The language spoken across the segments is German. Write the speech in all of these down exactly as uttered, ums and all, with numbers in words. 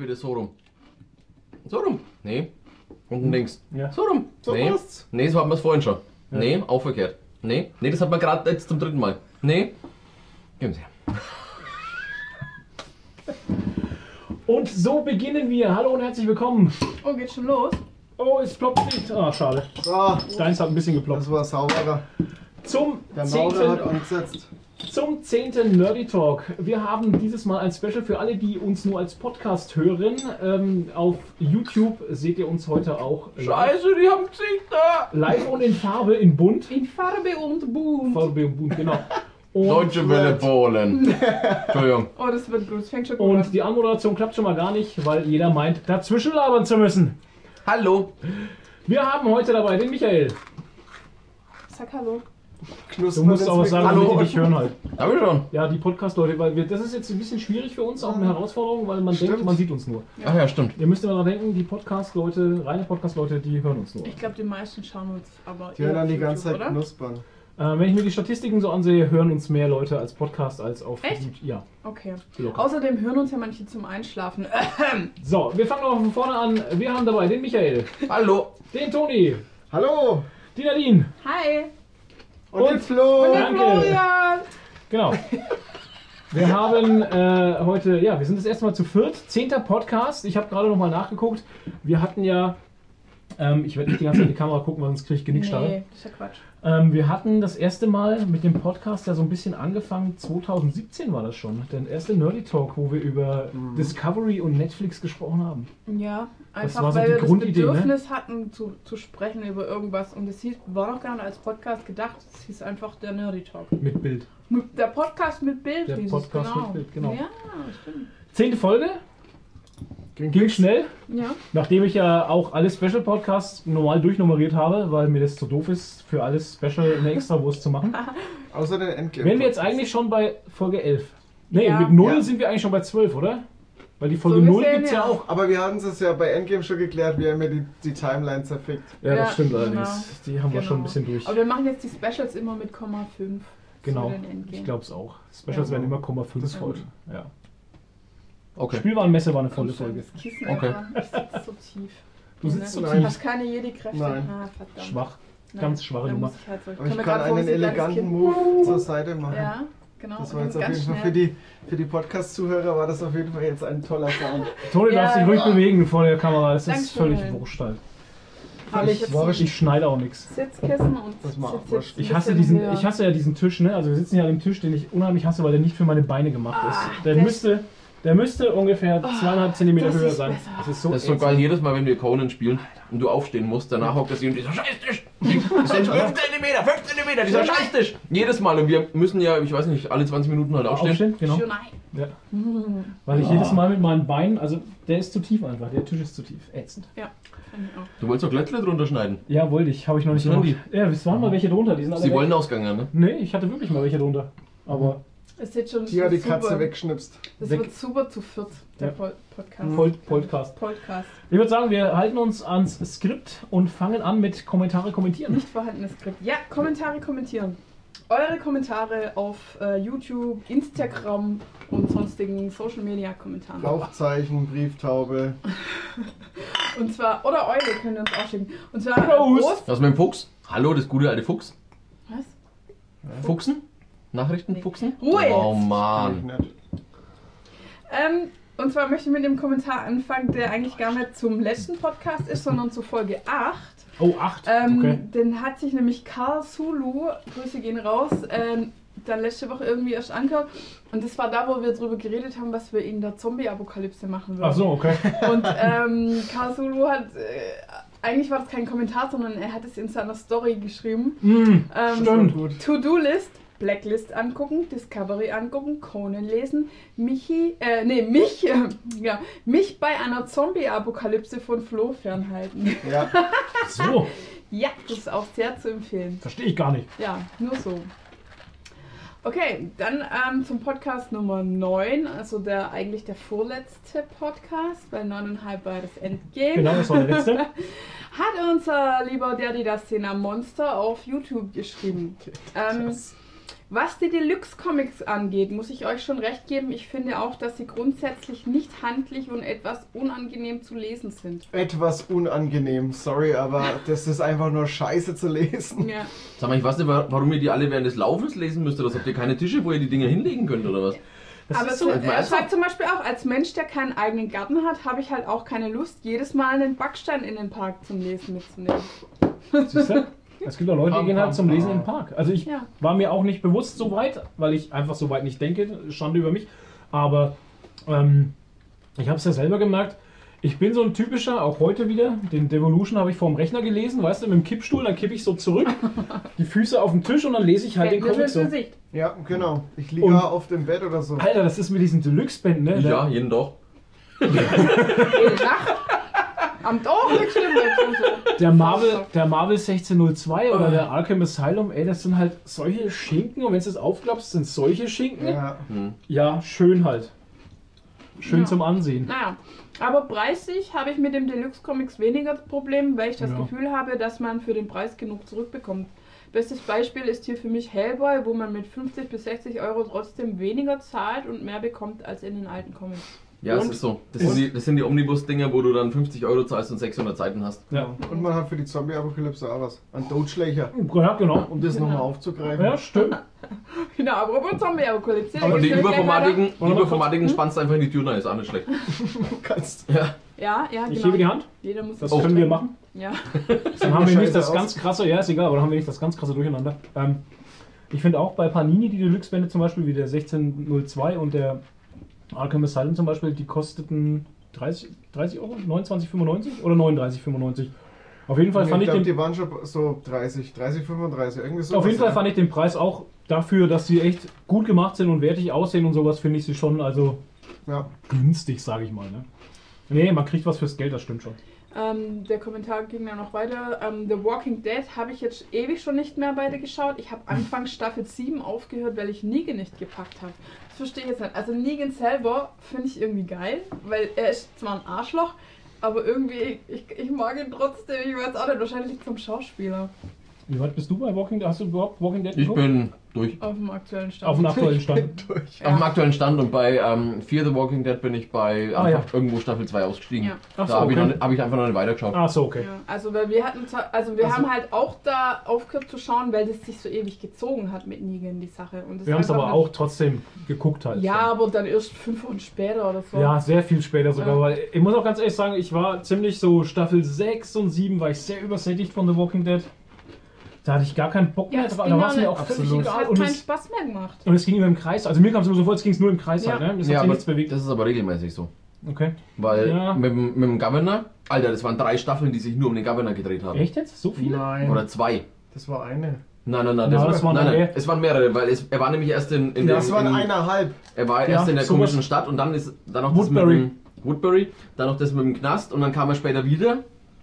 bitte so rum. So rum. Nee. Unten links. Ja. So rum. So nee. passt's. Nee, so hatten wir es vorhin schon. Ja. Nee, auch verkehrt. Nee. Nee, das hat man gerade jetzt zum dritten Mal. Nee. Geben Sie her. Und so beginnen wir. Hallo und herzlich willkommen. Oh, geht schon los? Oh, es ploppt nicht. Ah, schade. So, Deins hat ein bisschen geploppt. das war sauberer. Zum Der Maurer hat zehnten angesetzt. Zum zehnten Nerdy Talk. Wir haben dieses Mal ein Special für alle, die uns nur als Podcast hören. Ähm, auf YouTube seht ihr uns heute auch live, Scheiße, die haben Gesichter! live und in Farbe, in bunt. In Farbe und bunt. Farbe und bunt, genau. Und, Deutsche Welle Polen. Entschuldigung. Oh, das wird gut. Das fängt schon gut und an. die Anmoderation klappt schon mal gar nicht, weil jeder meint, dazwischen labern zu müssen. Hallo. Wir haben heute dabei den Michael. Sag hallo. Du musst auch was sagen, Hallo. damit die dich hören halt. Hab ich schon. Ja, die Podcast-Leute, weil wir, das ist jetzt ein bisschen schwierig für uns, auch eine Herausforderung, weil man Stimmt. denkt, man sieht uns nur. Ach ja, stimmt. Ihr müsst immer daran denken, die Podcast-Leute, reine Podcast-Leute, die hören uns nur. Ich glaube, die meisten schauen uns aber Die hören eher dann die auf ganze Zeit YouTube, oder? knuspern. Äh, wenn ich mir die Statistiken so ansehe, hören uns mehr Leute als Podcast als auf Echt? YouTube. Ja. Okay. Locker. Außerdem hören uns ja manche zum Einschlafen. So, wir fangen noch von vorne an. Wir haben dabei den Michael, Hallo. den Toni, Hallo! die Nadine. Hi. Und, Und- den Flo! Und der Danke. Florian. Genau. Wir haben äh, heute, ja, wir sind das erste Mal zu viert. Zehnter Podcast. Ich habe gerade noch mal nachgeguckt. Wir hatten ja, ähm, ich werde nicht die ganze Zeit in die Kamera gucken, weil sonst kriege ich Genickstahl. Nee, das ist ja Quatsch. Ähm, wir hatten das erste Mal mit dem Podcast ja so ein bisschen angefangen, zwanzig siebzehn war das schon. Der erste Nerdy Talk, wo wir über Mhm. Discovery und Netflix gesprochen haben. Ja, einfach war so weil die wir das Grundidee, ne? Bedürfnis hatten, zu, zu sprechen über irgendwas. Und das hieß, war noch gar nicht als Podcast gedacht. Es hieß einfach der Nerdy Talk. Mit Bild. Mit- Der Podcast mit Bild Der hieß Podcast es, genau. mit Bild, genau. Ja, stimmt. Zehnte Folge, Ging ging schnell. Ja. Nachdem ich ja auch alle Special Podcasts normal durchnummeriert habe, weil mir das zu doof ist, für alles Special eine Extrawurst zu machen. Außer den Endgame. Wären wir jetzt eigentlich schon bei Folge elf? Ne, Ja. mit null Ja. sind wir eigentlich schon bei zwölf, oder? Weil die Folge So null gesehen, gibt es ja ja. auch. Aber wir hatten es ja bei Endgame schon geklärt, wie er mir die, die Timeline zerfickt. Ja, das Ja, stimmt genau. allerdings. Die haben wir Genau. schon ein bisschen durch. Aber wir machen jetzt die Specials immer mit Komma fünf. Genau, zu den Endgame. ich glaube es auch. Specials Ja. werden immer Komma fünf Das ist voll. gut. Ja. Okay. Spielwarenmesse war eine volle Komm schon, Folge. das Kissen Okay. einfach. Ich sitze so tief. Du sitzt so ne? tief. Du hast keine Jedi-Kräfte. Nein. Ah, verdammt. Schwach. Nein, Ganz schwache dann Nummer. muss ich halt so. Aber Können ich wir kann grad vor, einen wie so ein kleines eleganten Kind- Move zur Seite machen. Ja, genau. Das Und war jetzt auf ganz jeden Fall schnell. für die, für die Podcast-Zuhörer war das auf jeden Fall jetzt ein toller Sound. Toni, du Ja, darfst dich ruhig ja. bewegen vor der Kamera. Das ist Dankeschön. völlig wurscht halt. Habe ich jetzt Wurscht. Ich schneide auch nichts. Sitzkissen und Das macht sitz jetzt wurscht. ein Ich hasse, bisschen diesen, höher. ich hasse ja diesen Tisch, ne? Also wir sitzen hier an dem Tisch, den ich unheimlich hasse, weil der nicht für meine Beine gemacht ist. Ah, Der das- müsste, der müsste ungefähr zweieinhalb Zentimeter das höher ist sein. besser. Das ist so, Das ist so ätzend. geil, jedes Mal, wenn wir Conan spielen und du aufstehen musst, danach hockt er sich und dieser Scheißtisch. Das sind fünf Zentimeter, fünf Zentimeter, dieser Scheißtisch. Jedes Mal. Und wir müssen ja, ich weiß nicht, alle zwanzig Minuten halt aufstehen. Aufstehen, genau. Schon nein. Ja. Weil ich jedes Mal mit meinen Beinen, also der ist zu tief einfach, der Tisch ist zu tief. Ätzend. Ja, finde ich auch. Du wolltest doch Glättle drunter schneiden. Ja, wollte ich, habe ich noch nicht Was sind gemacht. Ja, es waren mal welche drunter, die sind alle Sie weg. wollen Ausgang, ne? Nee, ich hatte wirklich mal welche drunter. Aber Es wird schon Die hat die super. Katze wegschnipst. Das weg. wird super zu viert, der Ja. Pod Podcast. Pod Podcast. Podcast. Ich würde sagen, wir halten uns ans Skript und fangen an mit Kommentare kommentieren. Nicht vorhandenes Skript. Ja, Kommentare kommentieren. Eure Kommentare auf äh, YouTube, Instagram und sonstigen Social Media Kommentaren. Rauchzeichen, Brieftaube. Und zwar, oder eure könnt ihr uns auch schicken. Und zwar Prost. Prost. Was mit dem Fuchs? Hallo, das gute alte Fuchs. Was? Fuchsen? Nachrichten Nee. Fuchsen? Ruhe jetzt. Oh Kann ich Mann. nicht. Ähm, und zwar möchte ich mit dem Kommentar anfangen, der eigentlich gar nicht zum letzten Podcast ist, sondern zu Folge acht. Oh, acht. Ähm, Okay. Den hat sich nämlich Karl Sulu, Grüße gehen raus, ähm, dann letzte Woche irgendwie erst angehört. Und das war da, wo wir drüber geredet haben, was wir in der Zombie-Apokalypse machen würden. Ach so, okay. Und ähm, Karl Sulu hat, äh, eigentlich war das kein Kommentar, sondern er hat es in seiner Story geschrieben. Hm, Ähm, stimmt. Gut. To-Do-List, Blacklist angucken, Discovery angucken, Conan lesen, Michi, äh, nee, mich, äh, ja, mich bei einer Zombie-Apokalypse von Flo fernhalten. Ja. So, Ja, das ist auch sehr zu empfehlen. verstehe ich gar nicht. Ja, nur so. Okay, dann ähm, zum Podcast Nummer neun, also der eigentlich der vorletzte Podcast, weil neuneinhalb war das Endgame. Genau, das war der letzte. Hat unser lieber Daddy das Szene Monster auf YouTube geschrieben. Ähm, Was die Deluxe-Comics angeht, muss ich euch schon recht geben. Ich finde auch, dass sie grundsätzlich nicht handlich und etwas unangenehm zu lesen sind. Etwas unangenehm, sorry, aber das ist einfach nur scheiße zu lesen. Ja. Sag mal, ich weiß nicht, warum ihr die alle während des Laufens lesen müsst, oder habt ihr keine Tische, wo ihr die Dinger hinlegen könnt, oder was? Das Aber ist so, so, also er ernsthaft? schreibt zum Beispiel auch, als Mensch, der keinen eigenen Garten hat, habe ich halt auch keine Lust, jedes Mal einen Backstein in den Park zum Lesen mitzunehmen. siehst du? Es gibt auch Leute, die gehen halt zum Lesen im Park. Also ich Ja. war mir auch nicht bewusst so weit, weil ich einfach so weit nicht denke, Schande über mich. Aber ähm, ich habe es ja selber gemerkt, ich bin so ein typischer, auch heute wieder, den Devolution habe ich vor dem Rechner gelesen, weißt du, mit dem Kippstuhl, dann kippe ich so zurück, die Füße auf den Tisch und dann lese ich halt den Fällt mir Comic fürs so. Gesicht. Ja, genau. Ich liege Und- ja auf dem Bett oder so. Alter, das ist mit diesen Deluxe-Bänden, ne? Ja, jeden Tag. Jede Nacht. Am Tag liegst du im Bett und so. Der Marvel, der Marvel sechzehnhundertzwei oder der Arkham Asylum, ey, das sind halt solche Schinken und wenn du es aufklappst, sind solche Schinken. Ja, Ja. schön halt. Schön Ja. zum Ansehen. Naja, aber preislich habe ich mit dem Deluxe Comics weniger Problem, weil ich das Ja. Gefühl habe, dass man für den Preis genug zurückbekommt. Bestes Beispiel ist hier für mich Hellboy, wo man mit fünfzig bis sechzig Euro trotzdem weniger zahlt und mehr bekommt als in den alten Comics. Ja, es Und? ist so. Das sind die, das sind die Omnibus-Dinger, wo du dann fünfzig Euro zahlst und sechshundert Seiten hast. Ja, Und man hat für die Zombie-Apokalypse auch was. Ein Totschläger. ja genau. Um das Genau. nochmal aufzugreifen. Ja, stimmt. Genau, aber Zombie-Apokalypse. Und die ich will gleich Überformatiken, weiter- die Überformatiken spannst du einfach in die Tür rein, ist auch nicht schlecht. Kannst. Ja. Ja, ja, genau. Ich hebe die Hand. Jeder muss Das das können wir machen. Ja. Dann haben wir nicht Scheiße das aus. ganz krasse, ja ist egal, aber dann haben wir nicht das ganz krasse Durcheinander. Ähm, ich finde auch bei Panini die Deluxe-Bände zum Beispiel, wie der sechzehnhundertzwei und der Arkham Asylum zum Beispiel, die kosteten dreißig, dreißig Euro, neunundzwanzig fünfundneunzig oder neununddreißig fünfundneunzig. Auf jeden Fall Nee, fand ich ich glaube, den, die waren schon so dreißig, dreißig, fünfunddreißig. Irgendwie so. auf jeden Fall fand ich den Preis auch dafür, dass sie echt gut gemacht sind und wertig aussehen und sowas, finde ich sie schon also Ja. günstig, sage ich mal. Ne? Nee, man kriegt was fürs Geld, das stimmt schon. Ähm, der Kommentar ging dann noch weiter. Ähm, The Walking Dead habe ich jetzt ewig schon nicht mehr weiter geschaut. Ich habe Anfang Staffel sieben aufgehört, weil ich Negan nicht gepackt habe. Das verstehe ich jetzt nicht. Also Negan selber finde ich irgendwie geil, weil er ist zwar ein Arschloch, aber irgendwie, ich, ich mag ihn trotzdem. Ich weiß auch nicht, wahrscheinlich liegt es am Schauspieler. Wie weit bist du bei Walking Dead? Hast du überhaupt Walking Dead Ich geguckt? bin durch. Auf dem aktuellen Stand. Auf dem aktuellen Stand. durch. Auf dem aktuellen Stand und bei ähm, Fear the Walking Dead bin ich bei Ah, einfach ja. irgendwo Staffel zwei ausgestiegen. Ja. Ach so, Da habe ich, okay. noch- hab ich einfach noch nicht weitergeschaut. Ach so, okay. Ja, also weil wir hatten, zwar- also wir Also- haben halt auch da aufgehört zu schauen, weil das sich so ewig gezogen hat mit Negan, die Sache. Und das Wir haben es einfach aber mal- auch trotzdem geguckt halt. Ja, aber dann erst fünf Wochen später oder so. Ja, sehr viel später sogar, Ja. weil ich muss auch ganz ehrlich sagen, ich war ziemlich so Staffel sechs und sieben war ich sehr übersättigt von The Walking Dead. Da hatte ich gar keinen Bock mehr Ja, es drauf, ging da war es ja mir auch nicht- völlig absolut. Das egal. hat Und keinen es, Spaß mehr gemacht. und es ging immer im Kreis. Also mir kam es immer so vor, es ging nur im Kreis Ja. halt, ne? Es Ja, hat sich aber nichts bewegt. das ist aber regelmäßig so. Okay. Weil Ja. mit, dem- mit dem Governor, Alter, das waren drei Staffeln, die sich nur um den Governor gedreht haben. Echt jetzt? So viele? Nein. Oder zwei. Das war eine. Nein, nein, nein, Ja, das, das waren nein, nein, mehr. es waren mehrere, weil es, er war nämlich erst in, in Ja, den- Das waren in, eineinhalb. Er war Ja, erst in der sowas. komischen Stadt und dann ist dann noch das Woodbury. mit dem Woodbury, dann noch das mit dem Knast und dann kam er später wieder.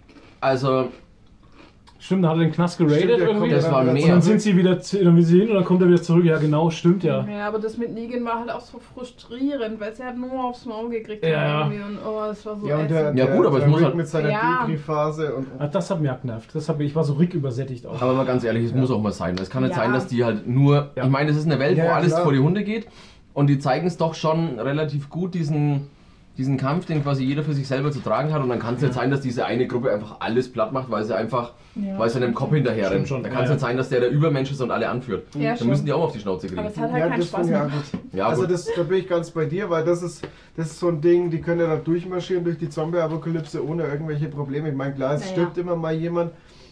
Also, Stimmt, da hat er den Knast geradet Stimmt, der irgendwie. kommt Das dann war wieder mehr. Und dann zurück. sind sie wieder, zu- dann will sie hin und dann kommt er wieder zurück. Ja, genau, stimmt ja. Ja, aber das mit Negan war halt auch so frustrierend, weil sie hat nur aufs Maul gekriegt. Ja. Hat irgendwie und oh, das war so Ja, und der, ätzend. Ja, der, gut, aber es der muss Rick halt- mit seiner Ja. Debris-Phase und. Ah, das hat mir auch genervt. Das hab, ich war so rick übersättigt auch. aber mal ganz ehrlich, es muss auch mal sein. Es kann nicht Ja. sein, dass die halt nur. Ja. Ich meine, es ist eine Welt, Ja, wo alles klar. vor die Hunde geht und die zeigen es doch schon relativ gut, diesen, diesen Kampf, den quasi jeder für sich selber zu tragen hat. Und dann kann es nicht sein, dass diese eine Gruppe einfach alles platt macht, weil sie einfach, Ja. weil sie einem Kopf hinterher Stimmt rennt. schon. Da Ja, kann es ja. nicht sein, dass der der Übermensch ist und alle anführt. Ja, Dann schon. müssen die auch mal auf die Schnauze kriegen. Aber es hat halt Ja, keinen das Spaß finde ich auch gemacht. gut. Ja, also gut. das, da bin ich ganz bei dir, weil das ist, das ist so ein Ding, die können ja da durchmarschieren durch die Zombie-Apokalypse ohne irgendwelche Probleme. Ich meine, klar, es Naja. stirbt immer mal jemand.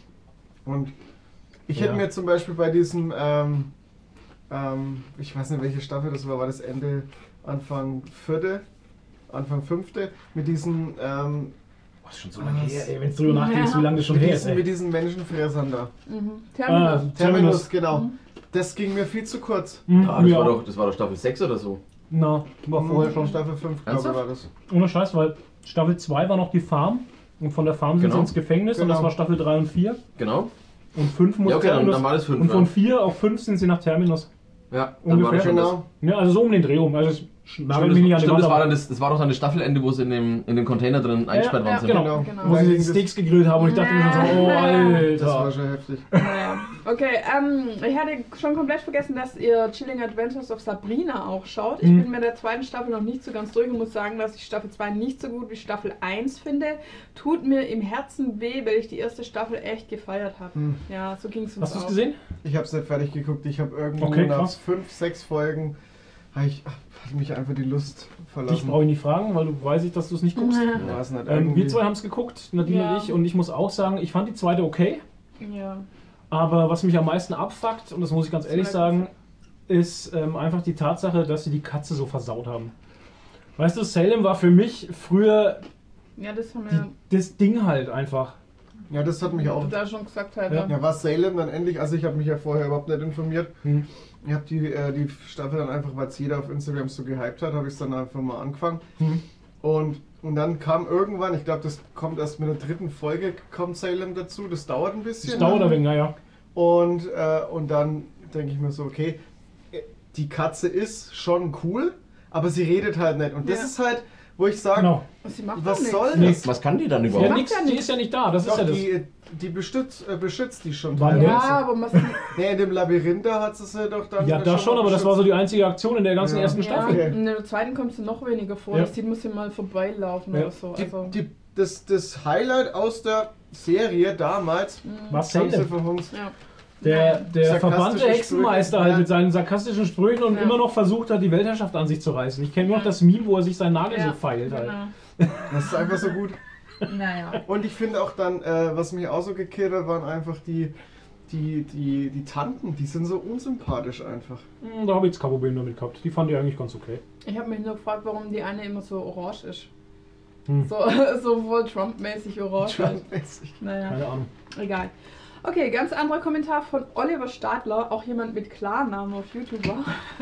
Und ich hätte Ja. mir zum Beispiel bei diesem, ähm, ähm, ich weiß nicht, welche Staffel das war, war das Ende, Anfang vierte, Anfang fünfte, mit diesen, ähm, Das ist schon so lange her, ey, wenn du drüber nachdenkst, Ja. wie lange das schon mit her ist. diesen, Ey. mit diesen Menschenfressern da. Mhm. Ah, Terminus. Terminus, Terminus. genau. Mhm. Das ging mir viel zu kurz. Mhm, Ah, das, ja. war doch, das war doch Staffel sechs oder so. Na, war vorher schon. Staffel fünf, glaube ich, Ernsthaft? war das. Ohne Scheiß, weil Staffel zwei war noch die Farm und von der Farm sind Genau. sie ins Gefängnis und Genau. das war Staffel drei und vier. Genau. Und fünf muss Ja, okay, dann, Terminus. dann war das fünf. Und von ja. vier auf fünf sind sie nach Terminus. Ja, dann war Ungefähr. das schon das. Genau. Ja, also so um den Dreh rum. Also ich Stimmt, nagel das, mich nicht an die stimmt, Wand, das, war aber- dann das, das war doch dann das Staffelende, wo sie in dem, in dem Container drin eingesperrt ja, worden sind. Genau, Genau. Genau. wo Da sie ging die das- Steaks gegrillt haben und ich dachte mir schon so, oh Ja. Alter. Das war schon heftig. Naja. Okay, ähm, ich hatte schon komplett vergessen, dass ihr Chilling Adventures of Sabrina auch schaut. Ich Mhm. bin mit der zweiten Staffel noch nicht so ganz durch und muss sagen, dass ich Staffel zwei nicht so gut wie Staffel eins finde. Tut mir im Herzen weh, weil ich die erste Staffel echt gefeiert habe. Hm. Ja, so ging es uns Hast du es auch. gesehen? Ich habe es nicht fertig geguckt. Ich habe irgendwo Okay, nach krass. fünf, sechs Folgen hab ich, hat mich einfach die Lust Dich verlassen. brauche ich nicht fragen, weil du weiß ich, dass du es nicht guckst. Ja. Ja, ist nicht Ähm, irgendwie- wir zwei haben es geguckt, Nadine Ja. und ich, und ich muss auch sagen, ich fand die zweite okay, Ja. aber was mich am meisten abfuckt, und das muss ich ganz ehrlich sagen, ist ähm, einfach die Tatsache, dass sie die Katze so versaut haben. Weißt du, Salem war für mich früher Ja, das haben wir die, das Ding halt einfach. Ja, das hat mich auch. da schon gesagt. Halt, Ja. ja. Ja, was Salem dann endlich, also ich habe mich ja vorher überhaupt nicht informiert. Hm. Ich habe die, äh, die Staffel dann einfach, weil es jeder auf Instagram so gehypt hat, habe ich es dann einfach mal angefangen. Hm. Und, und dann kam irgendwann, ich glaube, das kommt erst mit der dritten Folge, kommt Salem dazu. Das dauert ein bisschen. Das dauert ein wenig, naja. Und, äh, und dann denke ich mir so, okay, die Katze ist schon cool, aber sie redet halt nicht. Und das Ja. ist halt, wo ich sage, Genau. Sie macht was doch soll nichts. das? Was kann die dann Ja, überhaupt? macht nix, ja die nichts. ist ja nicht da, das ist Doch, ja das. die, die beschützt, äh, beschützt die schon. Wann Ja, denn? aber was Nee, in dem Labyrinth da hat sie sie doch dann. Ja, da schon, aber das war so die einzige Aktion in der ganzen Ja. ersten Ja, Staffel. Okay. in der zweiten kommt sie noch weniger vor. Ja. Das sieht, muss sie mal vorbeilaufen Ja. oder so. Die, Also, die, das, das Highlight aus der Serie damals Was haben sie Salem? verhunzt. ja. Der, der Sarkastische verbannte Hexenmeister Sprüche. halt Ja. mit seinen sarkastischen Sprüchen und Ja. immer noch versucht hat, die Weltherrschaft an sich zu reißen. Ich kenne nur noch Ja. das Meme, wo er sich seinen Nagel Ja, so feilt halt. Genau. Das ist einfach so gut. Naja. Und ich finde auch dann, äh, was mich auch so gekehrt hat, waren einfach die, die, die, die Tanten, die sind so unsympathisch einfach. Hm, Da habe ich jetzt kein Problem damit gehabt. Die fand ich eigentlich ganz okay. Ich habe mich nur gefragt, warum die eine immer so orange ist. Hm. So, so voll Trump-mäßig orange. halt. Trump-mäßig. Naja, Keine Ahnung. egal. Okay, ganz anderer Kommentar von Oliver Stadler, auch jemand mit Klarnamen auf YouTube war.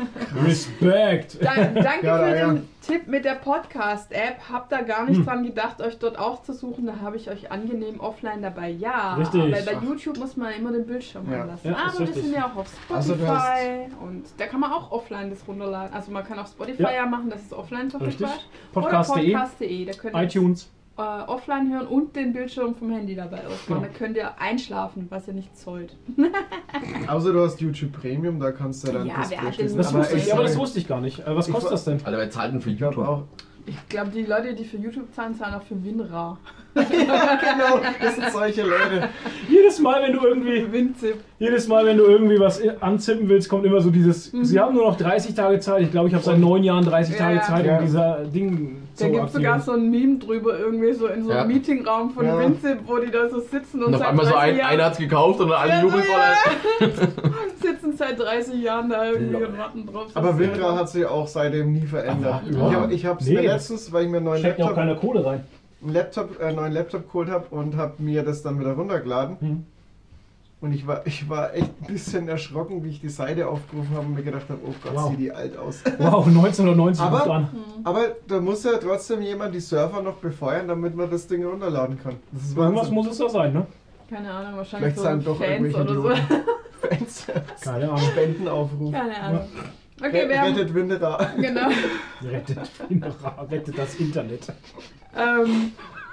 Respekt! Da, danke Ja, für ja. den Tipp mit der Podcast-App. Habt da gar nicht Hm. dran gedacht, euch dort auch zu suchen. Da habe ich euch angenehm offline dabei. Ja, Richtig. weil bei Ach. YouTube muss man immer den Bildschirm Ja. anlassen. Ja, ist Aber wir richtig. sind ja auch auf Also Spotify du hast- und da kann man auch offline das runterladen. Also man kann auf Spotify Ja. ja, machen, dass es offline Richtig. verfügbar ist. Podcast Oder punkt de, podcast punkt de. Da könnt ihr iTunes. äh, offline hören und den Bildschirm vom Handy dabei ausmachen. Genau. Da könnt ihr einschlafen, was ihr nicht sollt. Außer du hast YouTube Premium, da kannst du dann Ja, das wer hat durchlesen. denn Das Aber wusste ich- ich, aber das wusste ich gar nicht. Äh, Was Ich kostet war- das denn? Alter, wir zahlen für Ich glaube YouTube. auch. Ich glaube, die Leute, die für YouTube zahlen, zahlen auch für WinRAR. Ja, genau, das sind solche Leute. Jedes Mal, wenn du irgendwie, Winzip. jedes Mal, wenn du irgendwie was anzippen willst, kommt immer so dieses. Mhm. Sie haben nur noch dreißig Tage Zeit. Ich glaube, ich habe seit neun Jahren dreißig Ja, Tage ja. Zeit, Ja. um dieser Ding Da zu gibt es sogar aktivieren. so ein Meme drüber, irgendwie so in so einem Ja. Meetingraum von Ja. Winzip, wo die da so sitzen und, Und auf seit einmal so dreißig ein, Jahren einer hat's gekauft und dann alle Ja, jubeln so, voll. sitzen seit dreißig Jahren da irgendwie Lol. und warten drauf. dass Aber es- Winra hat sich auch seitdem nie verändert. Aber Ich überhaupt habe ich hab's Nee, mir das letztens, weil ich mir einen neuen Steckt ja auch Laptop, keine Kohle rein. einen Laptop, äh, neuen Laptop geholt habe und habe mir das dann wieder runtergeladen. Mhm. Und ich war, ich war echt ein bisschen erschrocken, wie ich die Seite aufgerufen habe und mir gedacht habe, oh Gott, Wow. sieht die alt aus. Wow, neunzehnhundertneunzig Aber- ruft an. Hm. Aber da muss ja trotzdem jemand die Server noch befeuern, damit man das Ding runterladen kann. Das ist Irgendwas Wahnsinn. muss es da sein, ne? Keine Ahnung, wahrscheinlich Vielleicht so sind doch Fans irgendwelche oder so. Idioten. Fans. Keine Ahnung. Spendenaufruf. Keine Ahnung. Okay, wir haben... Rettet Winra. Genau. Rettet, rettet das Internet. Ähm,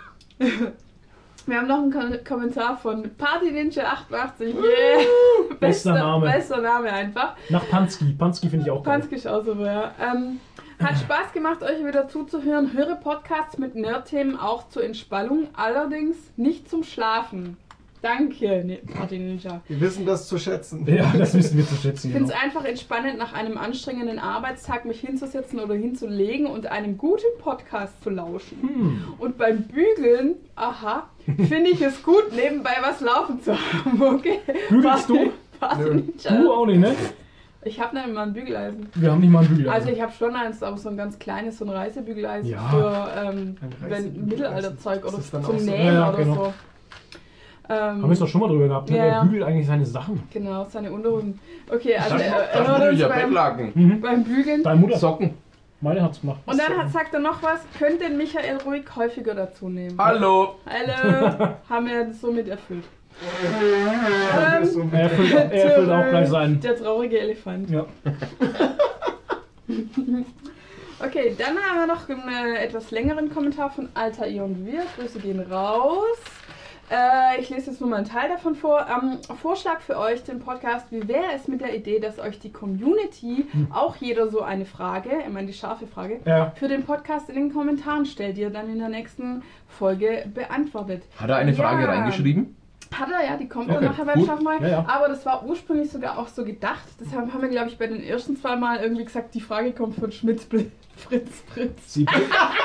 wir haben noch einen Kom Kommentar von Party Ninja achtundachtzig. Yeah! Bester Name. Bester Name einfach. Nach Pansky. Pansky finde ich auch geil. Panskisch auch super, ja. Ähm, hat Spaß gemacht, euch wieder zuzuhören. Höre Podcasts mit Nerd-Themen auch zur Entspannung, allerdings nicht zum Schlafen. Danke, Ne- Party Ninja. Wir wissen das zu schätzen. Ja, das wissen wir zu schätzen. Ich finde Genau. es einfach entspannend, nach einem anstrengenden Arbeitstag mich hinzusetzen oder hinzulegen und einem guten Podcast zu lauschen. Hm. Und beim Bügeln, aha, finde ich es gut, nebenbei was laufen zu haben, okay? Bügelst du? Party Nö. Ninja. Du auch nicht, ne? Ich habe nicht mal ein Bügeleisen. Wir haben nicht mal ein Bügel. Also ich habe schon eins, aber so ein ganz kleines, so ein Reisebügeleisen Ja. für ähm, Ein wenn Reisebügeleisen. Mittelalterzeug oder Ist das dann zum auch so? Nähen Ja, ja, oder genau. so. Ähm, haben wir es doch schon mal drüber gehabt, ne? Ja, Der ja. bügelt eigentlich seine Sachen. Genau, seine Unterhosen. Okay, also Das er, er das hört sind uns ja beim, Bettlaken. Mhm. beim Bügeln. Deine Mutter. Socken. Meine hat's gemacht. Und dann hat, sagt er noch was, könnt den Michael ruhig häufiger dazu nehmen. Hallo. Hallo, haben wir das somit erfüllt. Das ist so Er erfüllt, er erfüllt auch gleich seinen. Der traurige Elefant. Ja. Okay, dann haben wir noch einen äh, etwas längeren Kommentar von Alter I und Wir. Grüße gehen raus. Äh, ich lese jetzt nur mal einen Teil davon vor. Ähm, Vorschlag für euch, den Podcast. Wie wäre es mit der Idee, dass euch die Community hm. auch jeder so eine Frage, ich meine die scharfe Frage, ja. für den Podcast in den Kommentaren stellt, die ihr dann in der nächsten Folge beantwortet. Hat er eine Frage ja. reingeschrieben? Hat er, ja, die kommt Okay, dann nachher beim gut. Schaffmal. Ja, ja. Aber das war ursprünglich sogar auch so gedacht. Deshalb haben wir, glaube ich, bei den ersten zwei Mal irgendwie gesagt, die Frage kommt von Schmitz Blitz. Fritz Blitz. Sie,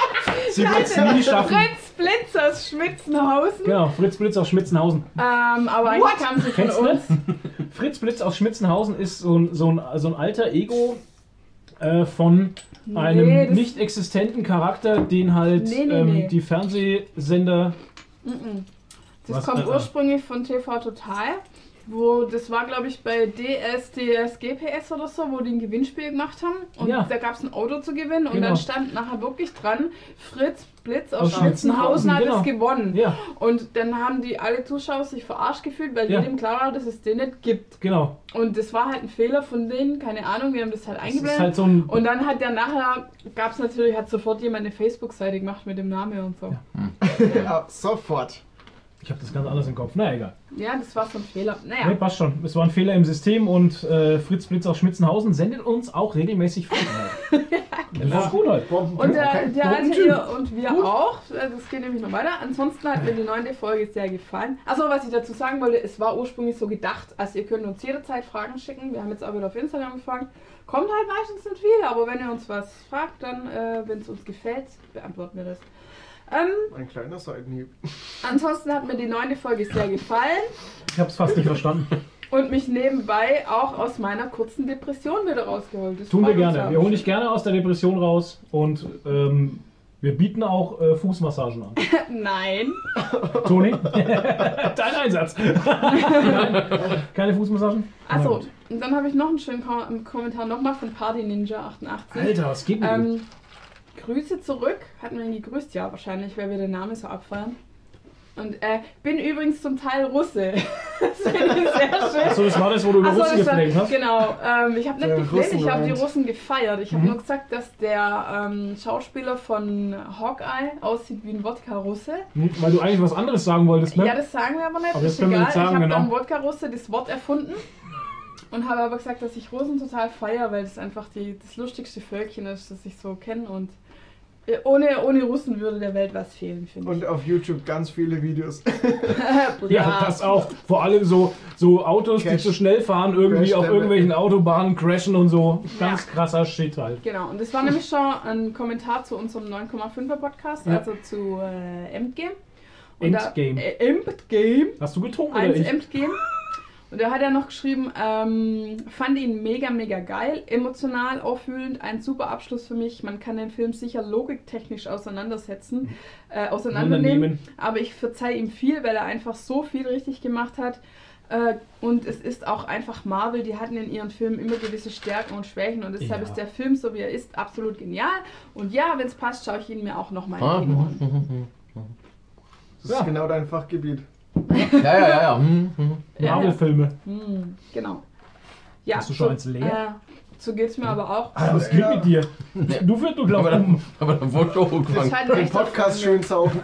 sie wird es nie schaffen. Fritz Blitz aus Schmitzenhausen. Genau, Fritz Blitz aus Schmitzenhausen. Ähm, aber eigentlich What? kam sie von Kennst du uns. Fritz Blitz aus Schmitzenhausen ist so ein, so ein, so ein alter Ego äh, von einem Nee, das- nicht existenten Charakter, den halt Nee, nee, ähm, nee. die Fernsehsender... Mhm. Das Was, kommt äh, äh. ursprünglich von T V Total, wo das war, glaube ich, bei D S D S G P S oder so, wo die ein Gewinnspiel gemacht haben und Ja. da gab es ein Auto zu gewinnen und Genau. dann stand nachher wirklich dran, Fritz Blitz aus, Aus Schmitzenhausen Schmitzenhausen, hat genau. es gewonnen. Ja, Und dann haben die alle Zuschauer sich verarscht gefühlt, weil Ja. jedem klar war, dass es den nicht gibt. genau. Und das war halt ein Fehler von denen, keine Ahnung, wir haben das halt Das ist eingeblendet. halt so ein... Und dann hat der nachher, gab es natürlich, hat sofort jemand eine Facebook-Seite gemacht mit dem Namen und so. Ja. Ja, sofort. Ich habe das ganz anders im Kopf. Na egal. Ja, das war so ein Fehler. Nee, Naja. passt schon. Es war ein Fehler im System und äh, Fritz Blitz aus Schmitzenhausen sendet uns auch regelmäßig Fragen. Das ist gut heute. Und der, Okay. der hatte Bombentyp. ihr und wir auch. Das geht nämlich noch weiter. Ansonsten hat mir die neunte Folge sehr gefallen. Achso, was ich dazu sagen wollte, es war ursprünglich so gedacht, also ihr könnt uns jederzeit Fragen schicken. Wir haben jetzt auch wieder auf Instagram gefragt. Kommt halt meistens nicht viel, aber wenn ihr uns was fragt, dann, äh, wenn es uns gefällt, beantworten wir das. Ähm, Ein kleiner Seitenhieb. ansonsten hat mir die neunte Folge sehr gefallen Ich habe es fast nicht verstanden. und mich nebenbei auch aus meiner kurzen Depression wieder rausgeholt. Das Tun wir freut uns gerne. ja. Wir holen dich gerne aus der Depression raus und ähm, wir bieten auch äh, Fußmassagen an. Nein. Toni, dein Einsatz. Keine Fußmassagen? Na Achso, gut. und dann habe ich noch einen schönen Kom Kommentar nochmal von Party Ninja achtundachtzig. Alter, was geht denn? Ähm, Grüße zurück. Hatten wir ihn gegrüßt? Ja, wahrscheinlich, weil wir den Namen so abfeiern. Und äh, bin übrigens zum Teil Russe. Das finde ich sehr schön. Achso, das war das, wo du über Achso, Russen das war- gefleckt hast? Genau, ähm, ich habe nicht Der gefleht, ich habe die Russen-Rant. Russen gefeiert. Ich habe Mhm. nur gesagt, dass der ähm, Schauspieler von Hawkeye aussieht wie ein Wodka-Russe. Hm, weil du eigentlich was anderes sagen wolltest, ne? Ja, das sagen wir aber nicht. Aber das ist können wir egal. nicht sagen, ich habe genau. dann Wodka-Russe das Wort erfunden und habe aber gesagt, dass ich Russen total feiere, weil das einfach die, das lustigste Völkchen ist, das ich so kenne und äh, ohne, ohne Russen würde der Welt was fehlen, finde ich. Und auf YouTube ganz viele Videos. Ja, das auch. Vor allem so, so Autos, die Crash. zu schnell fahren, irgendwie auf Crash-Dämme. irgendwelchen Autobahnen crashen und so. Ganz Ja. krasser Shit halt. Genau, und das war nämlich schon ein Kommentar zu unserem neun Komma fünfer Podcast, Ja. also zu äh, Endgame. Und da- Endgame. Äh, Endgame. Hast du getrunken oder eins ich? Endgame. Und da hat er noch geschrieben, ähm, fand ihn mega, mega geil, emotional, aufwühlend, ein super Abschluss für mich. Man kann den Film sicher logiktechnisch auseinandersetzen, äh, auseinandernehmen, Nehmen. aber ich verzeih ihm viel, weil er einfach so viel richtig gemacht hat. Äh, und es ist auch einfach Marvel, die hatten in ihren Filmen immer gewisse Stärken und Schwächen und deshalb Ja. ist der Film, so wie er ist, absolut genial. Und ja, wenn es passt, schaue ich ihn mir auch nochmal Ah, im Kino an. Das ist Ja. genau dein Fachgebiet. Ja, ja, ja, ja. Hm, hm. Marvel-Filme. Hm, genau. Ja, Hast du schon so, eins leer? Äh, so geht es mir aber auch. Ah, was geht Ja. mit dir? Du führst du Aber glaubst dann, aber dann wurde doch Das ist hochgefangen. halt ein Den echter Podcast Freund. schön saufen.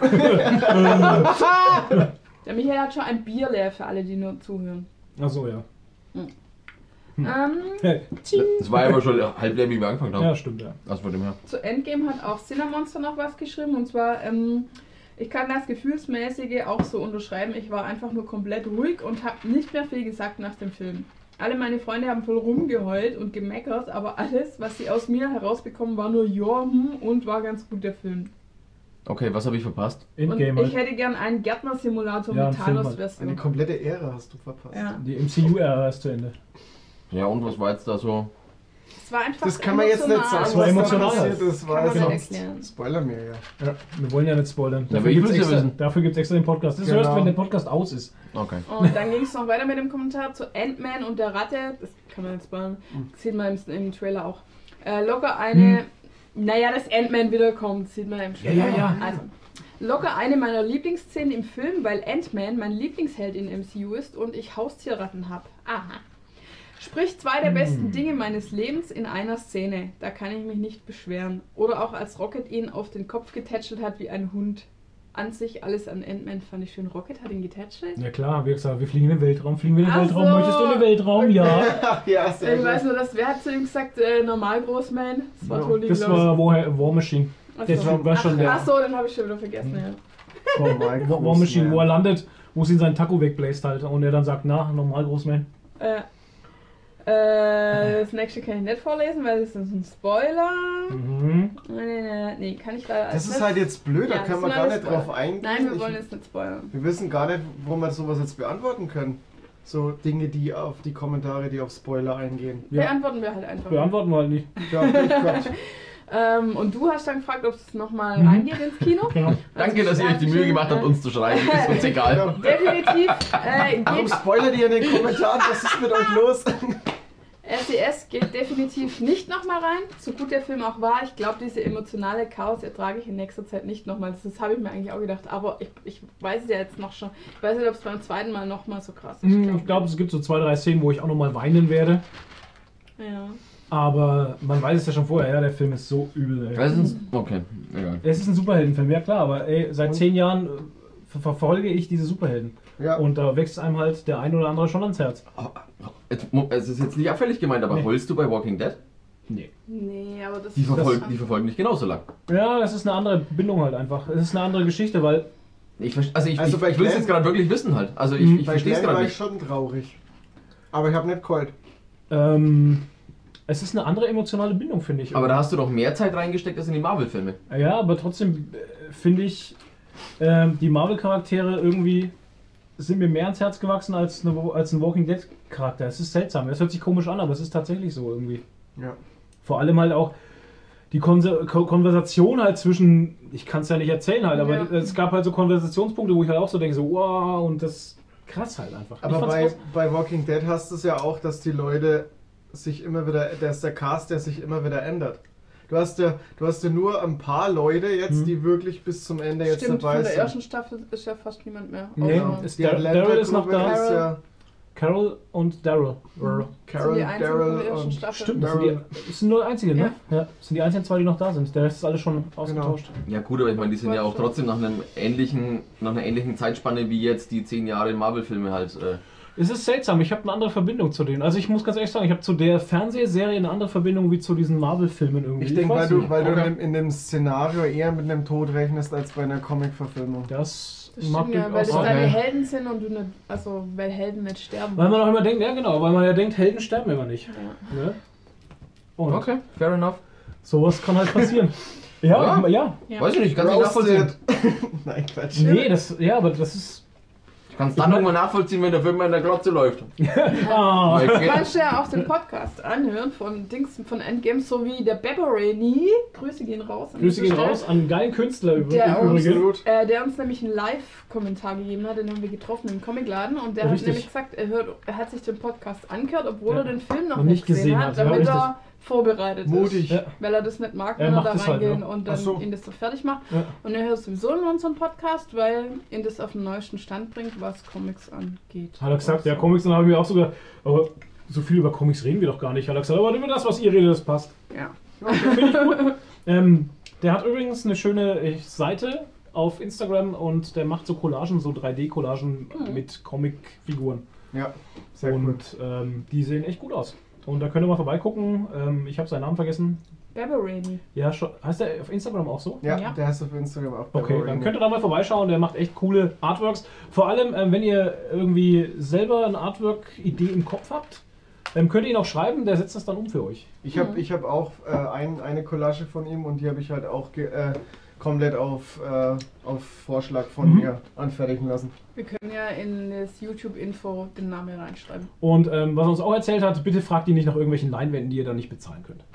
Der Michael hat schon ein Bier leer für alle, die nur zuhören. Achso, ja. Ähm, Das war ja aber schon halb leer, wie wir angefangen haben. Ja, stimmt, ja. Also von dem her. zu Endgame hat auch Cinemonster noch was geschrieben und zwar, ähm, ich kann das Gefühlsmäßige auch so unterschreiben. Ich war einfach nur komplett ruhig und habe nicht mehr viel gesagt nach dem Film. Alle meine Freunde haben voll rumgeheult und gemeckert, aber alles, was sie aus mir herausbekommen, war nur ja hm, und war ganz gut der Film. Okay, was habe ich verpasst? Endgame und ich halt. hätte gern einen Gärtner-Simulator Ja, mit ein Film halt. Eine Thanos-Version. komplette Ära hast du verpasst. Ja. Die M C U-Ära ist zu Ende. Ja, und was war jetzt da so? Es war einfach Das kann man jetzt nicht sagen, Das war was da emotional. passiert ist. War Kann man genau. nicht erklären. Spoiler mir ja. Ja, wir wollen ja nicht spoilern. Ja, aber Dafür ich gibt es will's ja extra, wissen. dafür gibt's extra den Podcast. Das Genau. hörst du, wenn der Podcast aus ist. Okay. Und dann ging es noch weiter mit dem Kommentar zu Ant-Man und der Ratte. Das kann man jetzt spoilern. Das sieht man im, im Trailer auch. Äh, locker eine. Naja, dass Ant-Man wiederkommt, sieht man im Trailer. Ja, ja, ja. Also, locker eine meiner Lieblingsszenen im Film, weil Ant-Man mein Lieblingsheld in M C U ist und ich Haustierratten habe. Aha. Sprich zwei der besten Dinge meines Lebens in einer Szene. Da kann ich mich nicht beschweren. Oder auch als Rocket ihn auf den Kopf getätschelt hat wie ein Hund. an sich alles an Ant-Man fand ich schön. Rocket hat ihn getätschelt. Ja klar, wir gesagt, wir fliegen in den Weltraum, fliegen wir in den Ach Weltraum, so. möchtest du in den Weltraum? Ja. Ja, sehr Ich gut. weiß nur, dass, wer hat zu ihm gesagt, äh, normal Großman? Das war Ja, Tony, Das glaub ich. war War, War Machine. Ach Der so. Typ war schon Ach, der ach so, dann habe ich schon wieder vergessen, ja. Oh mein War, War Gott, Machine, wo er man. landet, wo sie ihn seinen Taco wegbläst halt und er dann sagt, na, normal Großman. Äh, äh, das nächste kann ich nicht vorlesen, weil das ist ein Spoiler. Mhm. Nee, nee, nee, nee, kann ich leider Das alles ist halt jetzt blöd, da Ja, können das wir sind gar alles nicht drauf Spoiler. eingehen. Nein, wir Ich- wollen jetzt nicht spoilern. Wir wissen gar nicht, wo wir sowas jetzt beantworten können. So Dinge, die auf die Kommentare, die auf Spoiler eingehen. Ja. Beantworten wir halt einfach. Beantworten wir halt nicht. Ja, ich Gott. Ähm, und du hast dann gefragt, ob es nochmal Mhm. reingeht ins Kino. Genau. Danke, dass ihr euch die Mühe gemacht habt, uns zu schreiben. Ist uns egal. Ja. Definitiv äh, Warum geht spoilert ihr in den Kommentaren? Was ist mit euch los? S E S geht definitiv nicht nochmal rein. So gut der Film auch war, ich glaube, diese emotionale Chaos ertrage ich in nächster Zeit nicht nochmal. Das, das habe ich mir eigentlich auch gedacht. Aber ich, ich weiß es ja jetzt noch schon. Ich weiß nicht, ob es beim zweiten Mal nochmal so krass ist. Hm, Ich glaube, es gibt so zwei, drei Szenen, wo ich auch nochmal weinen werde. Ja. Aber man weiß es ja schon vorher, ja, der Film ist so übel. Ey. Das ist okay, egal. Es ist ein Superheldenfilm, ja klar, aber ey, seit Und? zehn Jahren äh, ver verfolge ich diese Superhelden. Ja, Und da wächst einem halt der ein oder andere schon ans Herz. Jetzt, es ist jetzt nicht abfällig gemeint, aber Nee. heulst du bei Walking Dead? Nee. Nee, aber das Die, verfolgen, das, die verfolgen dich genauso lang. Ja, das ist eine andere Bindung halt einfach. Es ist eine andere Geschichte, weil Ich, verste- also ich, Also ich, bei ich will es Glenn- jetzt gerade wirklich wissen halt. Also ich, Mhm. ich bei verstehe es Glenn war gerade ich nicht. schon traurig. Aber ich habe nicht geheult. ähm, es ist eine andere emotionale Bindung, finde ich. Aber da hast du doch mehr Zeit reingesteckt als in die Marvel-Filme. Ja, aber trotzdem äh, finde ich, ähm, die Marvel-Charaktere irgendwie sind mir mehr ans Herz gewachsen als, eine, als ein Walking Dead-Charakter. Es ist seltsam, es hört sich komisch an, aber es ist tatsächlich so irgendwie. Ja. Vor allem halt auch die Konse Ko Konversation halt zwischen, ich kann es ja nicht erzählen halt, aber Ja. es gab halt so Konversationspunkte, wo ich halt auch so denke, so wow, und das krass halt einfach. Ich Aber fand's bei, krass. bei Walking Dead hast du es ja auch, dass die Leute sich immer wieder, der ist der Cast, der sich immer wieder ändert. Du hast ja, du hast ja nur ein paar Leute jetzt, Mhm. die wirklich bis zum Ende jetzt stimmt, dabei von der sind. ersten Staffel ist ja fast niemand mehr. Nee, Außer- es- Die Dar- Daryl ist noch Atlanta-Gruppe da. ist ja Carol und Daryl. sind Carol, die einzigen von Daryl der ersten und Staffel. Stimmt, das sind, Daryl. die, das sind nur einzige, ne? Ja. Das sind die einzigen zwei, die noch da sind. Der Rest ist alles schon ausgetauscht. Ja gut, aber ich meine, die sind ja auch trotzdem nach einem ähnlichen, nach einer ähnlichen Zeitspanne wie jetzt die zehn Jahre Marvel-Filme halt. Äh, Es ist seltsam, ich habe eine andere Verbindung zu denen. Also ich muss ganz ehrlich sagen, ich habe zu der Fernsehserie eine andere Verbindung wie zu diesen Marvel-Filmen irgendwie. Ich denke, weil weiß du, nicht. weil du in, Okay. dem, in dem Szenario eher mit einem Tod rechnest als bei einer Comic-Verfilmung. Das, Das mag stimmt ja, weil das durchaus deine sein. Helden sind und du nicht, also weil Helden nicht sterben. Weil man auch immer denkt, ja genau, weil man ja denkt, Helden sterben immer nicht. Ja. Ne? Und okay, fair enough. sowas kann halt passieren. ja, Ja. ja. Ja. Weiß ich nicht, ich kann es nicht nachvollziehen. Roasted. Nein, Quatsch. Nee, das, ja, aber das ist. Ich kann es dann irgendwann nachvollziehen, wenn der Film in der Glotze läuft. Ah, Weil Du ich- kannst ja auch den Podcast anhören von Dings von Endgame sowie der Beverly. Grüße gehen raus. an Grüße dieser gehen Stelle. raus an einen geilen Künstler üb- Der im uns, Übrigen. äh, der uns nämlich einen Live-Kommentar gegeben hat, den haben wir getroffen im Comicladen und der Richtig. hat nämlich gesagt, er, hört, er hat sich den Podcast angehört, obwohl Ja. er den Film noch Noch nicht nicht gesehen gesehen hat, hat, ja, damit richtig. er vorbereitet Mutig. ist. Ja. Weil er das nicht mag, Er wenn er macht da das halt, reingehen ja. und Ach dann so. ihn das so fertig macht. Ja. Und er hört sowieso immer unseren Podcast, weil ihn das auf den neuesten Stand bringt, was Comics angeht. Hat er gesagt, ja, Also, Comics, dann habe ich mir auch sogar. Aber so viel über Comics reden wir doch gar nicht. Hat er gesagt, aber über das, was ihr redet, das passt. Ja. Finde ich gut. ähm, der hat übrigens eine schöne äh, Seite auf Instagram und der macht so Collagen, so drei D-Collagen Mhm. mit Comicfiguren. Ja, sehr gut. Und ähm, die sehen echt gut aus. Und da könnt ihr mal vorbeigucken. Ähm, ich habe seinen Namen vergessen. Beverly. Ja, schon, heißt der auf Instagram auch so? Ja, Ja. der heißt auf Instagram auch. Okay, Beverly. dann könnt ihr da mal vorbeischauen. Der macht echt coole Artworks. Vor allem, ähm, wenn ihr irgendwie selber eine Artwork-Idee im Kopf habt, ähm, könnt ihr ihn auch schreiben. Der setzt das dann um für euch. Ich habe ich hab auch äh, ein, eine Collage von ihm und die habe ich halt auch ge, äh, komplett auf, äh, auf Vorschlag von Mhm. mir anfertigen lassen. Wir können ja in das YouTube-Info den Namen reinschreiben. Und ähm, was er uns auch erzählt hat, bitte fragt ihn nicht nach irgendwelchen Leinwänden, die ihr dann nicht bezahlen könnt.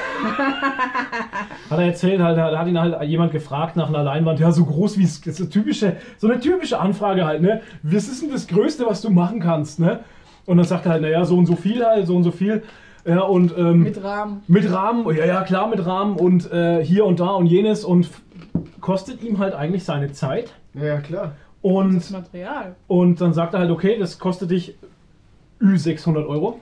Hat er erzählt, halt, da hat ihn halt jemand gefragt nach einer Leinwand, ja, so groß wie es, das ist eine typische, so eine typische Anfrage halt, ne? Was ist denn das Größte, was du machen kannst, ne? Und dann sagt er halt, naja, so und so viel halt, so und so viel. Ja, und ähm, Mit Rahmen. mit Rahmen, ja, ja, klar, mit Rahmen und äh, hier und da und jenes und f- kostet ihm halt eigentlich seine Zeit. Ja, ja, klar. Und Das Material. und dann sagt er halt, okay, das kostet dich Ü sechshundert Euro.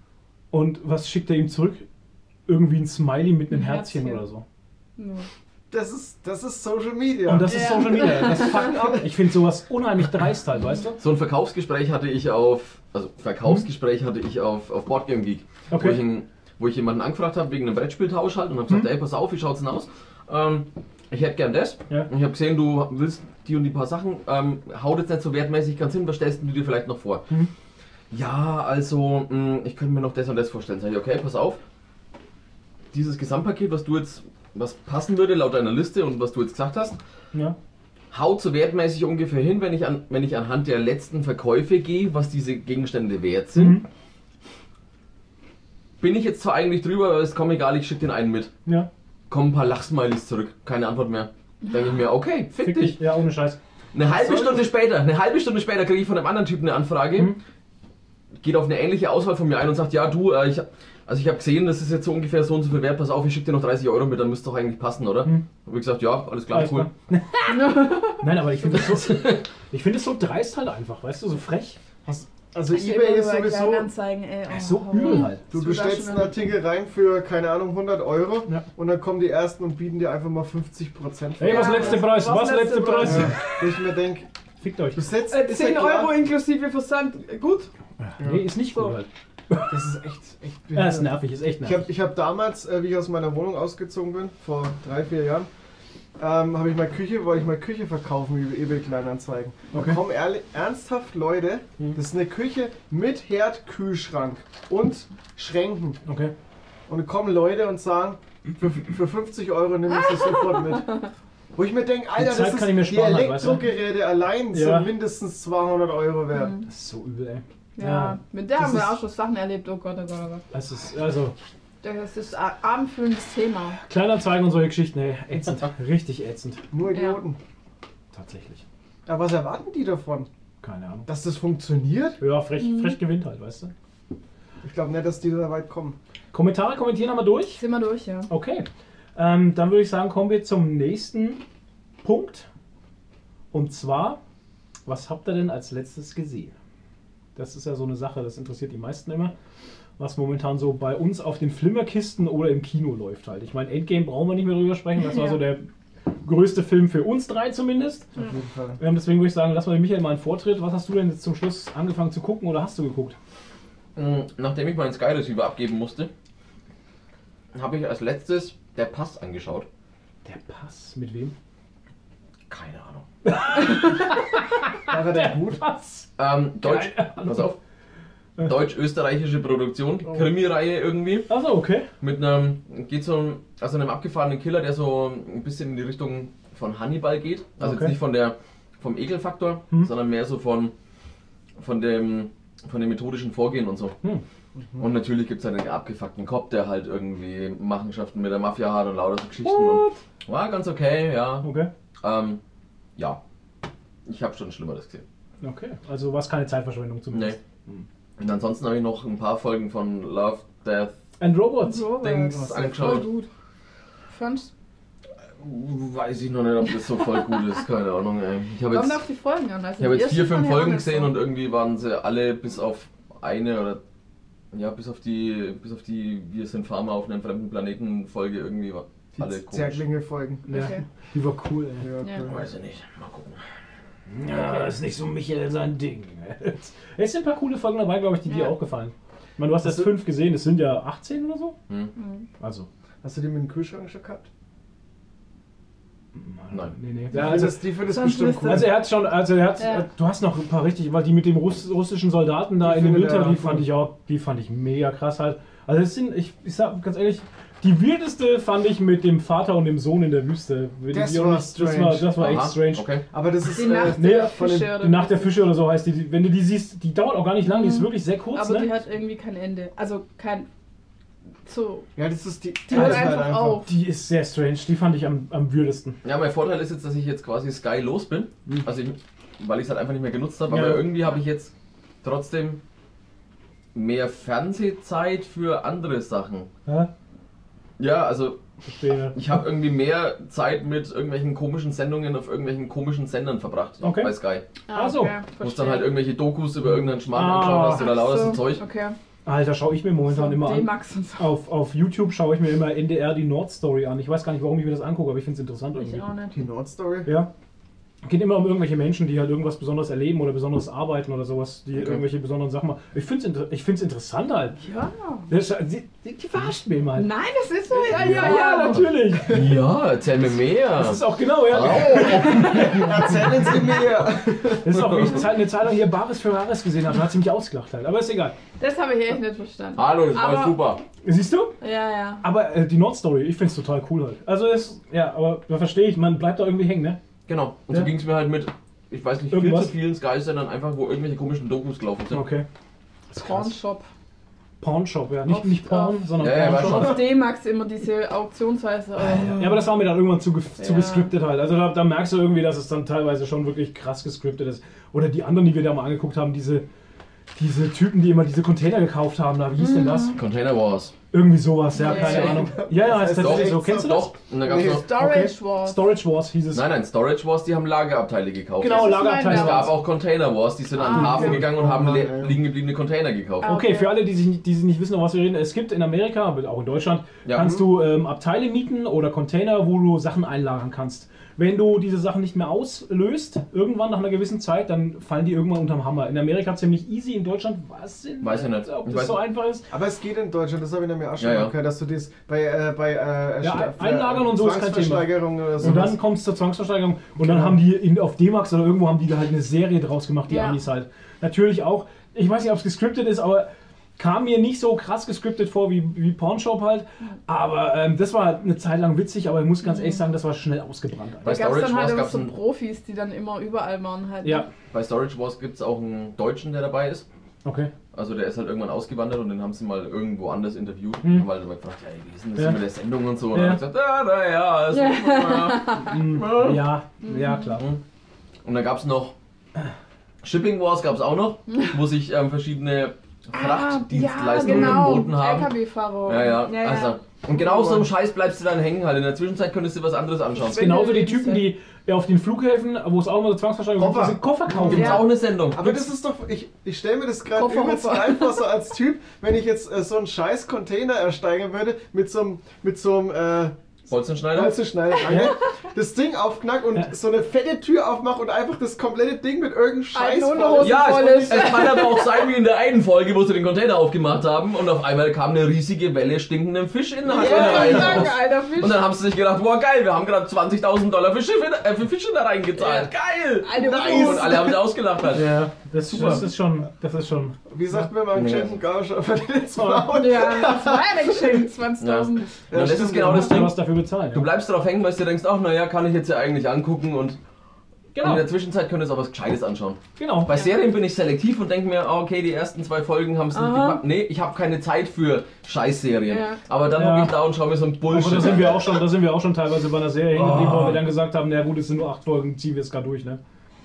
Und was schickt er ihm zurück? Irgendwie ein Smiley mit einem Ein Herzchen, Herzchen. oder so. Nur. das ist, das ist Social Media. Und das ist Ja. Social Media. Das fuckt ab. Ich finde sowas unheimlich dreist halt, weißt du? So ein Verkaufsgespräch hatte ich auf, also Verkaufsgespräch hatte ich auf, auf Boardgame Geek, Okay. wo, ich einen, wo ich jemanden angefragt habe wegen einem Brettspieltausch halt und habe gesagt, Mhm. ey, pass auf, wie schaut's denn aus? Ähm, ich hätte gern das. Ja. Und ich habe gesehen, du willst die und die paar Sachen, ähm, haut jetzt nicht so wertmäßig ganz hin, was stellst du dir vielleicht noch vor? Mhm. Ja, also, mh, ich könnte mir noch das und das vorstellen. Sag ich, okay, pass auf. Dieses Gesamtpaket, was du jetzt, was passen würde laut deiner Liste und was du jetzt gesagt hast, Ja. haut so wertmäßig ungefähr hin, wenn ich, an, wenn ich anhand der letzten Verkäufe gehe, was diese Gegenstände wert sind. Mhm. Bin ich jetzt zwar eigentlich drüber, aber ist komm egal, ich schicke den einen mit. Ja. Kommen ein paar Lachsmileys zurück, keine Antwort mehr. Denke ich mir, okay, fick, Fick dich. dich. Ja, ohne Scheiß. Eine halbe soll Stunde später, eine halbe Stunde später kriege ich von einem anderen Typen eine Anfrage, Mhm. geht auf eine ähnliche Auswahl von mir ein und sagt, ja du, äh, ich, also ich habe gesehen, das ist jetzt so ungefähr so und so viel wert, pass auf, ich schicke dir noch dreißig Euro mit, dann müsste doch eigentlich passen, oder? Mhm. Habe ich gesagt, ja, alles klar, Alles cool. klar. Nein, aber ich finde das so, ich finde es so dreist halt einfach, weißt du, so frech. Also Ich eBay ist bei sowieso, Kleinanzeigen, ey, oh, So Horror. übel halt. du, Das du wird da stellst schon einen Artikel rein für, keine Ahnung, hundert Euro Ja. und dann kommen die ersten und bieten dir einfach mal fünfzig Prozent Hey, was Ja, letzte was- Preis? was Was letzte letzte Preis? Preis? Ja, wo ich mir denke, Fickt euch. du setzt, Äh, ist ja zehn klar, Euro inklusive Versand, gut. Nee, ist nicht gut So. halt. das ist echt, echt Ja, ist behindert. nervig, ist echt Ich habe nervig. ich hab damals, äh, wie ich aus meiner Wohnung ausgezogen bin, vor drei, vier Jahren, ähm, habe ich mal Küche, wollte ich mal Küche verkaufen über eBay Kleinanzeigen. Okay. Da kommen ehrlich, ernsthaft Leute, Hm. das ist eine Küche mit Herd, Kühlschrank und Schränken. Okay. Und dann kommen Leute und sagen, für, für fünfzig Euro nehme ich das sofort mit. Wo ich mir denke, Alter, Zeit das ist, kann ich mir die sparen halt, weißt du? Elektrogeräte allein Ja. sind mindestens zweihundert Euro wert. Mhm. Das ist so übel, ey. Ja, Ja. mit der Das haben wir ist- auch schon Sachen erlebt, oh Gott, oh Gott, oh Gott. Das ist, also, Das ist ein abendfüllendes Thema. Kleinanzeigen und solche Geschichten, ey, ätzend. Richtig ätzend. Nur Idioten. Tatsächlich. Aber was erwarten die davon? Keine Ahnung. Dass das funktioniert? Ja, frech, Mhm. frech gewinnt halt, weißt du. Ich glaube nicht, dass die da weit kommen. Kommentare kommentieren haben wir durch. Sind wir durch, ja. Okay. Ähm, dann würde ich sagen, kommen wir zum nächsten Punkt. Und zwar, was habt ihr denn als letztes gesehen? Das ist ja so eine Sache, das interessiert die meisten immer. Was momentan so bei uns auf den Flimmerkisten oder im Kino läuft halt. Ich meine, Endgame brauchen wir nicht mehr drüber sprechen. Das war Ja. so der größte Film für uns drei zumindest. Auf jeden Fall. Ähm, deswegen würde ich sagen, lass mal den Michael mal einen Vortritt. Was hast du denn jetzt zum Schluss angefangen zu gucken oder hast du geguckt? Mm, Nachdem ich meinen Sky Receiver abgeben musste, habe ich als letztes der Pass angeschaut. Der Pass. Mit wem? Keine Ahnung. War er denn gut? Pass. Ähm, Deutsch, Keine Ahnung. pass auf. Deutsch-österreichische Produktion, Oh. Krimi-Reihe irgendwie. Achso, okay. Mit einem, geht so einem, also einem abgefahrenen Killer, der so ein bisschen in die Richtung von Hannibal geht. Also Okay. jetzt nicht von der, vom Ekelfaktor, Hm. sondern mehr so von, von dem, von dem methodischen Vorgehen und so. Hm. Und natürlich gibt es halt einen abgefuckten Cop, der halt irgendwie Machenschaften mit der Mafia hat und lauter so Geschichten. What? Und war ganz okay, ja. Okay. Ähm, ja. Ich habe schon Schlimmeres gesehen. Okay. Also war es keine Zeitverschwendung Nee. zumindest. Und ansonsten habe ich noch ein paar Folgen von Love, Death, And Robots. So, Dings voll angeschaut. gut. Fandst Weiß ich noch nicht, ob das so voll gut ist, keine Ahnung, ey. Ich habe Kommt jetzt, auf die Folgen an. Also ich habe die jetzt vier, erste fünf fand ich auch Folgen nicht gesehen so. und irgendwie waren sie alle bis auf eine oder ja, bis auf die, bis auf die Wir sind Farmer auf einem fremden Planeten Folge irgendwie war alle Die komisch. Zerklinge folgen. Ja, Okay. die war cool, ey. Ja, Ja. cool. Weiß ich nicht, mal gucken. Ja, ist nicht so Michael sein Ding. Es sind ein paar coole Folgen dabei, glaube ich, die dir Ja. auch gefallen. Ich meine, du hast erst Hast du- fünf gesehen, es sind ja achtzehn oder so. Hm? Mhm. Also. Hast du die mit dem Kühlschrank schon gehabt? Nein. Nee, nee. Die Ja, findest, also, die findest Sonst bestimmt müsste- cool. also er hat schon, also er hat, Ja. du hast noch ein paar richtig, weil die mit dem Russ, russischen Soldaten da Die in dem findet Winter, er die auch fand cool. ich auch, die fand ich mega krass halt. Also es sind, ich, ich sag ganz ehrlich, die weirdeste fand ich mit dem Vater und dem Sohn in der Wüste. Das Die auch war nicht- das war, strange. das war echt Aha, strange. Okay. Aber das ist Die äh, Nacht nee, der von den- Fische oder Die Nacht der Fische oder so heißt die. Wenn du die siehst, die dauert auch gar nicht lang, die ist Mhm. wirklich sehr kurz. Aber ne? die hat irgendwie kein Ende. Also kein. So. ja, das ist die. Die das hört ist halt einfach auf. Die ist sehr strange, die fand ich am, am würdesten. Ja, mein Vorteil ist jetzt, dass ich jetzt quasi Sky los bin. Mhm. Also ich, weil ich es halt einfach nicht mehr genutzt habe, Ja. aber irgendwie habe ich jetzt trotzdem mehr Fernsehzeit für andere Sachen. Ja? Ja, also Verstehe. ich habe irgendwie mehr Zeit mit irgendwelchen komischen Sendungen auf irgendwelchen komischen Sendern verbracht Okay. bei Sky. Ach so. Wo es dann halt irgendwelche Dokus über irgendeinen Schmarrn Ah. angeschaut hast oder lauter so so, Zeug. Okay. Alter, schaue ich mir momentan So, immer an. D-Max und so. Auf, auf YouTube schaue ich mir immer N D R die Nordstory an. Ich weiß gar nicht, warum ich mir das angucke, aber ich finde es interessant irgendwie. Ich auch nicht. Die Nordstory? Ja. Geht immer um irgendwelche Menschen, die halt irgendwas Besonderes erleben oder besonderes arbeiten oder sowas, die Okay. irgendwelche besonderen Sachen machen. Ich finde es inter ich find's interessant halt. Ja. Das, die, die, die verarscht mich mal. Nein, das ist so. Ja, Ja, ja, natürlich. Ja, erzähl mir mehr. Das ist auch genau, ja. Erzählen Sie mir! Das ist auch, wie ich Zeit- eine Zeit lang hier Bares für Wahres gesehen habe. Da hat sie mich ausgelacht halt. Aber ist egal. Das habe ich echt nicht verstanden. Hallo, das war Aber- super. Siehst du? Ja, ja. Aber äh, die Nordstory, ich finde es total cool halt. Also ist, ja, aber da verstehe ich, man bleibt da irgendwie hängen, ne? Genau. Und Ja. so ging es mir halt mit, ich weiß nicht, viel Irgendwas? zu vielen Sky-Sendern einfach, wo irgendwelche komischen Dokus gelaufen sind. Okay. Das ist krass. Pornshop. Pornshop, ja. Nicht, Auf- nicht Porn, auf- sondern Ja, ja, Pornshop. weiß Auf D-Max immer diese Auktionsweise. Ja, aber das war mir dann irgendwann zu, ge zu Ja. gescriptet halt. Also da, da merkst du irgendwie, dass es dann teilweise schon wirklich krass gescriptet ist. Oder die anderen, die wir da mal angeguckt haben, diese, diese Typen, die immer diese Container gekauft haben, da, wie hieß denn das? Container Wars. Irgendwie sowas, ja, Nee. keine Ahnung. Ja, ja, ist Das heißt tatsächlich so. doch, Kennst du das? Doch, und dann gab's Nee. noch. Storage Wars. Storage Wars hieß es. Nein, nein, Storage Wars, die haben Lagerabteile gekauft. Genau, Das ist Lagerabteil. mein Es gab Wars. auch Container Wars, die sind an den Ah, Hafen okay. gegangen und haben Oh Mann, le- ey. liegen gebliebene Container gekauft. Ah. Okay, Okay. für alle, die sich, nicht- die sich nicht wissen, um was wir reden, es gibt in Amerika, aber auch in Deutschland, Ja. kannst du ähm, Abteile mieten oder Container, wo du Sachen einlagern kannst. Wenn du diese Sachen nicht mehr auslöst, irgendwann nach einer gewissen Zeit, dann fallen die irgendwann unterm Hammer. In Amerika ziemlich easy, in Deutschland was in, Weiß ich nicht. ob Ich das weiß so nicht. einfach ist. Aber es geht in Deutschland, das habe ich nämlich auch schon Ja, mal ja. gehört, dass du das bei, äh, bei äh, Ja, Sta- einlagern und so ist kein Thema. Zwangsversteigerung oder so. Und dann kommt es zur Zwangsversteigerung und dann Genau. haben die in, auf D-Max oder irgendwo haben die da halt eine Serie draus gemacht, die Ja. Amis halt. Natürlich auch, ich weiß nicht, ob es gescriptet ist, aber kam mir nicht so krass gescriptet vor wie, wie Pornshop halt. Aber ähm, das war eine Zeit lang witzig, aber ich muss ganz ehrlich sagen, das war schnell ausgebrannt. Da Bei gab es Storage dann halt Wars immer gab's so einen- Profis, die dann immer überall waren halt. Ja, Bei Storage Wars gibt es auch einen Deutschen, der dabei ist. okay. Also der ist halt irgendwann ausgewandert und den haben sie mal irgendwo anders interviewt. Hm. Haben halt immer gefragt, ja, wie ist denn das Ja. hier mit der Sendung und so. Und Ja. dann hat er gesagt, ja, na ja, ist ja. Mm, ja, ja, klar. Und dann gab es noch Shipping Wars gab es auch noch, wo sich ähm, verschiedene Frachtdienstleister ja, genau. angeboten haben. L K W-Fahrer. Ja, ja, also. Und genau so einem Scheiß bleibst du dann hängen halt. In der Zwischenzeit könntest du was anderes anschauen. Das ist genauso die Typen, die ja, auf den Flughäfen, wo es auch immer so Zwangsversteigerung gibt, Koffer. diese Koffer kaufen. Gibt's Ja. auch eine Sendung. Aber das ist doch, ich, ich stelle mir das gerade Koffer, übelst Koffer. geil vor, so als Typ, wenn ich jetzt äh, so einen scheiß Container ersteigern würde, mit so einem, mit so einem, äh, Bolzenschneider? Holzenschneider, das Ding aufknack und Ja. so eine fette Tür aufmache und einfach das komplette Ding mit irgendeinem Scheiß Ein voll- Unterhosen- Ja, voll es, ist. es kann aber auch sein wie in der einen Folge, wo sie den Container aufgemacht haben und auf einmal kam eine riesige Welle stinkenden Fisch in der Ja, rein. danke, alter Fisch. Und dann haben sie sich gedacht, boah geil, wir haben gerade zwanzigtausend Dollar für, Schiffe, äh, für Fische da reingezahlt. Geil! Alter, Nice. Und alle haben sie ausgelacht. Halt. Ja, das, Super. das ist schon, das ist schon. Wie sagt mir mal ein Ja. geschenkten Gage für den Ja, Frauen? das war ja geschenkt, zwanzigtausend. Und das stimmt, ist genau Du das musst ja Ding. was dafür bezahlen. Du bleibst darauf hängen, weil du dir denkst, ach naja, kann ich jetzt ja eigentlich angucken und in Genau, der Zwischenzeit könntest du auch was Gescheites anschauen. genau. Bei Serien bin ich selektiv und denke mir, ah, okay, die ersten zwei Folgen haben es nicht Aha. gepackt. Nee, ich habe keine Zeit für Scheißserien. Ja. Aber dann Ja. hocke ich da und schaue mir so ein Aber da Bullshit sind an. wir auch schon, da sind wir auch schon teilweise bei einer Serie hängen geblieben, Oh. wo wir dann gesagt haben, na gut, es sind nur acht Folgen, ziehen wir es gerade durch, ne?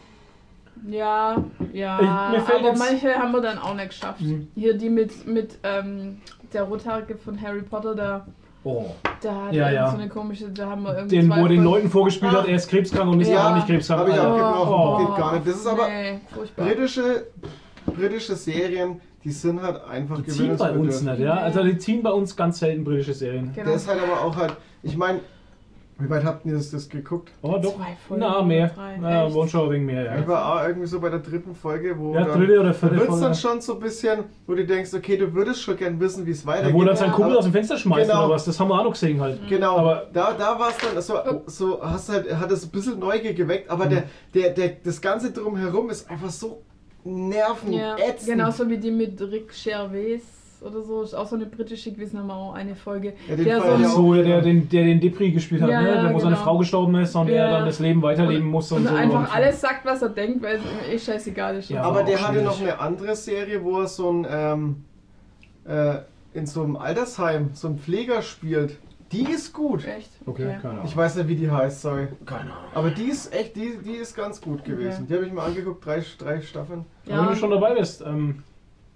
Ja, ja. Ich- mir fällt aber jetzt- manche haben wir dann auch nicht geschafft. Mhm. Hier die mit, mit ähm, der Rothaarige von Harry Potter, da, Oh. da hat Ja, er ja. so eine komische, da haben wir irgendwie Den, zwei wo er den Folgen- Leuten vorgespielt hat, Ah. er ist krebskrank und ist Ja. aber nicht krebskrank. Habe ich Alter. abgebrochen, Oh. geht gar nicht. Das ist aber Nee, furchtbar. britische, britische Serien, die sind halt einfach Die ziehen bei uns nicht, ja? Also die ziehen bei uns ganz selten britische Serien. Genau. Der ist halt aber auch halt, ich meine, wie weit habt ihr das, das geguckt? Oh doch. Zwei Folgen, Na, mehr. drei. Na, Echt? wohl schon ein wenig mehr, ja. Ich war auch irgendwie so bei der dritten Folge, wo Ja, dann, dritte oder da vierte wird's Folge. dann schon so ein bisschen, wo du denkst, okay, du würdest schon gern wissen, wie es weitergeht. Ja, wo dann sein Ja. Kumpel aus dem Fenster schmeißt Genau. oder was, das haben wir auch noch gesehen halt. Genau, Aber- da, da war es dann so, so hast halt, hat es ein bisschen Neugier geweckt, aber Mhm. der, der, der, das Ganze drumherum ist einfach so Ja, nervenätzend. genauso wie die mit Rick Gervais oder so, ist auch so eine britische gewesen, haben wir auch eine Folge. Ja, den der fand Ach ich so, auch. so, ja, der den, der den Depri gespielt hat, Ja, ne? ja, Der, wo seine genau. Frau gestorben ist und er Ja. dann das Leben weiterleben muss und und so. einfach und alles sagt, was er denkt, weil es ihm eh scheißegal ist. Ja. Aber auch der hatte schwierig. noch eine andere Serie, wo er so ein ähm, äh, in so einem Altersheim so ein Pfleger spielt. Die ist gut. Echt? Okay, keine Ahnung. Ich weiß nicht, wie die heißt, sorry. Keine Ahnung. Aber die ist echt, die, die ist ganz gut gewesen. Okay. Die habe ich mir angeguckt, drei, drei Staffeln. Aber wenn Ja, du schon dabei bist, ähm,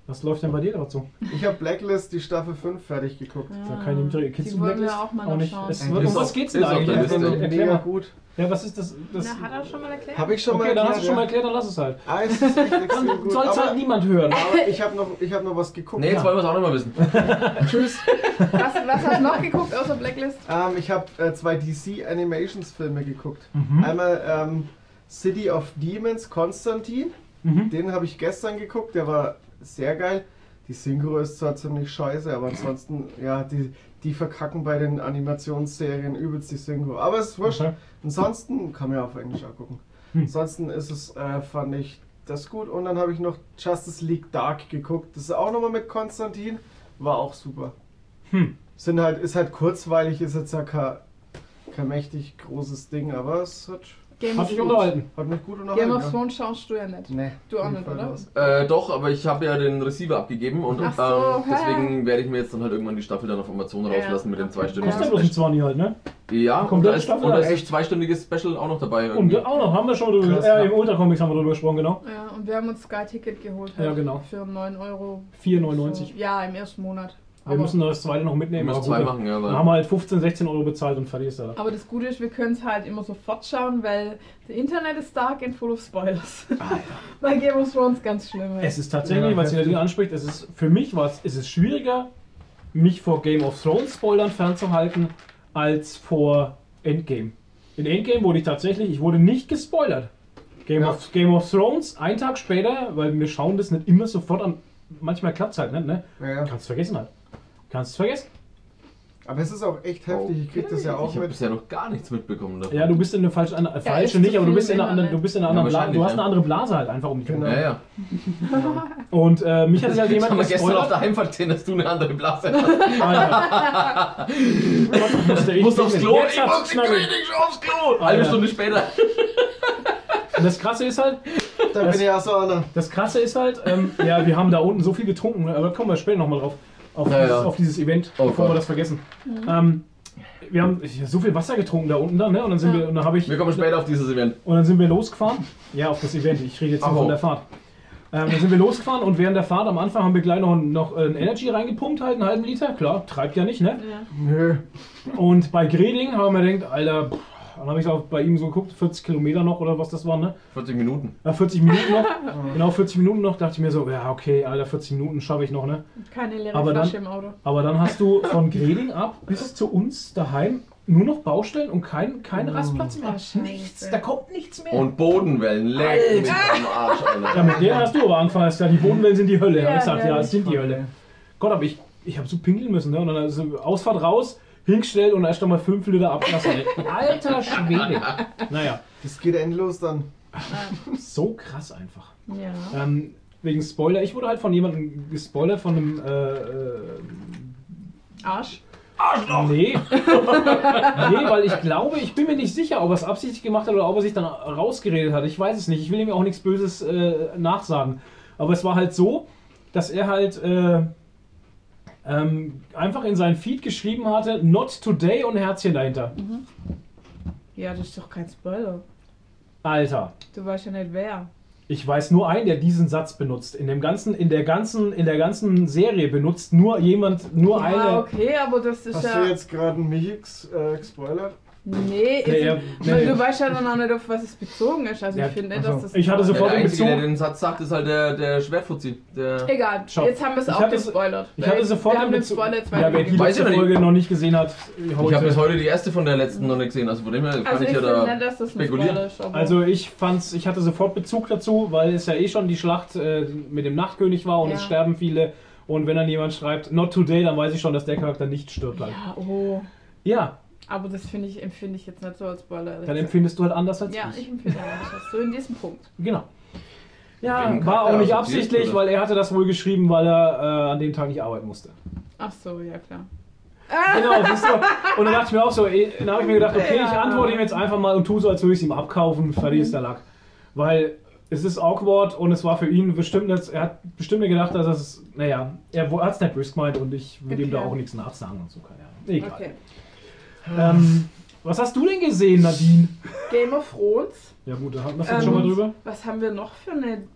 Was läuft denn bei dir dazu? Ich habe Blacklist die Staffel fünf fertig geguckt. Da kann ich nicht Kennst Die du wollen wir Blacklist? auch mal noch nicht. schauen. Es, Ey, um das was ist- geht's denn ist auf eigentlich? der Das Liste. ist Erklär mega mal. gut. Ja, was ist das? das Na, hat er schon mal erklärt? Habe ich schon okay, mal dann erklärt. hast du schon mal ja. erklärt, dann lass es halt. Ah, es ist echt extrem Dann gut. soll es halt Aber, niemand hören. aber ich habe noch, ich hab noch was geguckt. Nee, jetzt wollen wir es auch noch mal wissen. Tschüss. Was, was hast du noch geguckt außer Blacklist? Ähm, ich habe äh, zwei D C Animations Filme geguckt. Mhm. Einmal ähm, City of Demons, Konstantin. Mhm. Den habe ich gestern geguckt, der war sehr geil. Die Synchro ist zwar ziemlich scheiße, aber ansonsten, ja, die, die verkacken bei den Animationsserien übelst die Synchro. Aber es ist wurscht. Okay. Ansonsten kann man ja auf Englisch auch gucken. Hm. Ansonsten ist es, äh, fand ich das gut. Und dann habe ich noch Justice League Dark geguckt. Das ist auch nochmal mit Konstantin. War auch super. Hm. Sind halt, ist halt kurzweilig, ist jetzt ja kein, kein mächtig großes Ding, aber es hat, Game Hat of dich Thrones. unterhalten. hat mich gut unterhalten. Game of ja. Thrones schaust du ja nicht. Nee, Du auch auf nicht, jeden Fall oder? was. Äh, doch, aber ich habe ja den Receiver abgegeben und Ach so, ähm, hä? deswegen werde ich mir jetzt dann halt irgendwann die Staffel dann auf Amazon Ja, rauslassen mit dem okay. zweistündigen Kostet Ja. bloß ein Special. zwanzig halt, ne? Ja, und Komplette da ist, Staffel, und da ist echt? ein zweistündiges Special auch noch dabei. Und irgendwie. auch noch, haben wir schon drüber, Krass, äh, ja. im Ultra-Comics haben wir drüber gesprochen, genau. Ja, und wir haben uns Sky Ticket geholt. Ja, halt genau. Für neun Euro. vier neunundneunzig. So, ja, im ersten Monat. Wir Aber, müssen das zweite noch mitnehmen. Wir müssen aber zwei gut, machen, ja, Dann weil- haben wir halt fünfzehn, sechzehn Euro bezahlt und fertig ist er. aber das Gute ist, wir können es halt immer sofort schauen, weil das Internet ist dark and full of spoilers. Bei Game of Thrones ganz schlimm. ey. Es ist tatsächlich, Ja, was ihr heftig. Dinge anspricht, es ist für mich was, es ist schwieriger, mich vor Game of Thrones Spoilern fernzuhalten, als vor Endgame. In Endgame wurde ich tatsächlich, ich wurde nicht gespoilert. Game, Ja. of, Game of Thrones, einen Tag später, weil wir schauen das nicht immer sofort an, manchmal klappt es halt nicht, ne? Ja, ja. Kannst vergessen halt. Kannst vergessen. Aber es ist auch echt heftig, ich krieg das ja auch Ich habe mit. bisher noch gar nichts mitbekommen davon. Ja, du bist in der falschen, äh, falsche ist nicht, zu aber du viel bist in im einer anderen, du Internet. bist in einer Ja, anderen Blase, du wahrscheinlich, hast eine ja. andere Blase halt einfach um dich herum. Genau. Ja, ja. Und äh, mich hat es halt Ich jemand habe gestern auf gespoilert. der Heimfahrt gesehen, dass du eine andere Blase hast. Alter. Gott, musste ich Du musst aufs Klo. Jetzt Ich hat's muss die geschnallt. König aufs Klo. Halbe Alter. Stunde später. Und das Krasse ist halt, Da Das- bin ich auch so einer. das Krasse ist halt, ähm, ja, wir haben da unten so viel getrunken, aber kommen wir später nochmal drauf, auf, Ja, dieses, ja. auf dieses Event, Oh bevor wir Gott. das vergessen. Ähm, wir haben ich, hab so viel Wasser getrunken da unten dann, ne? Und dann sind Ja. wir, und dann habe ich, Wir kommen später auf dieses Event. und dann sind wir losgefahren. Ja, auf das Event. Ich rede jetzt nur Ach, von oh. der Fahrt. Ähm, dann sind wir losgefahren und während der Fahrt am Anfang haben wir gleich noch, noch ein Energy reingepumpt, halt einen halben Liter. Klar, treibt ja nicht, ne? Ja. Nö. Und bei Greding haben wir gedacht, Alter, pff, dann habe ich auch bei ihm so geguckt, vierzig Kilometer noch oder was das war, ne? vierzig Minuten. Ja, vierzig Minuten noch. Genau, vierzig Minuten noch. Dachte ich mir so, ja, okay, Alter, vierzig Minuten schaffe ich noch, ne? Keine leere Aber Flasche dann- im Auto. Aber dann hast du von Greding ab bis zu uns daheim nur noch Baustellen und kein, kein Rastplatz mehr. Oh, scheiße. Nichts, da kommt nichts mehr. Und Bodenwellen. Leck mich am Arsch, Alter. Ja, mit der hast du aber angefangen, hast ja, die Bodenwellen sind die Hölle. Ja, Ja, ich gesagt, ja, ja, das es sind die Hölle. Gott, aber ich, ich habe so pinkeln müssen, ne? Und dann ist Ausfahrt raus, hingestellt und erst einmal fünf Liter abgelassen. ey. Alter Schwede. Naja, Das geht endlos dann. so krass einfach. Ja. Ähm, wegen Spoiler, ich wurde halt von jemandem gespoilert, von einem, äh, äh, Arsch. nee. nee, weil ich glaube, ich bin mir nicht sicher, ob er es absichtlich gemacht hat oder ob er sich dann rausgeredet hat. Ich weiß es nicht. Ich will ihm auch nichts Böses äh, nachsagen. Aber es war halt so, dass er halt äh, ähm, einfach in seinen Feed geschrieben hatte, not today und ein Herzchen dahinter. Ja, das ist doch kein Spoiler. Alter. Du weißt ja nicht wer. Ich weiß nur einen, der diesen Satz benutzt. In dem ganzen, in der ganzen, in der ganzen Serie benutzt nur jemand, nur Ja, eine. okay, aber das ist Hast ja. du jetzt gerade einen Mix äh, gespoilert? Nee, Nee, ist, ja, weil nee. du weißt ja dann auch nicht, auf was es bezogen ist. Also Ja, ich finde nicht, ach so. dass das. Ich hatte Ja, sofort der in Einzige, der Bezug. den Satz sagt, ist halt der, der Schwertfuzzi. Der Egal, Schau, jetzt haben wir es ich auch hatte es- gespoilert. Ich hatte sofort wir haben in den Bezug. Spoiler jetzt Ja, wer die Weiß letzte ich noch Folge noch nicht gesehen hat, ich habe bis heute die erste von der letzten noch nicht gesehen. Also von dem her kann Also ich ich ja finde da nicht, dass das ein spekulieren. Spoiler ist. Aber Also ich fand's, ich hatte sofort Bezug dazu, weil es ja eh schon die Schlacht äh, mit dem Nachtkönig war und Ja. es sterben viele. Und wenn dann jemand schreibt, not today, dann weiß ich schon, dass der Charakter nicht stirbt. Halt. ja, oh. Ja, Aber das finde ich, empfinde ich jetzt nicht so als Spoiler. ehrlich dann gesagt. empfindest du halt anders als Ja, ich. ich empfinde anders. So in diesem Punkt. Genau. Ja, Wegen war auch Charakter nicht assoziiert, absichtlich, oder? weil er hatte das wohl geschrieben, weil er äh, an dem Tag nicht arbeiten musste. Ach so, ja klar. Genau, siehst du. Und dann dachte ich mir auch so, eh, dann habe ich mir gedacht, okay, Ja. ich antworte ihm jetzt einfach mal und tue so, als würde ich es ihm abkaufen, fertig ist der Lack. Weil es ist awkward und es war für ihn bestimmt jetzt, er hat bestimmt mir gedacht, dass es, naja, er hat es nicht böse gemeint und ich will ihm da Okay. auch nichts nachsagen und so, keine Ahnung. Egal. Okay. Ähm, was hast du denn gesehen, Nadine? Game of Thrones. Ja gut, da hatten wir es jetzt Ähm, schon mal drüber. Was haben wir noch für eine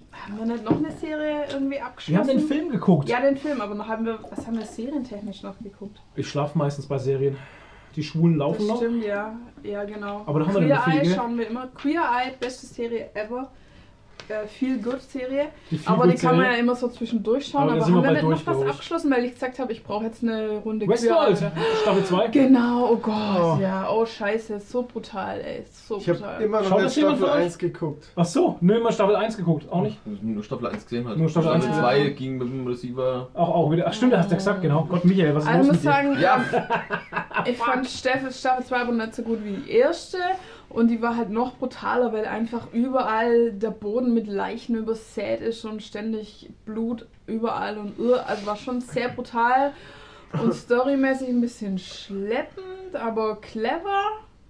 Haben wir nicht noch eine Serie irgendwie abgeschlossen? Wir haben den Film geguckt. Ja, den Film, aber noch haben wir, was haben wir serientechnisch noch geguckt? Ich schlafe meistens bei Serien. Die Schwulen laufen Das noch. stimmt, ja. Ja, genau. Aber da haben wir Queer dann viel, Eye gell? schauen wir immer. Queer Eye, beste Serie ever. Äh, Feel Good Serie. Die Feel aber Good die kann man Serie. ja immer so zwischendurch schauen. Aber da Aber, sind wir haben wir bald nicht noch durch, was glaub ich. abgeschlossen, weil ich gesagt habe, ich brauche jetzt eine Runde Westworld, Queer Eye. Staffel zwei. Genau, oh Gott, Oh. ja. Oh Scheiße, so brutal, ey. So Ich brutal. habe immer noch Schaut nicht das jemand Staffel von euch? eins geguckt. Ach so, nö, immer Staffel eins geguckt. Auch nicht? Nur Staffel eins gesehen halt. Nur Staffel eins gesehen. zwei ging mit dem Receiver. Auch, auch wieder. Ach stimmt, da hast du gesagt, genau. Gott, Michael, was ist Also ich los muss mit dir? sagen, Ja, ich fand Staffel, Staffel zwei aber nicht so gut wie die erste. Und die war halt noch brutaler, weil einfach überall der Boden mit Leichen übersät ist und ständig Blut überall und uh, also war schon sehr brutal und storymäßig ein bisschen schleppend, aber clever.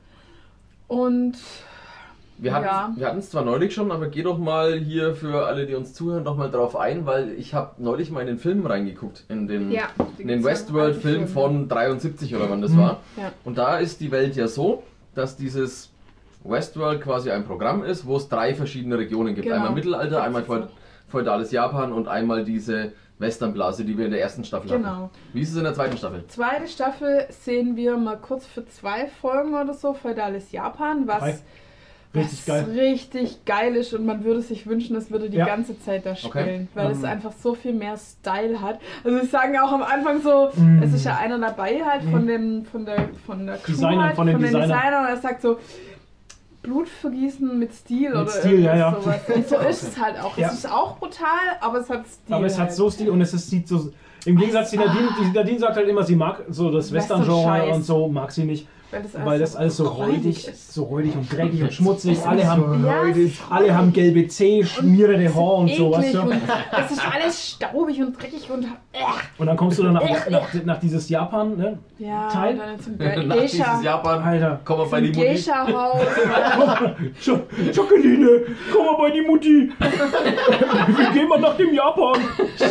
Und wir hatten Ja. wir hatten es zwar neulich schon, aber geh doch mal hier für alle, die uns zuhören, noch mal drauf ein, weil ich habe neulich mal in den Film reingeguckt, in den, ja, in den Westworld-Film von dreiundsiebzig oder wann das Mhm. war. Ja. Und da ist die Welt ja so, dass dieses Westworld quasi ein Programm ist, wo es drei verschiedene Regionen gibt. Genau. Einmal Mittelalter, einmal So. feud- feudales Japan und einmal diese Westernblase, die wir in der ersten Staffel hatten. Genau. Wie ist es in der zweiten Staffel? Zweite Staffel sehen wir mal kurz für zwei Folgen oder so feudales Japan, was, Drei. Richtig was geil. richtig geil ist und man würde sich wünschen, es würde die Ja. ganze Zeit da spielen, Okay. weil es Ähm. einfach so viel mehr Style hat. Also sie sagen auch am Anfang so, Mm. es ist ja einer dabei halt von dem von der von der Crew Designer, halt, von den Designer. Designern und er sagt so Blutvergießen mit Stil Mit oder Stil, ja, ja. sowas. Und so ist es halt auch. Ja. Es ist auch brutal, aber es hat Stil. Aber es hat halt. so Stil und es ist, sieht so. Im Gegensatz, die Nadine, die Nadine sagt halt immer, sie mag so das Western-Genre Western-Scheiß. und so, mag sie nicht. weil das, Weil das alles so räudig, ist. so räudig und dreckig und schmutzig. Es Alle ist haben, Ja, es ist alle haben gelbe Zeh, schmierende Haar und so, weißt eklig du? und es ist alles staubig und dreckig und äh, Und dann kommst du dann nach, nach, nach dieses Japan, ne? ja, Teil? und dann zum Nach dieses Geisha, Japan, Alter. kommen wir bei die zum Mutti. Geisha-Haus. Jo- Jacqueline, komm mal bei die Mutti. Wir gehen mal nach dem Japan.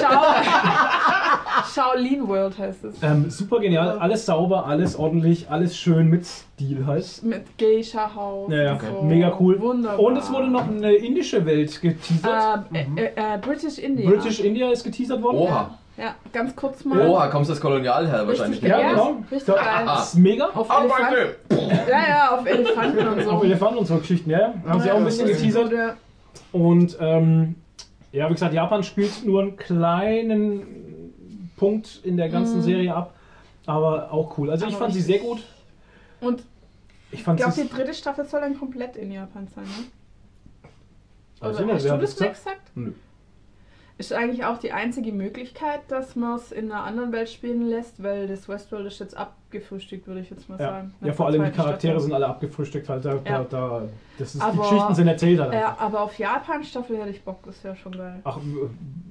Schau, Shaolin World heißt es. Ähm, super genial, alles sauber, alles ordentlich, alles schön mit Stil halt. Mit Geisha-Haus. Ja, ja, und so. mega cool. Wunderbar. Und es wurde noch eine indische Welt geteasert. Ähm, äh, äh, äh, British India. British India ist geteasert worden. Oha. Ja, ganz kurz mal. Oha, kommst du das Kolonial her wahrscheinlich. Richtig Ja, geil. genau. Richtig Da- geil. Das ist mega. Auf Ah, Elefanten. danke. Ja, ja, auf Elefanten und so. Auf Elefanten und so Geschichten, ja. Haben sie auch ein bisschen das ist geteasert. gut, ja. Und ähm, ja, wie gesagt, Japan spielt nur einen kleinen Punkt in der ganzen Mhm. Serie ab. Aber auch cool. Also ich Aber fand sie richtig- sehr gut. Und Ich ich fand glaube, sie. die dritte Staffel soll dann komplett in Japan sein, ne? Weiß Oder ich nicht, hast wer du hat das das nicht gesagt? gesagt? Nö. Ist eigentlich auch die einzige Möglichkeit, dass man es in einer anderen Welt spielen lässt, weil das Westworld ist jetzt abgefrühstückt, würde ich jetzt mal Ja. sagen. ja, Nach vor der allem die zweiten Charaktere Staffel. sind alle abgefrühstückt halt. Da, Ja. da, da, das ist, die Aber- Geschichten sind erzählt halt. Ja, aber auf Japan-Staffel hätte ich Bock, das wäre schon geil. Ach, äh,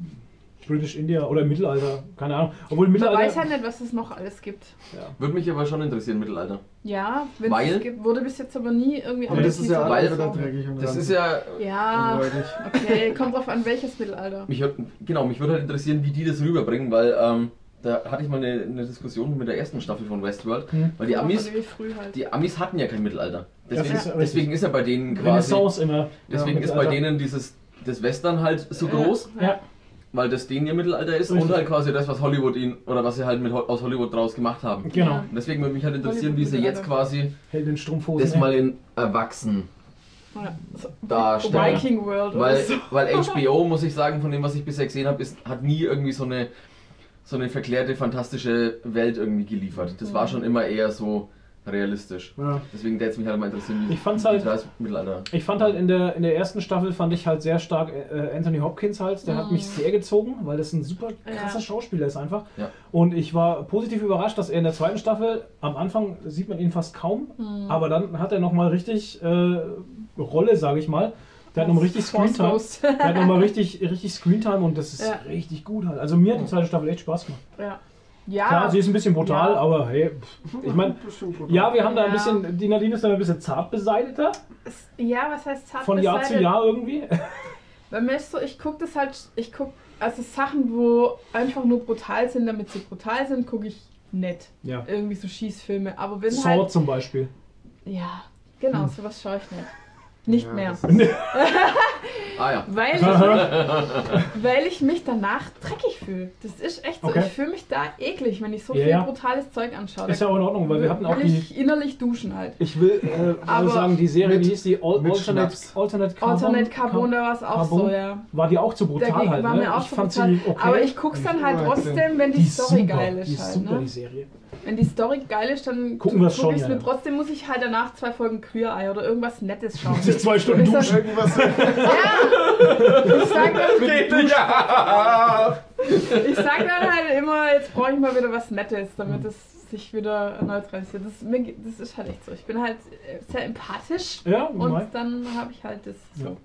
British India oder im Mittelalter, keine Ahnung. Obwohl Man Mittelalter. weiß ja nicht, was es noch alles gibt. ja. Würde mich aber schon interessieren, Mittelalter. Ja, wenn Weil- es gibt, wurde bis jetzt aber nie irgendwie Aber das ist ja Weil- alles wieder dreckig und Das ranzig ist ja. Ja, und räudig. okay, kommt drauf an, welches Mittelalter. Mich würd, genau, mich würde halt interessieren, wie die das rüberbringen, weil ähm, da hatte ich mal eine, eine Diskussion mit der ersten Staffel von Westworld, Hm. weil die Amis, Wie früh halt. die Amis hatten ja kein Mittelalter. Deswegen, Das ist richtig. deswegen ist ja bei denen quasi, Renaissance immer. deswegen Ja, ist bei Mittelalter. denen dieses das Western halt so groß, Ja, weil das denen ihr Mittelalter ist Richtig. und halt quasi das, was Hollywood ihnen oder was sie halt mit Ho- aus Hollywood draus gemacht haben. genau. Ja. Und deswegen würde mich halt interessieren, wie sie Hollywood-Mittelalter. jetzt quasi Hält den Strumpfhosen. das mal in Erwachsen Ja. So, darstellen. Viking World oder Weil, so. weil H B O, muss ich sagen, von dem, was ich bisher gesehen habe, ist, hat nie irgendwie so eine, so eine verklärte, fantastische Welt irgendwie geliefert. Das war Mhm. schon immer eher so realistisch. Ja. Deswegen würde es mich halt mal interessieren, wie Ich fand's wie halt- das Mittelalter. Ich fand halt in der, in der ersten Staffel fand ich halt sehr stark äh, Anthony Hopkins halt, der hat Mhm. mich sehr gezogen, weil das ein super krasser Ja. Schauspieler ist einfach. Ja. Und ich war positiv überrascht, dass er in der zweiten Staffel, am Anfang sieht man ihn fast kaum, Mhm. aber dann hat er nochmal richtig äh, Rolle, sage ich mal. Der hat nochmal richtig Screentime. Force. Der hat nochmal richtig, richtig Screentime und das ist Ja. richtig gut halt. Also mir hat die zweite Staffel echt Spaß gemacht. Ja. Ja. Klar, sie ist ein bisschen brutal, Ja. aber hey, pff, ich meine, Bestimmt brutal. ja, wir haben da ein Ja. bisschen, die Nadine ist da ein bisschen zart beseitigter, Es- ja, was heißt zart von Jahr zu beseitigt? Jahr irgendwie. Bei mir ist so, ich gucke das halt, ich gucke, also Sachen, wo einfach nur brutal sind, damit sie brutal sind, gucke ich nett. Ja. Irgendwie so Schießfilme. Aber wenn Sword halt. zum Beispiel. Ja, genau, Hm. sowas schaue ich nicht. Nicht Ja, mehr. das ist- Ah ja. Weil ich, mich, weil ich mich danach dreckig fühle. Das ist echt so. Okay. Ich fühle mich da eklig, wenn ich so Ja, viel ja. brutales Zeug anschaue. Ist ja auch in Ordnung, weil wir hatten auch will die... ich innerlich duschen halt. Ich will äh, Aber also sagen, die Serie, mit- wie hieß die? Al mit Alternate, Schnaps. Alternate Carbon? Alternate Carbon, da war es auch Carbon? so, ja. War die auch zu brutal Dagegen halt, war ne? mir auch Ich so fand brutal. sie okay. Aber ich guck's dann halt Ja, trotzdem, wenn die, die ist Story super, geil die ist ist halt. super, Ne? die Serie. Wenn die Story geil ist, dann Gucken wir es guck schon, ich's ja. mir. Trotzdem muss ich halt danach zwei Folgen Kühe-Ei oder irgendwas Nettes schauen. Sich zwei Stunden Ist das- duschen. Irgendwas. Ich sag dann, Geht nicht. Ja. ich sag dann halt immer, jetzt brauche ich mal wieder was Nettes, damit es sich wieder neutralisiert. Das, mir geht- das ist halt echt so. Ich bin halt äh, sehr empathisch Ja, und mei. dann habe ich halt das so. Ja.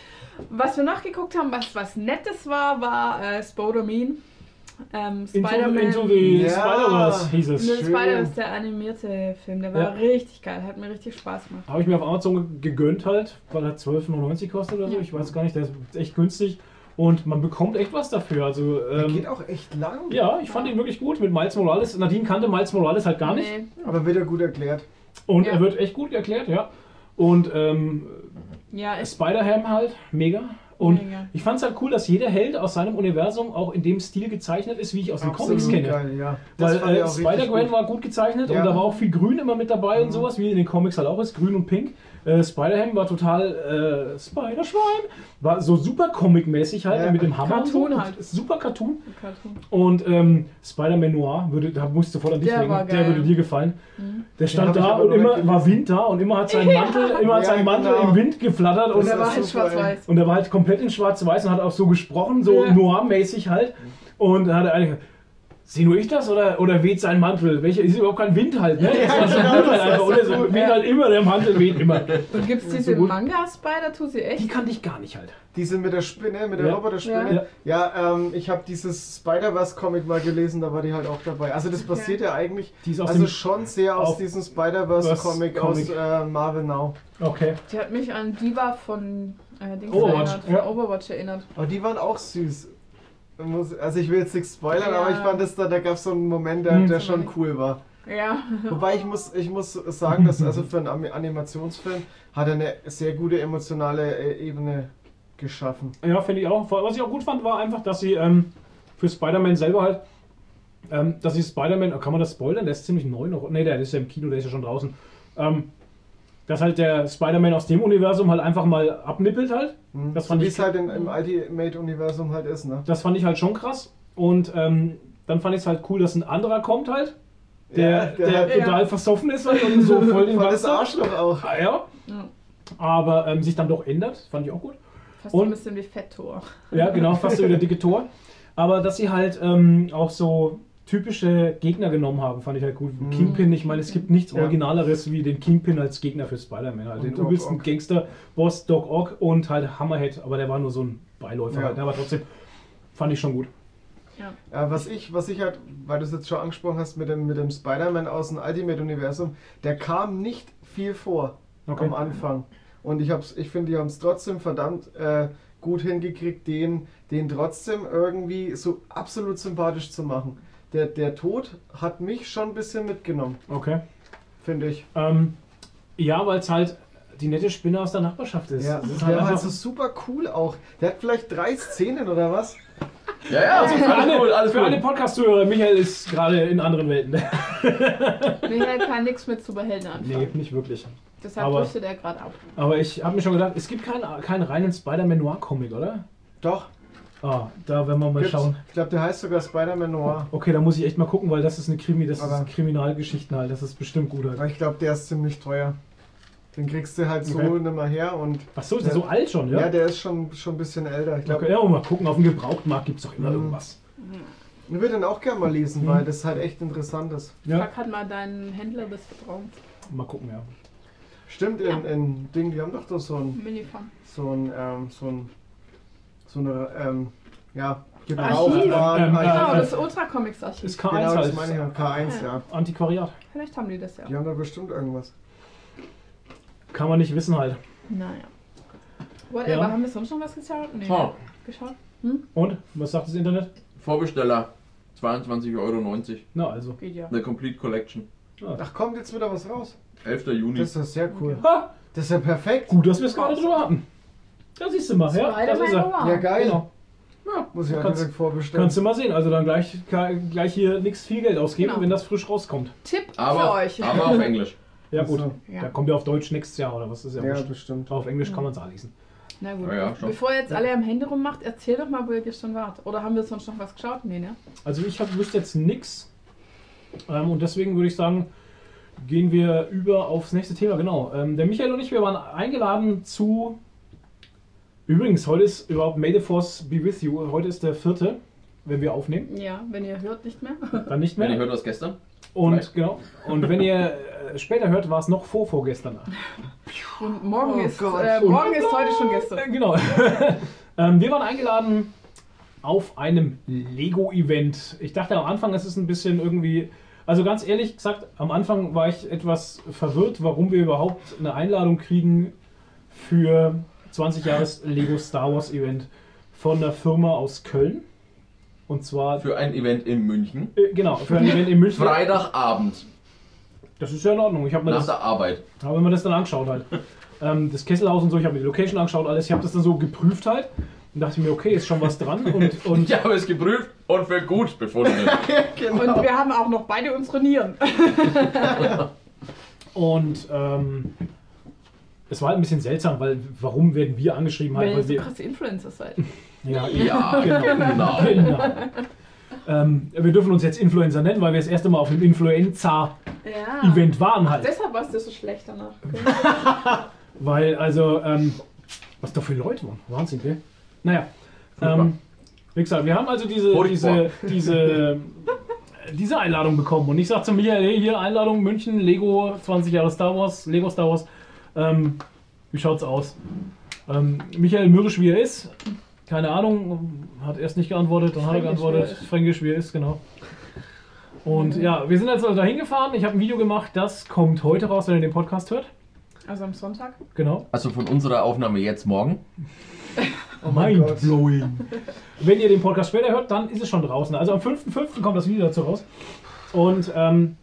Was wir noch geguckt haben, was was Nettes war, war äh, Spider-Man. Ähm, Into, Spider-Man. into the Ja. Spider-Verse hieß Ne, es. Schön. Spider-Man, der animierte Film, der war Ja. richtig geil, hat mir richtig Spaß gemacht. Habe ich mir auf Amazon gegönnt halt, weil er zwölf neunundneunzig kostet oder so. Ja. Ich weiß gar nicht, der ist echt günstig. Und man bekommt echt was dafür. Also, Der ähm, geht auch echt lang. ja, ich fand ihn wirklich gut mit Miles Morales. Nadine kannte Miles Morales halt gar nicht. Nee. Aber wird ja gut erklärt. Und Ja. er wird echt gut erklärt, ja. Und ähm, Ja, ich, Spider-Ham halt, mega. Und Mega. ich fand es halt cool, dass jeder Held aus seinem Universum auch in dem Stil gezeichnet ist, wie ich aus den Comics kenne. geil, ja. Das Weil fand ich äh, auch richtig Spider-Gwen gut. war gut gezeichnet Ja. und da war auch viel Grün immer mit dabei und Mhm. sowas, wie in den Comics halt auch ist, Grün und Pink. Äh, Spider-Ham war total äh, Spider-Schwein, war so super Comic-mäßig halt Ja. mit dem Hammer. Cartoon und so. halt. Super Cartoon. Cartoon. Und ähm, Spider-Man Noir, würde, da musst du sofort an dich Der denken, war der geil. würde dir gefallen. Mhm. Der stand hab ich da aber und noch immer nicht war gelesen. Wind da und immer hat sein Mantel, immer hat Ja, sein Mantel genau. im Wind geflattert und Und er war ist halt super, schwarz-weiß. und er war halt komplett in schwarz-weiß und hat auch so gesprochen, so Ja. Noir-mäßig halt. Und da hat er eigentlich, sehe nur ich das oder, oder weht sein Mantel? Welcher ist überhaupt kein Wind halt, ne? Das war so genau, gut das halt war einfach. so Oder so gut, weht ja. halt immer, der Mantel weht immer. Und gibt es So diese gut. Manga-Spider, tu sie Die echt? kannte ich gar nicht halt. Diese mit der Spinne, mit der Ja. Roboterspinne. Ja, ähm, ich habe dieses Spider-Verse-Comic mal gelesen, da war die halt auch dabei. Also das basiert ja eigentlich Die ist aus also dem... schon sehr aus auf- diesem Spider-Verse-Comic aus Comic. äh, Marvel Now. Okay. Die hat mich an Diva von äh, Dings Overwatch, erinnert, von ja. Overwatch erinnert. Aber die waren auch süß. Muss- Also ich will jetzt nichts spoilern, Ja. aber ich fand das da, da gab es so einen Moment, der, Mhm. der schon cool war. Ja. Wobei ich muss, ich muss sagen, dass also für einen Ami- Animationsfilm hat er eine sehr gute emotionale äh, Ebene geschaffen. Ja, finde ich auch. Was ich auch gut fand, war einfach, dass sie ähm, für Spider-Man selber halt, ähm, dass sie Spider-Man, kann man das spoilern? Der ist ziemlich neu noch. Ne, der ist ja im Kino, der ist ja schon draußen. Ähm, dass halt der Spider-Man aus dem Universum halt einfach mal abnippelt halt. Mhm. Das So fand wie ich- es halt in, im Ultimate-Universum halt ist, ne? Das fand ich halt schon krass. Und ähm, dann fand ich es halt cool, dass ein anderer kommt halt, der, Ja, der der, halt- total versoffen ist halt und so voll den Voll das Wachstum. Arschloch auch. Ah, ja, Ja. aber ähm, sich dann doch ändert, fand ich auch gut. Fast Und- ein bisschen wie Fett-Tor. Ja, genau, fast so wie der dicke Tor. Aber dass sie halt ähm, auch so typische Gegner genommen haben, fand ich halt gut. Mhm. Kingpin, ich meine, es gibt nichts Ja. Originaleres wie den Kingpin als Gegner für Spider-Man. Halt. Und Den Doc übelsten Ock. Gangster-Boss Doc Ock und halt Hammerhead, aber der war nur so ein Beiläufer Ja. halt. Aber trotzdem fand ich schon gut. Ja, was ich, was ich halt, weil du es jetzt schon angesprochen hast mit dem, mit dem Spider-Man aus dem Ultimate-Universum, der kam nicht viel vor Okay. am Anfang. Und ich, hab's, ich finde, die haben es trotzdem verdammt äh, gut hingekriegt, den, den trotzdem irgendwie so absolut sympathisch zu machen. Der, der Tod hat mich schon ein bisschen mitgenommen, Okay. finde ich. Ähm, ja, weil es halt die nette Spinne aus der Nachbarschaft ist. Ja, Das ist der halt war halt einfach, so super cool auch. Der hat vielleicht drei Szenen oder was? Ja, ja, also für alles alle, gut, alles für alle gut. Podcast-Zuhörer, Michael ist gerade in anderen Welten. Michael kann nichts mit Superhelden Nee, anfangen. nicht wirklich. Deshalb aber- driftet er gerade ab. Aber ich habe mir schon gedacht, es gibt keinen, keinen reinen Spider-Man Noir-Comic, oder? Doch. Ah, da werden wir mal Gibt's. schauen. Ich glaube, der heißt sogar Spider-Man Noir. Okay, da muss ich echt mal gucken, weil das ist eine Krimi, das Aber- ist Kriminalgeschichten halt, das ist bestimmt gut Aber halt. ich glaube, der ist ziemlich teuer. Den kriegst du halt so Okay. nicht mehr her und Achso, ist der so alt schon, ja? ja, der ist schon, schon ein bisschen älter. Ich glaube, Okay, ja, mal gucken, auf dem Gebrauchtmarkt gibt es doch immer Mhm. irgendwas. ich würde den auch gerne mal lesen, Mhm. weil das halt echt interessant ist. Ja, Frag halt mal deinen Händler des Vertrauens. mal gucken, ja. Stimmt, in, in Ding, die haben doch da so ein, Minifan. so ein, ähm, so ein, so eine, ähm, ja, Archiv. Gebrauchtwaren. Ähm, ähm, Genau, äh, das Ultra Comics Archiv. Ist K eins Genau, das halt. meine ich ja. K eins, ja. Antiquariat. Vielleicht haben die das ja. Die haben da bestimmt irgendwas. Kann man nicht wissen halt. Naja. Whatever, Ja. haben wir sonst noch was geschaut? Nee. So, Geschaut? Und? Was sagt das Internet? Vorbesteller, zweiundzwanzig Euro neunzig. Na also. Geht ja. Eine Complete Collection. Ah. Ach, kommt jetzt wieder was raus? elfter Juni. Das ist ja sehr cool. Ha, Das ist ja perfekt. gut, dass wir es gerade drüber hatten. Da siehst du mal, ja, das ist er. Spider-Man Ja, geil. Genau. Ja, muss ich auch Kannst- direkt vorbestellen. Kannst du mal sehen, also dann gleich, gleich hier nichts viel Geld ausgeben, Genau. wenn das frisch rauskommt. Tipp für Aber, euch. aber auf Englisch. Ja gut, Ach so. da kommt ja auf Deutsch nächstes Jahr oder was ist ja, Ja, wurscht. bestimmt. Aber auf Englisch kann man es auch lesen. Na gut, Ja, ja, schon. bevor ihr jetzt alle am Handy rummacht, erzähl doch mal, wo ihr gestern wart. Oder haben wir sonst noch was geschaut? Nee, ne? Also ich hab, wüsste jetzt nix ähm, und deswegen würde ich sagen, gehen wir über aufs nächste Thema. Genau, ähm, der Michael und ich, wir waren eingeladen zu... Übrigens, heute ist überhaupt May the Force be with you. Heute ist der vierte, wenn wir aufnehmen. Ja, wenn ihr hört, nicht mehr. Dann nicht Wenn ihr mehr. hört, was gestern. Und vielleicht. genau. Und wenn ihr äh, später hört, war es noch vor vorgestern. Und morgen, Oh ist, Gott. äh, morgen ist heute schon Äh, gestern. genau. ähm, wir waren eingeladen auf einem Lego-Event. Ich dachte am Anfang, es ist ein bisschen irgendwie. Also ganz ehrlich gesagt, am Anfang war ich etwas verwirrt, warum wir überhaupt eine Einladung kriegen für zwanzig Jahres Lego Star Wars Event von einer Firma aus Köln. Und zwar. Für ein Event in München. Äh, genau, für ein Event in München. Freitagabend. Das ist ja in Ordnung. Ich habe mir, Nach das- der Arbeit. habe mir das dann angeschaut halt. ähm, das Kesselhaus und so, ich habe mir die Location angeschaut, alles. Ich habe das dann so geprüft halt. Und dachte mir, okay, ist schon was dran. Und, und Ich habe es geprüft und für gut befunden. Genau. Und wir haben auch noch beide unsere Nieren. Und ähm, es war halt ein bisschen seltsam, weil warum werden wir angeschrieben halt, Weil ihr weil so wir. krasse Influencer seid. Ja, Ja, genau. genau. Ähm, wir dürfen uns jetzt Influencer nennen, weil wir das erste Mal auf einem Influencer-Event Ja. waren halt. Deshalb warst du so schlecht danach. Weil, also, ähm, was da für Leute waren. Wahnsinn, gell? Naja. Furchtbar. Ähm, wie gesagt, wir haben also diese, Furchtbar. diese, diese, diese Einladung bekommen. Und ich sag zu Michael, hey, hier Einladung München, Lego, zwanzig Jahre Star Wars, Lego Star Wars. Ähm, wie schaut's aus? Ähm, Michael mürrisch wie er ist, keine Ahnung, hat erst nicht geantwortet, dann hat er Fränkisch, geantwortet, wie er ist. fränkisch wie er ist, genau. Und ja, wir sind also dahin gefahren, ich habe ein Video gemacht, das kommt heute raus, wenn ihr den Podcast hört. Also am Sonntag. Genau. Also von unserer Aufnahme jetzt morgen. Oh mein Gott. Mindblowing. Wenn ihr den Podcast später hört, dann ist es schon draußen. Also am fünften fünften kommt das Video dazu raus. Und ähm,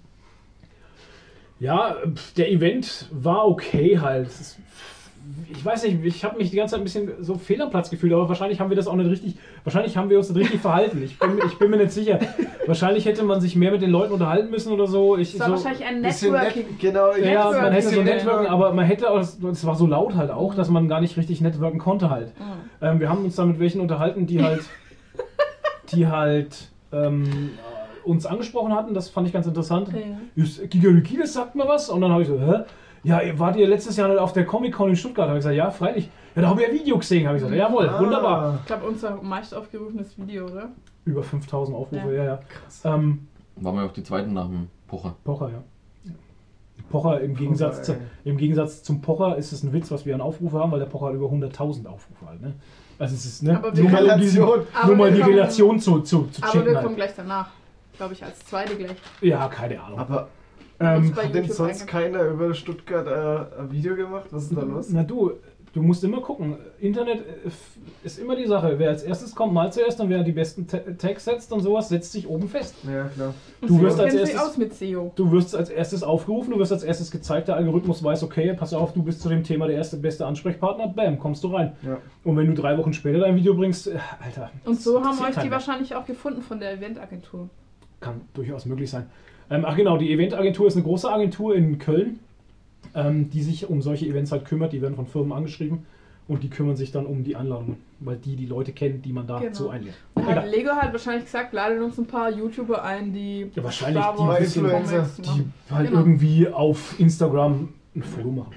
ja, pf, der Event war okay halt. Es ist, ich weiß nicht, ich habe mich die ganze Zeit ein bisschen so fehl am Platz gefühlt, aber wahrscheinlich haben wir das auch nicht richtig, wahrscheinlich haben wir uns nicht richtig verhalten. Ich bin, ich bin mir nicht sicher. Wahrscheinlich hätte man sich mehr mit den Leuten unterhalten müssen oder so. Ich, Es war so wahrscheinlich ein Bisschen Networking. net, genau. ja, man hätte so Networking. networken, aber man hätte auch, es war so laut halt auch, dass man gar nicht richtig networken konnte halt. Ähm, wir haben uns da mit welchen unterhalten, die halt, die halt ähm, uns angesprochen hatten, das fand ich ganz interessant. Ja. Gigalüki, das sagt mir was? Und dann habe ich so, hä? Ja, ihr wart ihr letztes Jahr nicht auf der Comic-Con in Stuttgart? Habe ich gesagt, ja, freilich. Ja, da haben wir ein Video gesehen, habe ich gesagt. Jawohl, Ah. wunderbar. Ich glaube, unser meist aufgerufenes Video, oder? Über fünftausend Aufrufe, ja, Ja. ja. Ähm, Waren wir auch die zweiten nach dem Pocher. Pocher, ja. Pocher im Gegensatz, Pocher, zu, ey. im Gegensatz zum Pocher ist es ein Witz, was wir an Aufrufe haben, weil der Pocher hat über hunderttausend Aufrufe halt, ne? Also es ist, ne? Aber wir nur mal, um kommen- diesen, Aber nur mal wir die kommen- Relation zu, zu, zu Aber wir checken kommen halt. gleich danach. Glaube ich, als zweite gleich. Ja, keine Ahnung. Aber Ähm, Bei hat denn YouTube sonst einge- keiner über Stuttgart äh, ein Video gemacht? Was ist da los? na du, du musst immer gucken. Internet äh, f- ist immer die Sache. Wer als erstes kommt, mal zuerst, und wer die besten Ta- Tags setzt und sowas, setzt sich oben fest. Ja, klar. Du Und wirst sie als kennt sich erstes- aus mit S E O. Du wirst als erstes aufgerufen, du wirst als erstes gezeigt, der Algorithmus weiß, okay, pass auf, du bist zu dem Thema der erste beste Ansprechpartner, bam, kommst du rein. Ja. Und wenn du drei Wochen später dein Video bringst, äh, Alter. Und so das haben interessiert euch die keinen. wahrscheinlich auch gefunden von der Eventagentur. Kann durchaus möglich sein. Ähm, ach genau, die Eventagentur ist eine große Agentur in Köln, ähm, die sich um solche Events halt kümmert. Die werden von Firmen angeschrieben und die kümmern sich dann um die Anladungen, weil die die Leute kennen, die man dazu Genau. einlädt. Da hat Egal. Lego halt wahrscheinlich gesagt, ladet uns ein paar YouTuber ein, die Ja, wahrscheinlich Star die Wars Influencer, Comics Die machen. halt Genau. irgendwie auf Instagram ein Foto machen.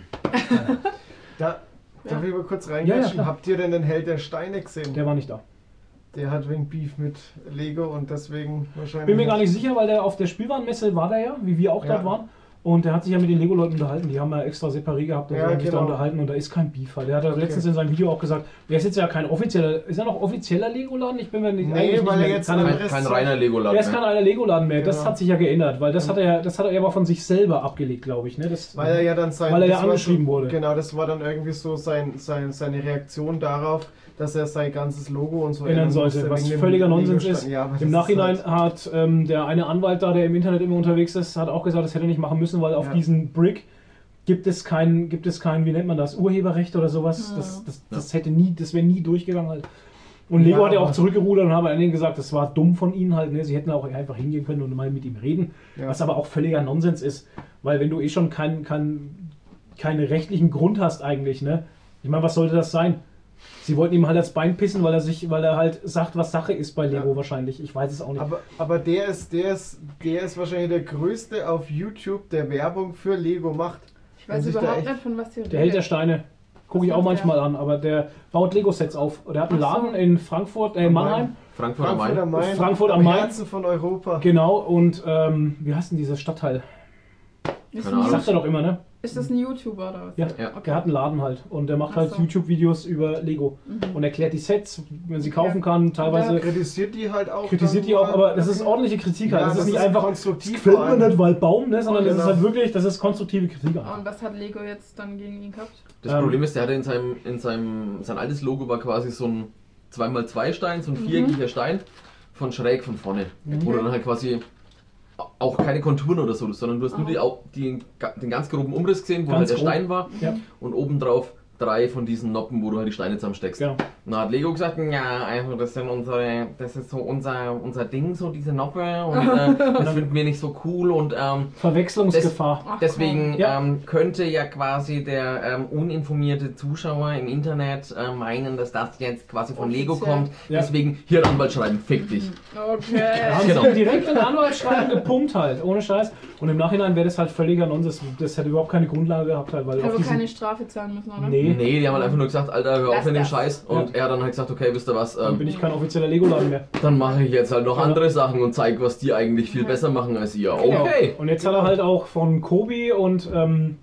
Da, darf Ja. ich mal kurz Ja, ja, reingehen? klar. Habt ihr denn den Held der Steine gesehen? Der war nicht da. Der hat wegen Beef mit Lego und deswegen wahrscheinlich. Bin mir gar nicht sicher, weil der auf der Spielwarenmesse war der ja, wie wir auch Ja. dort waren. Und der hat sich ja mit den Lego-Leuten unterhalten. Die haben ja extra separat gehabt und Ja, so, haben sich da genau. unterhalten. Und da ist kein Beef. Halt. Der hat ja Okay. letztens in seinem Video auch gesagt, der ist jetzt ja kein offizieller, ist er noch offizieller Lego-Laden? Ich bin mir nicht, Nee, eigentlich weil nicht er mehr, jetzt kann ein er- Kein, anderes kein Zeug- reiner Lego-Laden Der ist mehr. kein einer Lego-Laden mehr. Das Genau. hat sich ja geändert, weil das hat er ja, das hat er aber von sich selber abgelegt, glaube ich. Ne? Das, Weil er ja dann sein. Weil er ja das war angeschrieben so, wurde. Genau, das war dann irgendwie so sein, sein, seine Reaktion darauf, dass er sein ganzes Logo und so ändern sollte, musste was wegen dem völliger Nonsens Lego-Stein. ist. Ja, aber das Im ist Nachhinein halt- hat ähm, der eine Anwalt da, der im Internet immer unterwegs ist, hat auch gesagt, das hätte er nicht machen müssen, weil auf Ja. diesen Brick, gibt es kein, gibt es kein, wie nennt man das, Urheberrecht oder sowas. Ja. Das, das, das hätte nie, das wäre nie durchgegangen halt. Und Lego Ja, hat ja auch aber- zurückgerudert und haben an denen gesagt, das war dumm von ihnen halt. Ne? Sie hätten auch einfach hingehen können und mal mit ihm reden. Ja. Was aber auch völliger Nonsens ist. Weil wenn du eh schon keinen kein, keinen rechtlichen Grund hast eigentlich, ne? Ich meine, was sollte das sein? Sie wollten ihm halt das Bein pissen, weil er sich, weil er halt sagt, was Sache ist bei Lego Ja. wahrscheinlich. Ich weiß es auch nicht. Aber, aber der ist, der ist, der ist wahrscheinlich der größte auf YouTube, der Werbung für Lego macht. Ich weiß Wenn sich da überhaupt echt- nicht, von was ihr Der Held der Steine. Gucke ich Was auch macht manchmal an, aber der baut Lego-Sets auf. Der hat einen Ach so. Laden in Frankfurt, äh, Am Mannheim. Frankfurt am Frankfurt am Main. Main. Frankfurt am Main. Herzen von Europa. Genau, und ähm, wie heißt denn dieser Stadtteil? Ist, Keine ein Ahnung. Sagt er YouTube- doch immer, ne? ist das ein YouTuber oder was? Ja, Ja. der hat einen Laden halt. Und der macht Ach halt so. YouTube-Videos über Lego. Mhm. Und erklärt die Sets, wenn sie kaufen kann, teilweise. Kritisiert die halt auch. Kritisiert dann die auch, mal. aber das ist ordentliche Kritik halt. Ja, das ist das nicht ist einfach, konstruktiv das gefällt vor mir allem. nicht, weil Baum, ne? Sondern das ist Genau. halt wirklich, das ist konstruktive Kritik. Und was hat Lego jetzt dann gegen ihn gehabt? Das Ähm, Problem ist, der hatte in seinem, in seinem, sein altes Logo war quasi so ein zwei mal zwei Stein, so ein viereckiger Stein von schräg von vorne. Wo du dann halt quasi auch keine Konturen oder so, sondern du hast nur die, Au- die, den ganz groben Umriss gesehen, wo Ganz halt der grob. Stein war Ja, und obendrauf drei von diesen Noppen, wo du halt die Steine zusammensteckst. genau. Und dann hat Lego gesagt, ja, also das sind unsere, das ist so unser, unser Ding, so diese Noppe und äh, das finden wir nicht so cool und ähm, Verwechslungsgefahr. Ach, deswegen komm. Ja. ähm, könnte ja quasi der ähm, uninformierte Zuschauer im Internet äh, meinen, dass das jetzt quasi von Lego Offiziell. kommt. Ja. Deswegen hier ein Anwalt schreiben, fick dich. Da Okay. haben Genau. sie mir direkt in Anwaltsschreiben gepumpt halt, ohne Scheiß. Und im Nachhinein wäre das halt völliger Nonsens. Das hätte überhaupt keine Grundlage gehabt halt, weil auf Also diesen- keine Strafe zahlen müssen, oder? Nee, Nee, die haben halt einfach nur gesagt, Alter, hör auf Lass mit dem das. Scheiß. Und er hat dann halt gesagt, okay, wisst ihr was, dann bin ähm, ich kein offizieller Lego-Laden mehr. dann mache ich jetzt halt noch Ja. andere Sachen und zeige, was die eigentlich viel besser machen als ihr. Genau. Okay. Und jetzt hat er halt auch von Kobi und ähm,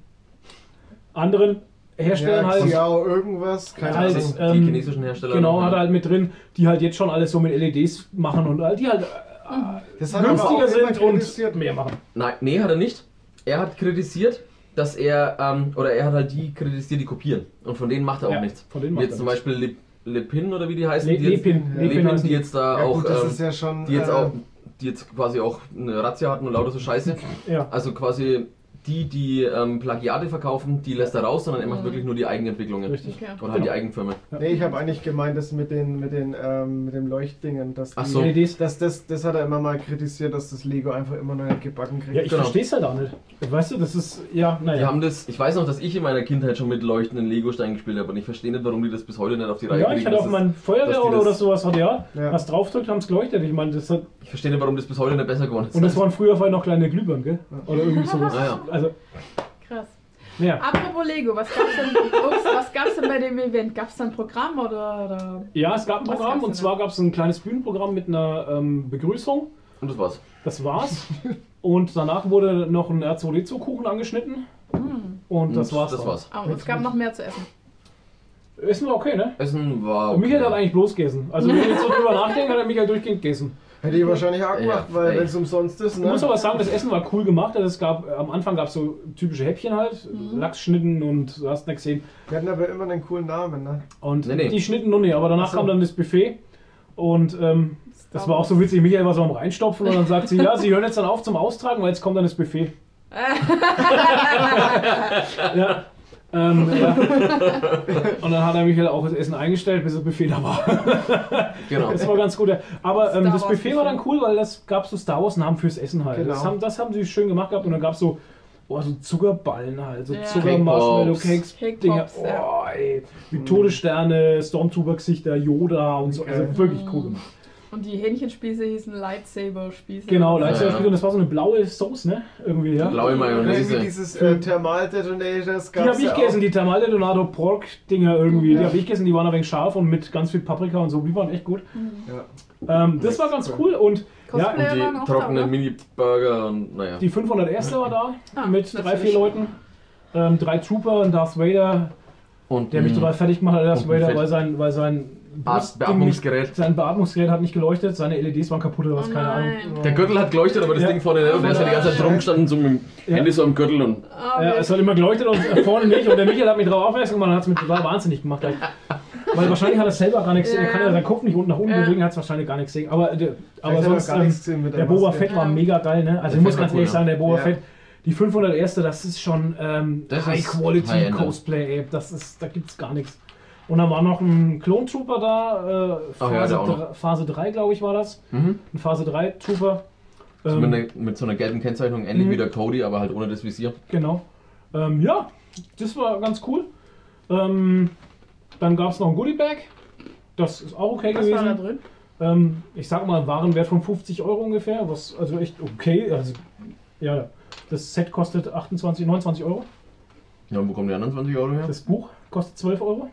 anderen Herstellern Ja, halt, Xiao irgendwas, keine Halt, Ahnung. Die ähm, chinesischen Hersteller. genau, hat er halt mit drin, die halt jetzt schon alles so mit L E Ds machen und halt, die halt Das hat er aber auch günstiger immer sind und kritisiert. mehr machen. Nein, nee, hat er nicht. Er hat kritisiert, dass er, ähm, oder er hat halt die kritisiert, die kopieren. Und von denen macht er auch Ja, nichts. von denen Wie macht jetzt er zum nichts. Beispiel Le, Le Pin oder wie die heißen. Le- die jetzt, Lepin, Le Lepin Pin, heißen die die. jetzt da Ja, auch, gut, das ähm, ist ja schon. die jetzt äh, auch, die jetzt quasi auch eine Razzia hatten und lauter so Scheiße. Ja. Also quasi die, die ähm, Plagiate verkaufen, die lässt er raus, sondern er macht Mhm. wirklich nur die Eigenentwicklungen. Richtig. Okay. Oder halt die Genau. Eigenfirmen. Nee, ich habe eigentlich gemeint, das mit den, mit den, ähm, mit dem Leuchtdingen, dass Ach die, so. L E Ds. dass das, das hat er immer mal kritisiert, dass das Lego einfach immer noch nicht gebacken kriegt. Ja, ich Genau. verstehe es halt auch nicht. Weißt du, das ist, ja, Die naja. haben das, ich weiß noch, dass ich in meiner Kindheit schon mit leuchtenden Lego-Steinen gespielt habe und ich verstehe nicht, warum die das bis heute nicht auf die Reihe Ja, ich kriegen. hatte dass auch das- mein dass Feuerwehr die oder das- sowas, hat ja, Ja. was draufdrückt, haben es geleuchtet. Ich meine, das hat, Ich verstehe nicht, warum das bis heute nicht besser geworden ist. und das waren früher vorher noch kleine Glühbirnen, gell? Oder irgendwie sowas. Ah, ja. Also, Krass. ja. Apropos Lego, was gab's denn, ups, was gab's denn bei dem Event? Gab's da ein Programm oder? oder? Ja, es gab ein Was Programm gab's und denn zwar gab es ein kleines Bühnenprogramm mit einer ähm, Begrüßung. Und das war's. Das war's. Und danach wurde noch ein R zwei D zwei Kuchen angeschnitten. Hm. Und das Und war's. Das dann. war's. Oh, und es gab noch mehr zu essen. Essen war okay, ne? Essen war. Und Michael hat okay. eigentlich bloß gegessen. Also wenn ich jetzt so drüber nachdenke, hat er Michael durchgehend gegessen. Hätte ich wahrscheinlich auch gemacht, Ja, weil ey. wenn es umsonst ist, Ich ne? muss aber sagen, das Essen war cool gemacht. Also es gab, am Anfang gab es so typische Häppchen halt, Lachsschnitten und du hast nicht gesehen. Wir hatten aber immer einen coolen Namen, ne? Und Nee, nee. die Schnitten noch nicht, aber danach Ach so. kam dann das Buffet. Und ähm, das war auch so witzig. Michael war so am Reinstopfen und dann sagt sie, ja, sie hören jetzt dann auf zum Austragen, weil jetzt kommt dann das Buffet. ja. Ähm, ja. Und dann hat er Michael auch das Essen eingestellt, bis das Buffet da war. Genau. Das war ganz gut. ja. Aber ähm, Star das Wars Buffet war dann Buffet. cool, weil das gab so Star Wars Namen fürs Essen halt. Genau. Das, haben, das haben sie schön gemacht gehabt und dann gab es so, oh, so Zuckerballen halt, so Ja. Zucker-Marshmallow-Cakes, Cake Dinger. Pops, ja. Oh, ey. Wie Todessterne, Stormtrooper-Gesichter, Yoda und so. Okay. Also wirklich cool gemacht. Und die Hähnchenspieße hießen Lightsaber-Spieße. Genau, Ja, Lightsaber-Spieße ja. und das war so eine blaue Sauce, ne? Irgendwie, ja. Blaue Irgendwie Mayonnaise. dieses äh, Thermal-Detonators Die habe gab's ich ja gegessen, auch. die Tamale Donato Pork Dinger irgendwie. Ja. Die habe ich gegessen, die waren ein wenig scharf und mit ganz viel Paprika und so. Die waren echt gut. Ja. Ähm, das war ganz cool und ja, Cosplayer Und waren die auch trockenen da, oder? Mini-Burger und naja. die fünfhundert Erste war da Ah, mit drei, natürlich. vier Leuten. Ähm, drei Trooper, ein Darth Vader, Und der mich total fertig gemacht hat, Darth Und ein Vader, Fett. weil sein, weil sein Art- Brustding Beatmungsgerät. Nicht, sein Beatmungsgerät hat nicht geleuchtet, seine L E Ds waren kaputt oder was, Oh keine Ahnung. nein. Der Gürtel hat geleuchtet, aber das Ja. Ding vorne nicht. Und der ist ja die ganze Zeit drum gestanden, so mit dem Ja. Handy so am Gürtel und. Ah, Ja, okay. es hat immer geleuchtet und vorne nicht. Und der Michael hat mich darauf aufmerksam gemacht und hat es mir total wahnsinnig gemacht. Like. Weil wahrscheinlich hat er selber gar nichts gesehen. Er kann ja seinen Kopf nicht unten nach unten Ja. bewegen, hat es wahrscheinlich gar nichts gesehen. Aber, der- aber hat er sonst, gar ähm, nichts gesehen mit der der Boba Maske. Fett war Ja. mega geil, ne? Also Der ich muss Fett ganz war cool, ehrlich sagen, der Boba ja. Fett, Die fünfhunderterste, das ist schon ähm, Das ist High-Quality High-End. Cosplay, ey. Das ist, da gibt's gar nichts. Und dann war noch ein Clone Trooper da, äh, Ach ja, Phase, der auch noch. dr- Phase drei, glaube ich, war das. Mhm. Ein Phase drei Trooper. Also Ähm, mit, einer, mit so einer gelben Kennzeichnung, ähnlich Mhm. wie der Cody, aber halt ohne das Visier. Genau. Ähm, ja, das war ganz cool. Ähm, dann gab es noch ein Goodie Bag. Das ist auch okay Was war da gewesen. drin? Ähm, ich sag mal, Warenwert von fünfzig Euro ungefähr, was also echt okay. Also, ja, das Set kostet achtundzwanzig, neunundzwanzig Euro. Ja, und wo kommen die anderen zwanzig Euro her? Das Buch kostet zwölf Euro.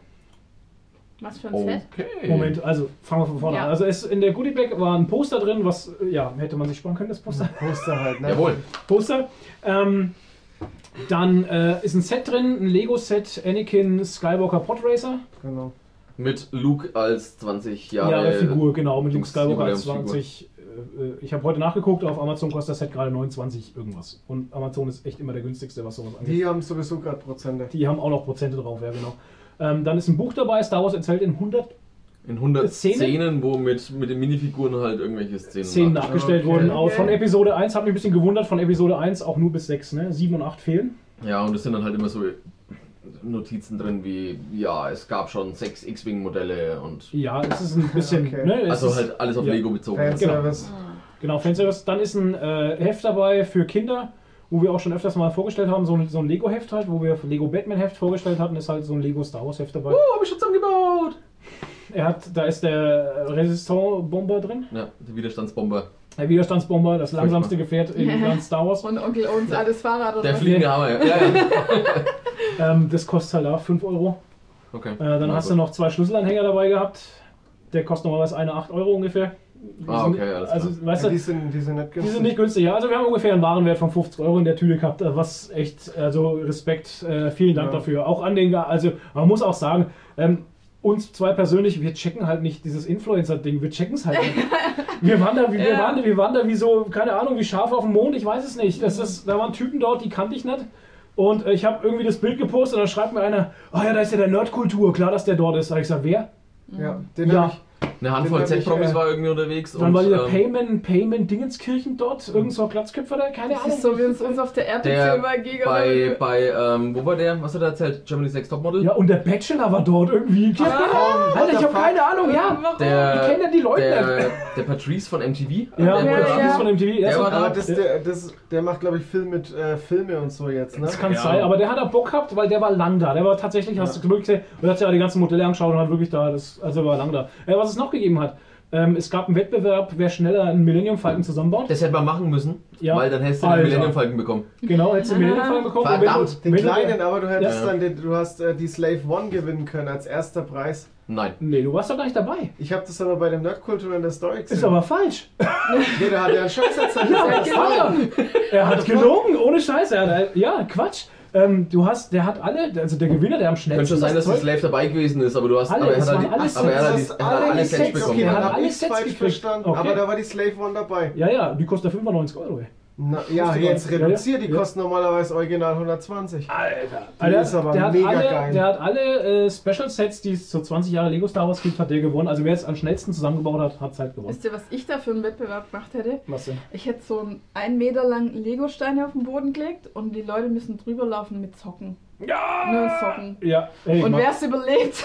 Was für ein Oh. Set? Okay. Moment, also fangen wir von vorne Ja. an. Also es, in der Goodie Bag war ein Poster drin, was, äh, ja, hätte man sich sparen können, das Poster. Poster halt, ne? Jawohl. Poster. Ähm, dann äh, ist ein Set drin, ein Lego-Set, Anakin Skywalker Podracer. Genau. Mit Luke als zwanzig Jahre. Ja, Figur, genau, mit Luke Dings- Skywalker als Jubiläumsfigur. zwanzig. Äh, ich habe heute nachgeguckt, auf Amazon kostet das Set gerade neunundzwanzig irgendwas. Und Amazon ist echt immer der günstigste, was sowas angeht. Die haben sowieso gerade Prozente. Die haben auch noch Prozente drauf, ja genau. Ähm, dann ist ein Buch dabei, Star Wars erzählt in hundert In hundert Szenen? Szenen, wo mit, mit den Minifiguren halt irgendwelche Szenen Szenen nach- nachgestellt Okay. wurden. Auch von Okay. Episode eins, hat mich ein bisschen gewundert, von Episode eins auch nur bis sechs, ne? sieben und acht fehlen. Ja, und es sind dann halt immer so Notizen drin wie, ja, es gab schon sechs X-Wing-Modelle und. Ja, es ist ein bisschen. Okay. Ne, es Also ist, halt alles auf ja. Lego bezogen. Fanservice. Genau, Fanservice. Dann ist ein äh, Heft dabei für Kinder, wo wir auch schon öfters mal vorgestellt haben, so ein, so ein Lego-Heft halt, wo wir Lego Batman-Heft vorgestellt hatten, ist halt so ein Lego Star Wars-Heft dabei. Oh, hab ich schon zusammengebaut! Er hat, da ist der Resistance-Bomber drin, Ja, die Widerstandsbomber. der Widerstandsbomber, das langsamste Gefährt in ganz Star Wars. Und Onkel Owens altes Fahrrad oder Der was? fliegende Hammer, ja. ja, ja. Ähm, das kostet halt auch fünf Euro. Okay. Äh, dann Na hast gut. du noch zwei Schlüsselanhänger dabei gehabt. Der kostet normalerweise eine acht Euro ungefähr. Die Ah, sind- okay, alles also, klar. weißt Ja, du, die, sind, die sind nicht die günstig. sind nicht günstig. Ja, also wir haben ungefähr einen Warenwert von fünfzig Euro in der Tüte gehabt, äh, was echt, also Respekt, äh, vielen Dank Ja. dafür. Auch an den, also man muss auch sagen, ähm, uns zwei persönlich, wir checken halt nicht dieses Influencer-Ding, wir checken es halt nicht. Wir waren da, wie, wir Ja. waren, wir waren da wie so, keine Ahnung, wie Schafe auf dem Mond, ich weiß es nicht. Das ist, da waren Typen dort, die kannte ich nicht. Und äh, ich habe irgendwie das Bild gepostet und dann schreibt mir einer, oh ja, da ist ja der Nerdkultur, klar, dass der dort ist. Da hab ich gesagt, wer? Ja, den Ja. hab ich. Eine Handvoll Den hab ich, Z-Promis äh, war irgendwie unterwegs. Dann und, war dieser ähm, Payment, Payment Dingenskirchen dort, irgend so ein Platzköpfer da, keine Das Ahnung. ist so, wie uns uns auf der R P C der übergegen. bei, bei ähm, wo war der? Was hat er erzählt? Germany's Next Topmodel? Ja, und der Bachelor war dort irgendwie. Ja, Ah, Alter, ich habe keine Ahnung, ja. Warum? Der, Ich kenn ja die Leute der, der Patrice von M T V. Ja, der der ja, Moderator. ja. ist von M T V. Der ist- war da. Aber das, der, das, der macht, glaube ich, Film mit äh, Filme und so jetzt, ne? Das kann Ja. sein, aber der hat da Bock gehabt, weil der war lang da. Der war tatsächlich, hast du wirklich gesehen, und hat ja die ganzen Modelle angeschaut und hat wirklich da, das, also er war lang da. Äh, was es noch gegeben hat, ähm, es gab einen Wettbewerb, wer schneller einen Millennium Falcon zusammenbaut. Das hätte man machen müssen, Ja. weil dann hättest du den Alter. Millennium Falcon bekommen. Genau, hättest du einen Millennium Falcon bekommen. und wenn Verdammt, du- Den wenn du- kleinen, aber du hättest Ja. dann den, du hast äh, die Slave One gewinnen können als erster Preis. Nein. Nee, du warst doch gar nicht dabei. Ich habe das aber bei dem Nerdkultur in der Story gesehen. Ist aber falsch. Nee, der hat ja einen Scheiß erzählt. Ja, Das das war war er. Er hat gelogen, ohne Scheiß. Er hat, ja, Quatsch. Ähm, du hast, der hat alle, also der Gewinner, der am Könnte schnellsten schon sein, dass das die Slave dabei gewesen ist, aber du hast Alle, aber er es hat, waren halt, alles aber er hat, Sets. die- er hat alle Alles Sets Sets, bekommen. okay, Okay, er dann hat habe alle ich Sets falsch gekriegt. verstanden. Okay. Aber da war die Slave One dabei. Ja, ja, die kostet fünfundneunzig Euro. Ey. Na, ja, Wusste jetzt man. reduziert. Die Ja, ja. kosten normalerweise original hundertzwanzig. Alter, Die ist aber der, hat mega alle, geil. der hat alle äh, Special Sets, die es so zwanzig Jahre Lego Star Wars gibt, hat der gewonnen. Also wer es am schnellsten zusammengebaut hat, hat es halt gewonnen. Wisst ihr, was ich da für einen Wettbewerb gemacht hätte? Was denn? Ich hätte so einen einen Meter langen Lego-Stein auf den Boden gelegt und die Leute müssen drüber laufen mit Socken. Ja! Nur Socken. Ja, ey, Und mach- wer es überlebt,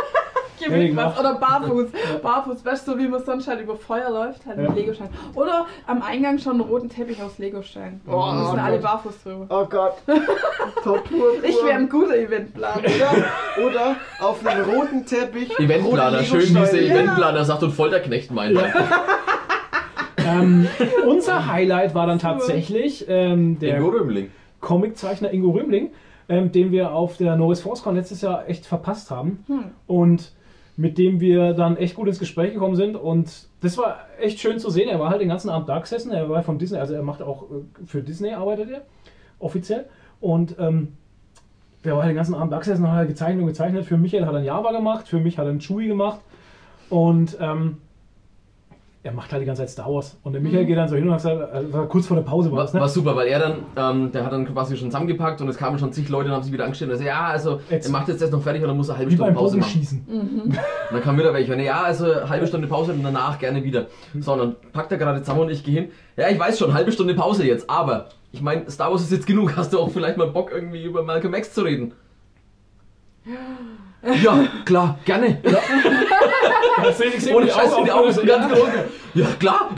Hey, gewinnt was. mach. Oder barfuß. Barfuß, weißt du, wie man sonst halt über Feuer läuft, halt Ja. mit Legostein. Oder am Eingang schon einen roten Teppich aus Legostein. Oh, Oh, müssen oh alle Gott. barfuß drüber. Oh Gott. Tortur. Ich wäre ein guter Eventplaner. Oder, oder auf einem roten Teppich. Eventplaner, rote schön Legosteine. diese Ja. Eventplaner, sagt und Folterknecht meint. ähm, unser Highlight war dann tatsächlich ähm, der Ingo Römling. Comiczeichner Ingo Römling, ähm, den wir auf der Norris ForceCon letztes Jahr echt verpasst haben. Hm. Und mit dem wir dann echt gut ins Gespräch gekommen sind. Und das war echt schön zu sehen. Er war halt den ganzen Abend da gesessen. Er war von Disney, also er macht auch äh, für Disney, arbeitet er offiziell. Und ähm, der war halt den ganzen Abend da gesessen und hat halt gezeichnet und gezeichnet. Für Michael hat er ein Java gemacht, für mich hat er ein Chewie gemacht. Und ähm, er macht halt die ganze Zeit Star Wars. Und der Michael geht dann so hin und hat gesagt, äh, war kurz vor der Pause war War, das, ne? war super, weil er dann, ähm, der hat dann quasi schon zusammengepackt und es kamen schon zig Leute und haben sich wieder angestellt. Und er so, ja, also Jetzt. er macht jetzt das noch fertig und dann muss er eine halbe Wie Stunde beim Pause machen. Bogenschießen. Und dann kam wieder welche. Und ja, also eine halbe Stunde Pause und danach gerne wieder. So, und dann packt er gerade zusammen und ich gehe hin. Ja, ich weiß schon, halbe Stunde Pause jetzt, aber ich meine, Star Wars ist jetzt genug. Hast du auch vielleicht mal Bock, irgendwie über Malcolm X zu reden? Ja, klar, gerne. Ja. Das sehe ich Ohne Scheiß in die Augen, so ganz groß. Ja, klar.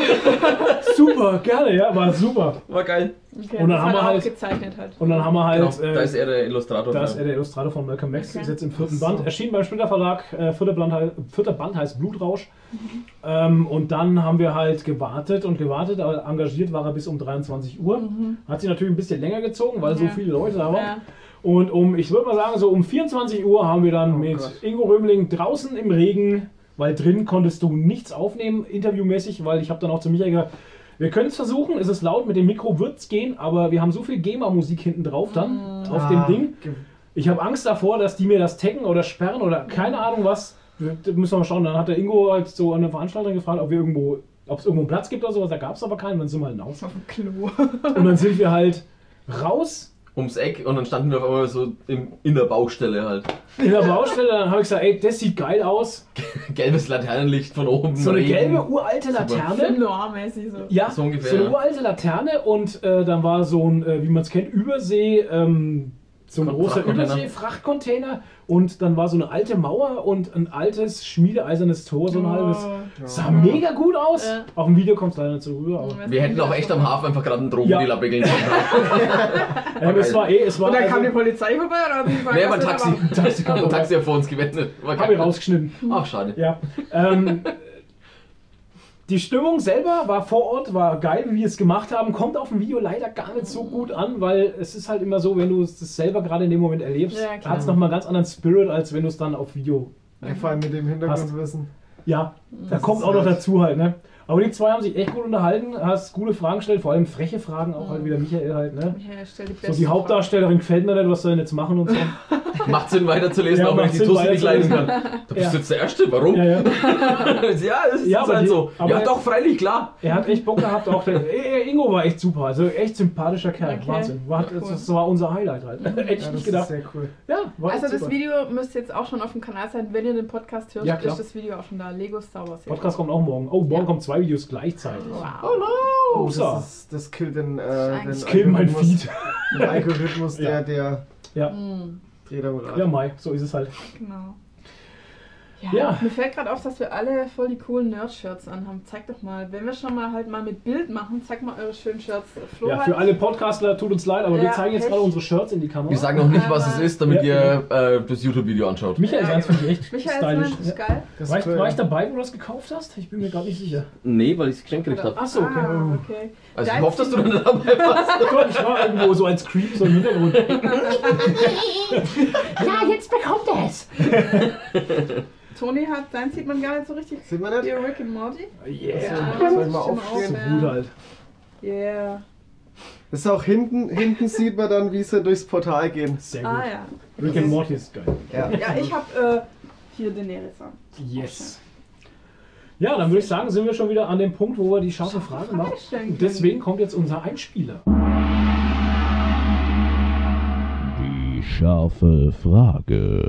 Super, gerne, ja, war super. War geil. Okay, Und dann das haben hat wir er auch halt- gezeichnet halt. Und dann haben wir halt... Genau, äh, da ist er der Illustrator. Da ist von. er der Illustrator von Malcolm X, Okay. ist jetzt im vierten So. Band. Erschien beim Splitter Verlag, äh, vierter, Band, hei- vierter Band heißt Blutrausch. Ähm, und dann haben wir halt gewartet und gewartet, aber engagiert war er bis um dreiundzwanzig Uhr. Hat sich natürlich ein bisschen länger gezogen, weil so Ja. viele Leute da waren. Ja. Und um, ich würde mal sagen, so um vierundzwanzig Uhr haben wir dann Oh mit Gott. Ingo Römling draußen im Regen, weil drin konntest du nichts aufnehmen, interviewmäßig, weil ich habe dann auch zu Michael gesagt, wir können es versuchen, es ist laut, mit dem Mikro wird es gehen, aber wir haben so viel GEMA-Musik hinten drauf dann, auf Ah, dem Ding. ge- Ich habe Angst davor, dass die mir das taggen oder sperren oder keine Ahnung was. Da müssen wir mal schauen. Dann hat der Ingo halt so an der Veranstaltung gefragt, ob wir irgendwo, ob es irgendwo einen Platz gibt oder sowas. Da gab es aber keinen, dann sind wir halt hinaus. Auf dem Klo. Und dann sind wir halt raus Ums Eck und dann standen wir auf einmal so im, in der Baustelle halt. in der Baustelle. Dann habe ich gesagt, ey, das sieht geil aus. Gelbes Laternenlicht von oben. So eine Regen. gelbe, uralte Laterne. Film Noir-mäßig so. Ja, So ungefähr, so eine ja. uralte Laterne und äh, dann war so ein, äh, wie man es kennt, Übersee, ähm, so ein Kon- großer Frachtcontainer. Übersee-Frachtcontainer und dann war so eine alte Mauer und ein altes schmiedeeisernes Tor, so ein Oh. halbes. Ja. Sah mega gut aus. Ja. Auf dem Video kommt es leider nicht so rüber. Aber, Wir hätten auch echt am Hafen einfach gerade einen Drogen Ja. die Lappe gelegt. ähm, es war eh, es war Und dann also, kam die Polizei vorbei oder hat die gefragt, Nee, was aber ein wir da Taxi. machen? Taxi kam Ein vorbei. Taxi hat vor uns gewendet. War Hab ich geil. rausgeschnitten. Ach, schade. Ja. Ähm, die Stimmung selber war vor Ort, war geil, wie wir es gemacht haben. Kommt auf dem Video leider gar nicht so gut an, weil es ist halt immer so, wenn du es selber gerade in dem Moment erlebst, Ja, klar. hat es nochmal ganz anderen Spirit, als wenn du es dann auf Video. Ja, vor allem mit dem Hintergrundwissen. Ja, da Das kommt ist auch noch halt- dazu halt, ne? Aber die zwei haben sich echt gut unterhalten, hast coole Fragen gestellt, vor allem freche Fragen, auch halt wieder Michael halt, ne? Ja, stell die So beste die Hauptdarstellerin gefällt mir nicht, was soll denn jetzt machen und so. Macht Sinn weiterzulesen, Ja, auch wenn macht ich die Sinn, Tussi nicht leiden kann. weiterzulesen. Du bist Ja. jetzt der Erste, warum? Ja, ja. ja, das ist Ja, jetzt aber halt die- so. aber- Ja, doch, freilich, klar. Er hat echt Bock gehabt, auch der äh, Ingo war echt super, also echt sympathischer Kerl, Okay. Wahnsinn. War, Ja, cool. Das war unser Highlight halt. Hätte ich Ja, nicht das ist gedacht. sehr cool. Ja, war Also echt das super. Video müsste jetzt auch schon auf dem Kanal sein, wenn ihr den Podcast hört, Ja, klar. ist das Video auch schon da. Lego Star Wars. Podcast kommt auch morgen. Oh, morgen Ja. kommen zwei Videos gleichzeitig. Wow. Oh no! Oh, Upsa. das, ist, das killt den, äh, den Das killt mein Algorithmus. Feed. Den Algorithmus, der, Ja. der Ja, Mhm, dreht am Rad. ja, Mai, so ist es halt. genau. Ja, Ja. mir fällt gerade auf, dass wir alle voll die coolen Nerd-Shirts anhaben. Zeig doch mal, wenn wir schon mal halt mal mit Bild machen, zeig mal eure schönen Shirts. Flo Ja, hat- für alle Podcastler tut uns leid, aber wir Ja, zeigen jetzt echt. gerade unsere Shirts in die Kamera. Wir sagen noch nicht, was es ist, damit Ja. ihr äh, das YouTube-Video anschaut. Michael Ja, ist eins, finde ich echt Michael, stylisch. das ist Ja. geil. Das War, ist ich, cool, war ja. ich dabei, wo du das gekauft hast? Ich bin mir gerade nicht sicher. Nee, weil ich es geschenkt gekriegt habe. Ach so, okay. Ah, okay. Also Ja, ich hoffe, dass du dann dabei warst. Gott, ich war irgendwo so als Creep so im Hintergrund. Ja, jetzt bekommt er es. Toni hat, dein sieht man gar nicht so richtig. Sieht man nicht? Hier Rick and Morty. Yeah. Ja, Soll ich mal stimmt aufstehen? auch, So gut halt. Yeah. Das ist auch hinten, hinten sieht man dann, wie sie durchs Portal gehen. Sehr gut. Ah ja. Rick and Morty ist geil. Ja. Ja, ich hab äh, hier Daenerys an. Yes. Ja, dann würde ich sagen, sind wir schon wieder an dem Punkt, wo wir die scharfe Scharfe Frage Frage machen. stellen Und deswegen kommt jetzt unser Einspieler. Die scharfe Frage.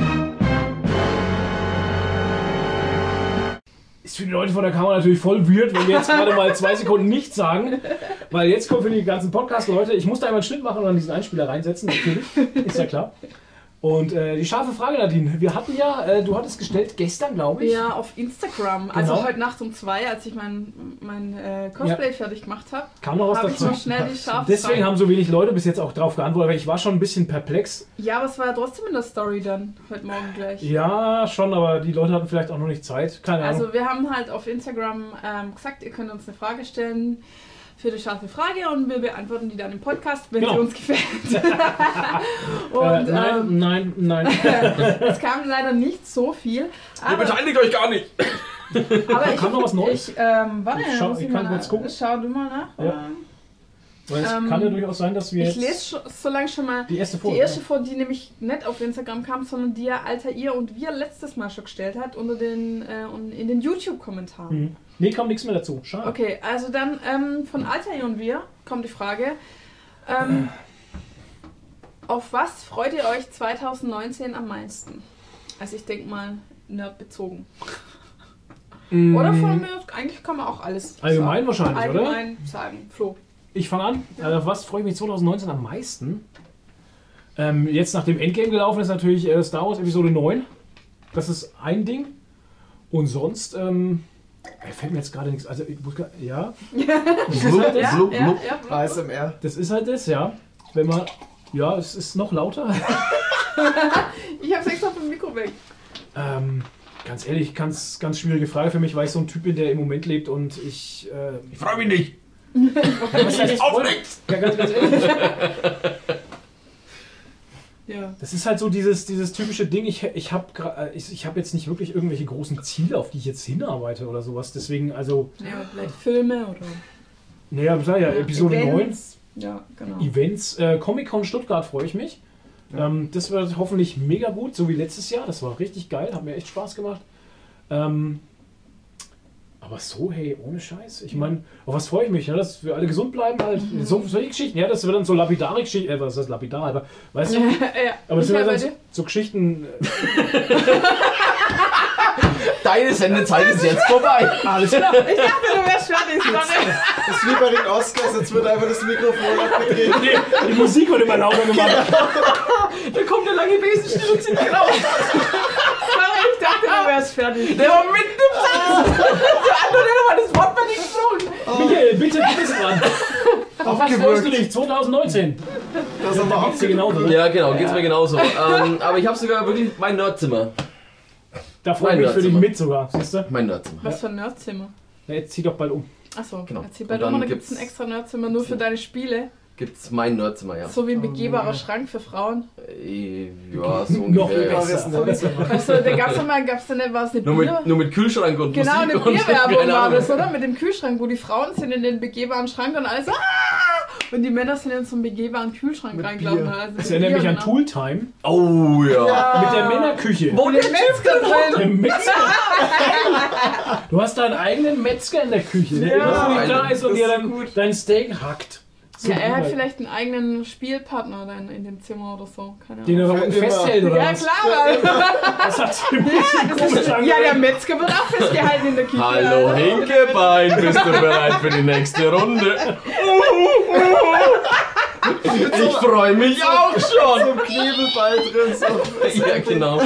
Ist für die Leute vor der Kamera natürlich voll weird, wenn wir jetzt gerade mal zwei Sekunden nichts sagen. Weil jetzt kommen für die ganzen Podcast-Leute, ich muss da einmal einen Schnitt machen und dann diesen Einspieler reinsetzen, natürlich. Ist ja klar. Und äh, die scharfe Frage, Nadine. Wir hatten ja, äh, du hattest gestellt gestern, glaube ich. Ja, auf Instagram. Also Genau. heute Nacht um zwei, als ich mein, mein äh, Cosplay Ja. fertig gemacht habe, Kam noch was habe ich dazu. noch schnell die scharfe Deswegen Frage. haben so wenig Leute bis jetzt auch drauf geantwortet, weil ich war schon ein bisschen perplex. Ja, aber es war ja trotzdem in der Story dann, heute Morgen gleich. Ja, schon, aber die Leute hatten vielleicht auch noch nicht Zeit. Keine Ahnung. Also wir haben halt auf Instagram ähm, gesagt, ihr könnt uns eine Frage stellen für die scharfe Frage und wir beantworten die dann im Podcast, wenn Genau. sie uns gefällt. äh, und nein, ähm, nein, nein. es kam leider nicht so viel. Ihr Aber, beteiligt euch gar nicht. aber ich, Kam noch was Neues? Ich, ähm, warte, Ich schau- muss ich mal kann nach- kurz gucken. Schau du mal nach. Ja. Ähm, Weil es Ähm, kann ja durchaus sein, dass wir Ich jetzt lese schon, so lange schon mal die erste die Folge. erste vor, die nämlich nicht auf Instagram kam, sondern die ja Alter ihr und wir letztes Mal schon gestellt hat unter den äh, und in den YouTube-Kommentaren. Mhm. Nee, kommt nichts mehr dazu. Schade. Okay, also dann ähm, von Altair und wir kommt die Frage. Ähm, auf was freut ihr euch zwanzig neunzehn am meisten? Also ich denke mal, nerdbezogen. Mm, Oder von mir, eigentlich kann man auch alles Allgemein sagen. wahrscheinlich, oder? Allgemein sagen, Flo. Ich fange an. Also auf was freue ich mich zwanzig neunzehn am meisten? Ähm, jetzt nach dem Endgame gelaufen ist natürlich äh, Star Wars Episode neun. Das ist ein Ding. Und sonst ähm, fällt mir jetzt gerade nichts. Also ich muss grad, ja. Das ist halt das. Ja, Blub, ja, blub. ja. A S M R. Das ist halt das, ja. Wenn man. Ja, es ist noch lauter. Ich hab's extra vom Mikro weg. ähm, ganz ehrlich, ganz, ganz schwierige Frage für mich, weil ich so ein Typ bin, der im Moment lebt und ich. Äh, Ich freue mich nicht. ja, was heißt Aufregt! Ja, ganz, ganz ehrlich. Ja. Das ist halt so dieses, dieses typische Ding, ich, ich habe ich, ich hab jetzt nicht wirklich irgendwelche großen Ziele, auf die ich jetzt hinarbeite oder sowas. Deswegen, also, Ja, vielleicht Filme oder naja, ich sag ja, Episode Events. Ja, genau. neun, Events, äh, Comic-Con Stuttgart freue ich mich. Ja. Ähm, das wird hoffentlich mega gut, so wie letztes Jahr. Das war richtig geil, hat mir echt Spaß gemacht. Ähm, aber so, hey, ohne Scheiß. Ich meine, auf was freue ich mich, ja, dass wir alle gesund bleiben halt. Mhm. So, solche Geschichten, ja, das wird dann so lapidare Geschichten, äh, was ist das lapidar, aber weißt du, ja, aber es ja, sind bei dann so, dir? so Geschichten. Deine Sendezeit ist jetzt vorbei. Alles klar. Ich dachte, du wärst fertig. Sonne. Das ist wie bei den Oscars, jetzt wird einfach das Mikrofon abgedreht. Die, die Musik wird immer lauter gemacht. Da kommt der lange Besenstiel und zieht ihn raus. Sorry, ich dachte, du wärst fertig. Der war mitten im Satz. Der andere hat mal das Wort fertig gesprochen. Michael, bitte, du bist dran. Auf was freust du dich? zwanzig neunzehn. Das ist aber Da geht's dir genauso. Ja, genau, geht's mir genauso. Ähm, aber ich habe sogar wirklich mein Nerdzimmer. Da freue ich Mein mich für dich Nerdzimmer. mit sogar, siehst du? Mein Nerdzimmer. Was für ein Nerdzimmer? Ja, jetzt zieh doch bald um. Achso, Genau. erzähl bei Und dir dann mal, da gibt es gibt's- ein extra Nerdzimmer nur für deine Spiele. Gibt's mein Nerdzimmer, ja. So wie ein begehbarer Schrank für Frauen. Äh, Ja, so Noch ungefähr. besser. Weißt du, da gab es doch mal, gab's da nicht, war es eine Nur Bier? mit, nur mit Kühlschrank und Genau, eine Musik und Bierwerbung keine war Ahnung. das, oder? Mit dem Kühlschrank, wo die Frauen sind in den begehbaren Schrank und alles so, "Ah!" und die Männer sind in so einen begehbaren Kühlschrank Mit reingelaufen. Bier. Also Das mit erinnert mich Bier, an genau. Tooltime Oh ja. Ja. mit der Männerküche. Wo der Metzger Der drin? Metzger. Du hast deinen eigenen Metzger in der Küche, der Ja. immer für dich da Alter, ist und das dir ist dann gut. dein Steak hackt. So Ja, er hat gut. vielleicht einen eigenen Spielpartner dann in dem Zimmer oder so. Keine Den Ahnung. er noch Für immer. festhält oder Ja, was? klar, Alter. Das hat sich ein bisschen komisch Ja, angehört. der Metzger wird auch festgehalten in der Küche. Hallo Alter. Hinkebein, bist du bereit für die nächste Runde? Ich freue mich auch So schon. ein Knebelball drin. So. Ja, genau.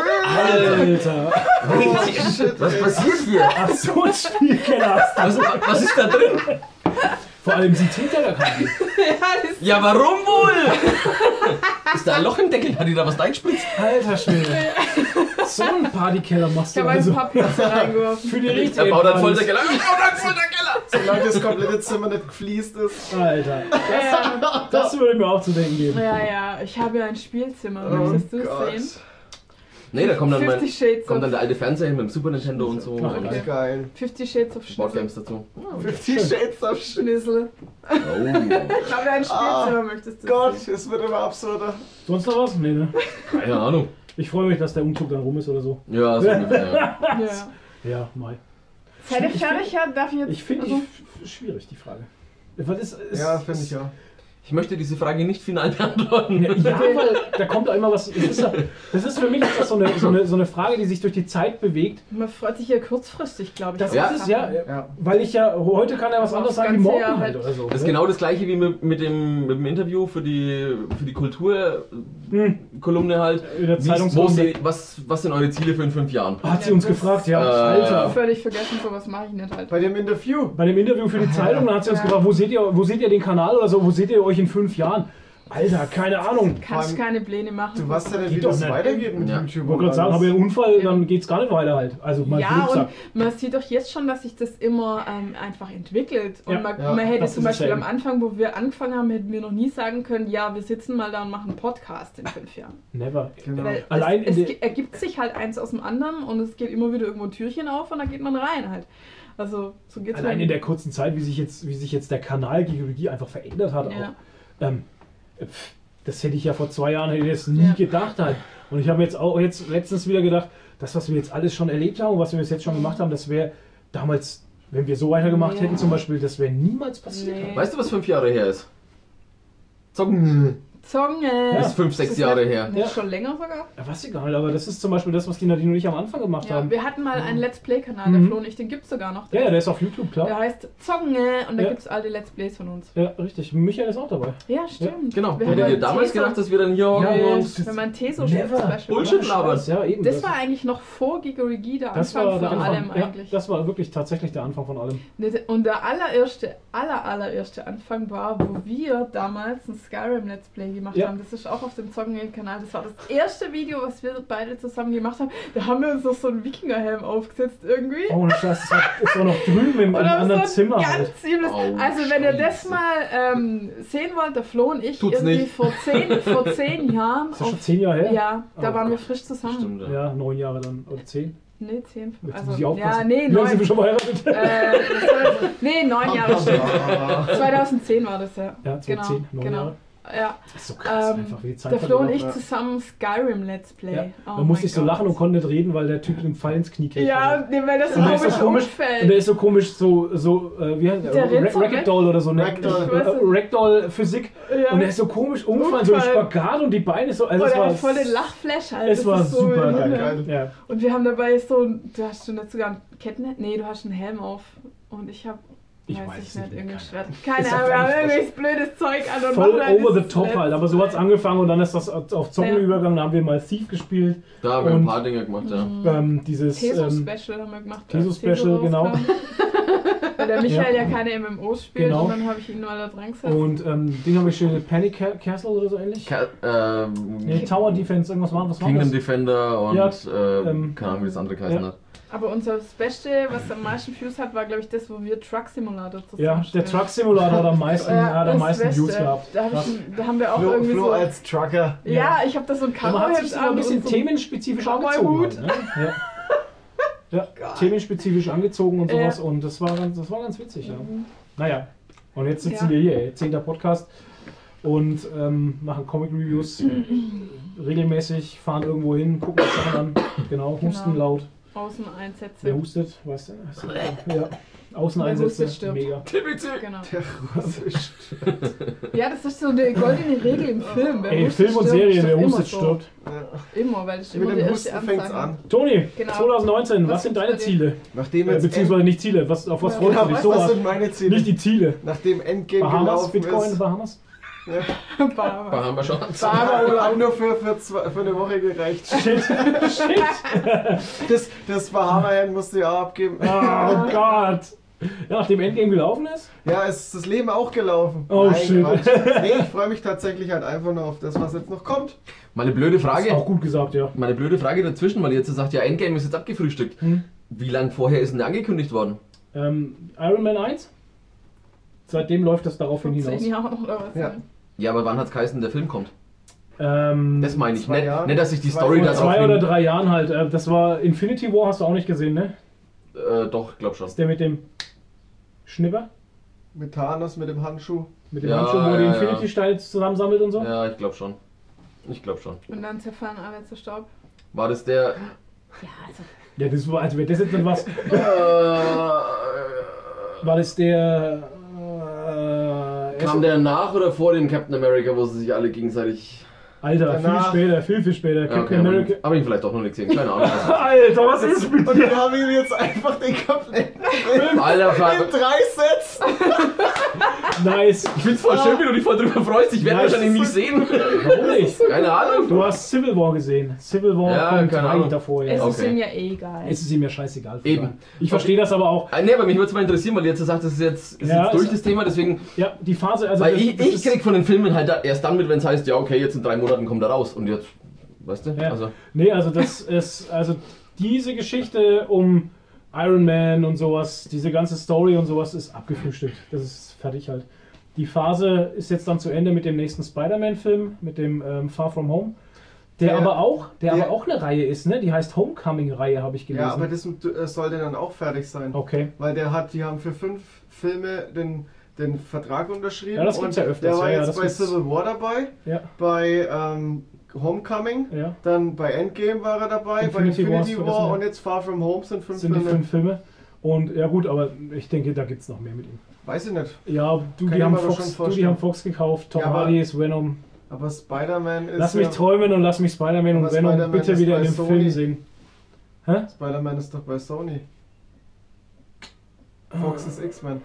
Alter. Oh, shit, Was ey. passiert hier? Ach so, ein Spielkeller. Was, was ist da drin? Vor allem sieht hinter der Karte. Ja, das Ja, warum wohl? Ist da ein Loch im Deckel? Hat die da was eingespritzt? Alter Schwede. So einen Partykeller machst ich du habe also. ein paar Pizza reingeworfen. Für die richtige Der baut dann voll der Partys. Keller. Ich baue dann voll der Keller. Solange das komplette Zimmer nicht gefliest ist. Alter. Ja, Das würde mir auch zu denken geben. ja, ja, ich habe ja ein Spielzimmer. Oh Möchtest du es Gott. sehen? Nee, da kommt dann, mein, Fifty Shades kommt dann of der alte Fernseher hin mit dem Super Nintendo und so. Ach, Und geil. Geil. Fifty Shades of Schnitzel. Boardgames dazu. Fifty Shades of Shit. Schnitzel. Oh. Ich habe ein Spielzimmer, möchtest du Gott, sehen? es wird immer absurder. Sonst noch was? Nee, ne? Keine Ahnung. Ich freue mich, dass der Umzug dann rum ist oder so. Ja, so ungefähr. Ja. Ja. Ja, mal. Seid ihr Ich fertig? Ja, darf ich jetzt... Ich finde also, die schwierig, die Frage. Was ist, ist, Ja, finde ich auch. Ich möchte diese Frage nicht final beantworten. Ja, weil da kommt auch immer was. Das ist, ja- das ist für mich ist das so, eine, so, eine, so eine Frage, die sich durch die Zeit bewegt. man freut sich ja kurzfristig, glaube ich. Das auf Ja. ist es, Sachen. ja. Ja. Weil ich ja, heute kann ja was Aber anderes aufs sagen wie ganze morgen Jahr halt halt. oder so. Das ist ne? genau das gleiche wie mit, mit, dem, mit dem Interview für die, für die Kulturkolumne Hm. halt. In der Wie, wo Zeitung sie, was, was sind eure Ziele für in fünf Jahren? hat sie uns Ja, das- gefragt, ja, Äh, Alter. Völlig vergessen, sowas mache ich nicht halt. Bei dem Interview. Bei dem Interview für die Zeitung, da hat sie uns Ja. gefragt, wo seht ihr, wo seht ihr den Kanal oder so, wo seht ihr euch in fünf Jahren? Alter, keine Ahnung. Kannst Vor allem, keine Pläne machen. Du weißt ja nicht, Geht wie doch das nicht. weitergeht mit Ja. YouTube. Ich wollte gerade sagen, habe ich einen Unfall, dann geht's gar nicht weiter halt. Also mal Ja, blöd und gesagt. man sieht doch jetzt schon, dass sich das immer ähm, einfach entwickelt. Und Ja, man, ja, man hätte das zum ist es Beispiel ja am eben. Anfang, wo wir angefangen haben, hätten wir noch nie sagen können, ja, wir sitzen mal da und machen einen Podcast in fünf Jahren. Never. Genau. Weil Allein in es, es der- ge- ergibt sich halt eins aus dem anderen und es geht immer wieder irgendwo ein Türchen auf und dann geht man rein halt. Also so geht's Allein halt. in der kurzen Zeit, wie sich jetzt, wie sich jetzt der Kanal Geologie einfach verändert hat. Ja. Auch. Ähm, pff, das hätte ich ja vor zwei Jahren hätte ich das nie Ja. gedacht halt. Und ich habe jetzt auch jetzt letztens wieder gedacht, das, was wir jetzt alles schon erlebt haben und was wir bis jetzt schon gemacht haben, das wäre damals Wenn wir so weitergemacht Nee. hätten, zum Beispiel, das wäre niemals passiert. Nee. Weißt du, was fünf Jahre her ist? Zocken. Zunge. Das ist fünf, sechs Das Jahre ist- her. Nee, Ja. schon länger sogar. Ja, was egal, aber das ist zum Beispiel das, was die Nadine und ich am Anfang gemacht Ja, haben. wir hatten mal einen Let's Play-Kanal, Mhm. der Flo und ich, den gibt's sogar noch. Ja, ja, der ist auf YouTube, Der klar. heißt Zonge und da Ja. gibt's alte Let's Plays von uns. Ja, richtig. Michael ist auch dabei. Ja, stimmt. Genau. Wir haben Hättet ihr mal damals Teso- gedacht, dass wir dann hier hocken Ja, und... Wenn man Teso Never. Special Bullshit macht. labern. Ja, eben. Das war eigentlich noch vor Gigarigida, das Anfang war der von Anfang. allem Ja, eigentlich. das war wirklich tatsächlich der Anfang von allem. Und der allererste, aller, allererste Anfang war, wo wir damals ein Skyrim Let's Play gemacht Ja. haben. Das ist auch auf dem Zockenkanal. Das war das erste Video, was wir beide zusammen gemacht haben. Da haben wir uns noch so einen Wikingerhelm aufgesetzt irgendwie. Oh, und Scheiße, das war, das war noch drüben im, im Oder anderen so Zimmer. ganz Halt. übles. Oh, also wenn ihr das Scheiße. mal ähm, sehen wollt, der Flo und ich Tut's irgendwie nicht. vor zehn, vor zehn Jahren. Ist das schon auf- zehn Jahre her? Ja, da Oh waren wir Gott. frisch zusammen. Stimmt, ja. Ja, neun Jahre dann. Oder zehn. Nee, zehn. Jetzt Also, muss ich aufpassen. ja, nee, Wie lange sind wir neun. schon verheiratet? Äh, das war, nee, neun Jahre stimmt. zweitauszehn war das ja. Ja, zweitauszehn, neun genau. Jahre. Ja. Das ist so krass Ähm, einfach, wie die Zeit Der Flo und vergeht. ich zusammen Skyrim Let's Play. Ja. Oh Da musste mein ich so Gott. lachen und konnte nicht reden, weil der Typ den Pfeil ins Knie kriegt. Ja, nee, weil das so Und der ist komisch so komisch, und der umfällt. ist so komisch, so, so äh, wie heißt der? Der rennt so weg. Ragdoll oder so, ne? Ragdoll. Äh, äh, Ragdoll-Physik. Ja. Und der ist so komisch umgefallen, so ein Umfall. Spagat und die Beine so. Also es Oder war, voll den Lachflash halt. es Das war ist so super übel. geil. Ja. Und wir haben dabei so, du hast du nicht sogar ein Kettenhemd? Nee, du hast einen Helm auf. Und ich hab, Ich weiß weiß ich es nicht, nicht, irgendein keine Schwert. Ahnung. Keine Ist doch Ahnung, wir haben völlig irgendwelches blödes Zeug an und Voll machen halt over the dieses top Let's halt, aber so hat's Play. angefangen und dann ist das auf Zocken Ja. übergegangen, da haben wir mal Thief gespielt. Da haben wir Und- ein paar Dinge gemacht, ja. Ähm, dieses Teso ähm, Special haben wir gemacht. Teso als Special, genau. rauskam. Weil der Michael Ja. ja, keine M M Os spielt Genau. und dann habe ich ihn mal da dran gesetzt. und ähm, Ding habe ich schon Panic Ca- Castle oder so ähnlich. Ka ähm, Nee, Tower Defense, irgendwas war, was war Kingdom das? Defender und Ja, äh, ähm, keine Ahnung, wie das andere geheißen ja. hat. Aber unser das Beste, was am meisten Views hat, war glaube ich das, wo wir Truck Simulator zusammen Ja, der spielen. Truck Simulator hat am meisten, hat am das meisten Beste. Views gehabt. Da, hab Krass. ich, da haben wir auch Flo, irgendwie Flo so... als Trucker. Ja, ich habe da so ein Ja, man hat sich Karohemd so ein an bisschen und so themenspezifisch Cowboy-Hut. angezogen. Halt, ne? Ja, ja themenspezifisch angezogen und sowas und das war ganz, das war ganz witzig. Ja. Naja, und jetzt sitzen Ja. wir hier, ey, zehnter Podcast und ähm, machen Comic-Reviews regelmäßig, fahren irgendwo hin, gucken uns Sachen an, genau, husten Genau. laut. Außeneinsätze. Wer hustet, weißt du? Ja, Außeneinsätze, hustet, stirbt. mega. T B C! Genau. Der Russisch. Ja, das ist so eine goldene Regel im Film. Wer Ey, hustet, Film und stirbt, Serien, ist wer doch immer hustet, so. stirbt. Ja. Immer, weil das ist Mit immer die dem erste Husten fängt's Anzeige. an. Toni, Genau. zwanzig neunzehn, was, Was sind gibt's deine bei dir? Ziele? Nachdem Äh, jetzt beziehungsweise nicht Ziele, was, auf was Ja. freust Genau, du dich? was, So was was. sind meine Ziele? Nicht die Ziele. Nachdem Endgame Bahamas, gelaufen Bitcoin, ist. Bahamas? Ja. Bahamas. Haben wir schon. Aber hat nur für, für, zwei, für eine Woche gereicht. Shit, shit. Das, das Bahama-Hemd musste ja auch abgeben. Oh Gott. Ja, nachdem Endgame gelaufen ist? Ja, ist das Leben auch gelaufen. Oh, shit. Quatsch. Nee, ich freue mich tatsächlich halt einfach nur auf das, was jetzt noch kommt. Meine blöde Ist Frage. auch gut gesagt, ja. Meine blöde Frage dazwischen, weil ihr jetzt sagt, ja, Endgame ist jetzt abgefrühstückt. Hm. Wie lange vorher ist denn der angekündigt worden? Ähm, Iron Man eins? Seitdem läuft das daraufhin Vor zehn hinaus. Jahren oder was? Ja. Ja, aber wann hat es geheißen, der Film kommt? Ähm, Das meine ich. Zwei Nicht, Jahre? nicht, dass ich die Zwei- Story vor darauf zwei oder hin- drei Jahren halt. Äh, Das war Infinity War, hast du auch nicht gesehen, ne? Äh, doch, glaub schon. Das ist der mit dem Schnipper? Mit Thanos, mit dem Handschuh. Mit dem Ja, Handschuh, wo er die ja, Infinity-Steine zusammensammelt und so? Ja, ich glaube schon. Ich glaube schon. Und dann zerfallen alle zu Staub. War das der... Ja, also. Ja, das war, also wenn das jetzt nicht was. Äh, War das der. Äh, kam der nach oder vor dem Captain America, wo sie sich alle gegenseitig... Alter, Danach- viel später, viel, viel später. Ja, Captain okay, America. habe ich ihn vielleicht doch noch nicht gesehen. Keine Ahnung. Alter, was ist mit Und dir? wir haben ihm jetzt einfach den kompletten Film Alter, in Vater. drei Sätzen. Nice. Ich find's voll schön, wie du dich voll drüber freust. Ich werde Nice. wahrscheinlich nie sehen. Warum nicht? Keine Ahnung. Du hast Civil War gesehen. Civil War Ja, kommt keine rein Ahnung. davor. Es Ja. ist Okay. ihm ja eh egal. Es ist ihm ja scheißegal. von Eben. daher. Ich verstehe das aber auch. Ah, nee, aber mich würde es mal interessieren, weil ihr jetzt sagt, das ist jetzt, ist Ja, jetzt durch es- das Thema, deswegen... Ja, die Phase. Also Weil das- ich, das ich ist- krieg von den Filmen halt da erst dann mit, wenn es heißt, ja okay, jetzt in drei Monaten kommt er raus. Und jetzt, weißt du? Ja. Also, Nee, also das ist. Also diese Geschichte um Iron Man und sowas, diese ganze Story und sowas ist abgefrühstückt. Das ist fertig halt. Die Phase ist jetzt dann zu Ende mit dem nächsten Spider-Man-Film, mit dem ähm, Far From Home. Der, Der- aber auch, der, der- aber auch eine Reihe ist, ne? Die heißt Homecoming-Reihe, habe ich gelesen. Ja, aber das äh, sollte dann auch fertig sein. okay. Weil der hat, die haben für fünf Filme den, den Vertrag unterschrieben. Ja, das gibt's und ja öfters, Der war ja, ja, jetzt das bei gibt's. Civil War dabei, Ja, bei ähm, Homecoming, ja. dann bei Endgame war er dabei, Infinity bei War Infinity ist War vergessen, ja. und jetzt Far From Home sind fünf Das sind die Filme. fünf Filme. Und ja gut, aber ich denke, da gibt es noch mehr mit ihm. Weiß ich nicht. Ja, du, Kann die ich haben, mir aber schon Fox, du die vorstellen. haben Fox gekauft, Tom Ja, aber- Hardy ist Venom. Aber Spider-Man ist. Lass mich ja, träumen und lass mich Spider-Man und Aber Venom Spider-Man bitte ist wieder bei in dem Sony. Film sehen. Hä? Spider-Man ist doch bei Sony. Fox ist X-Men.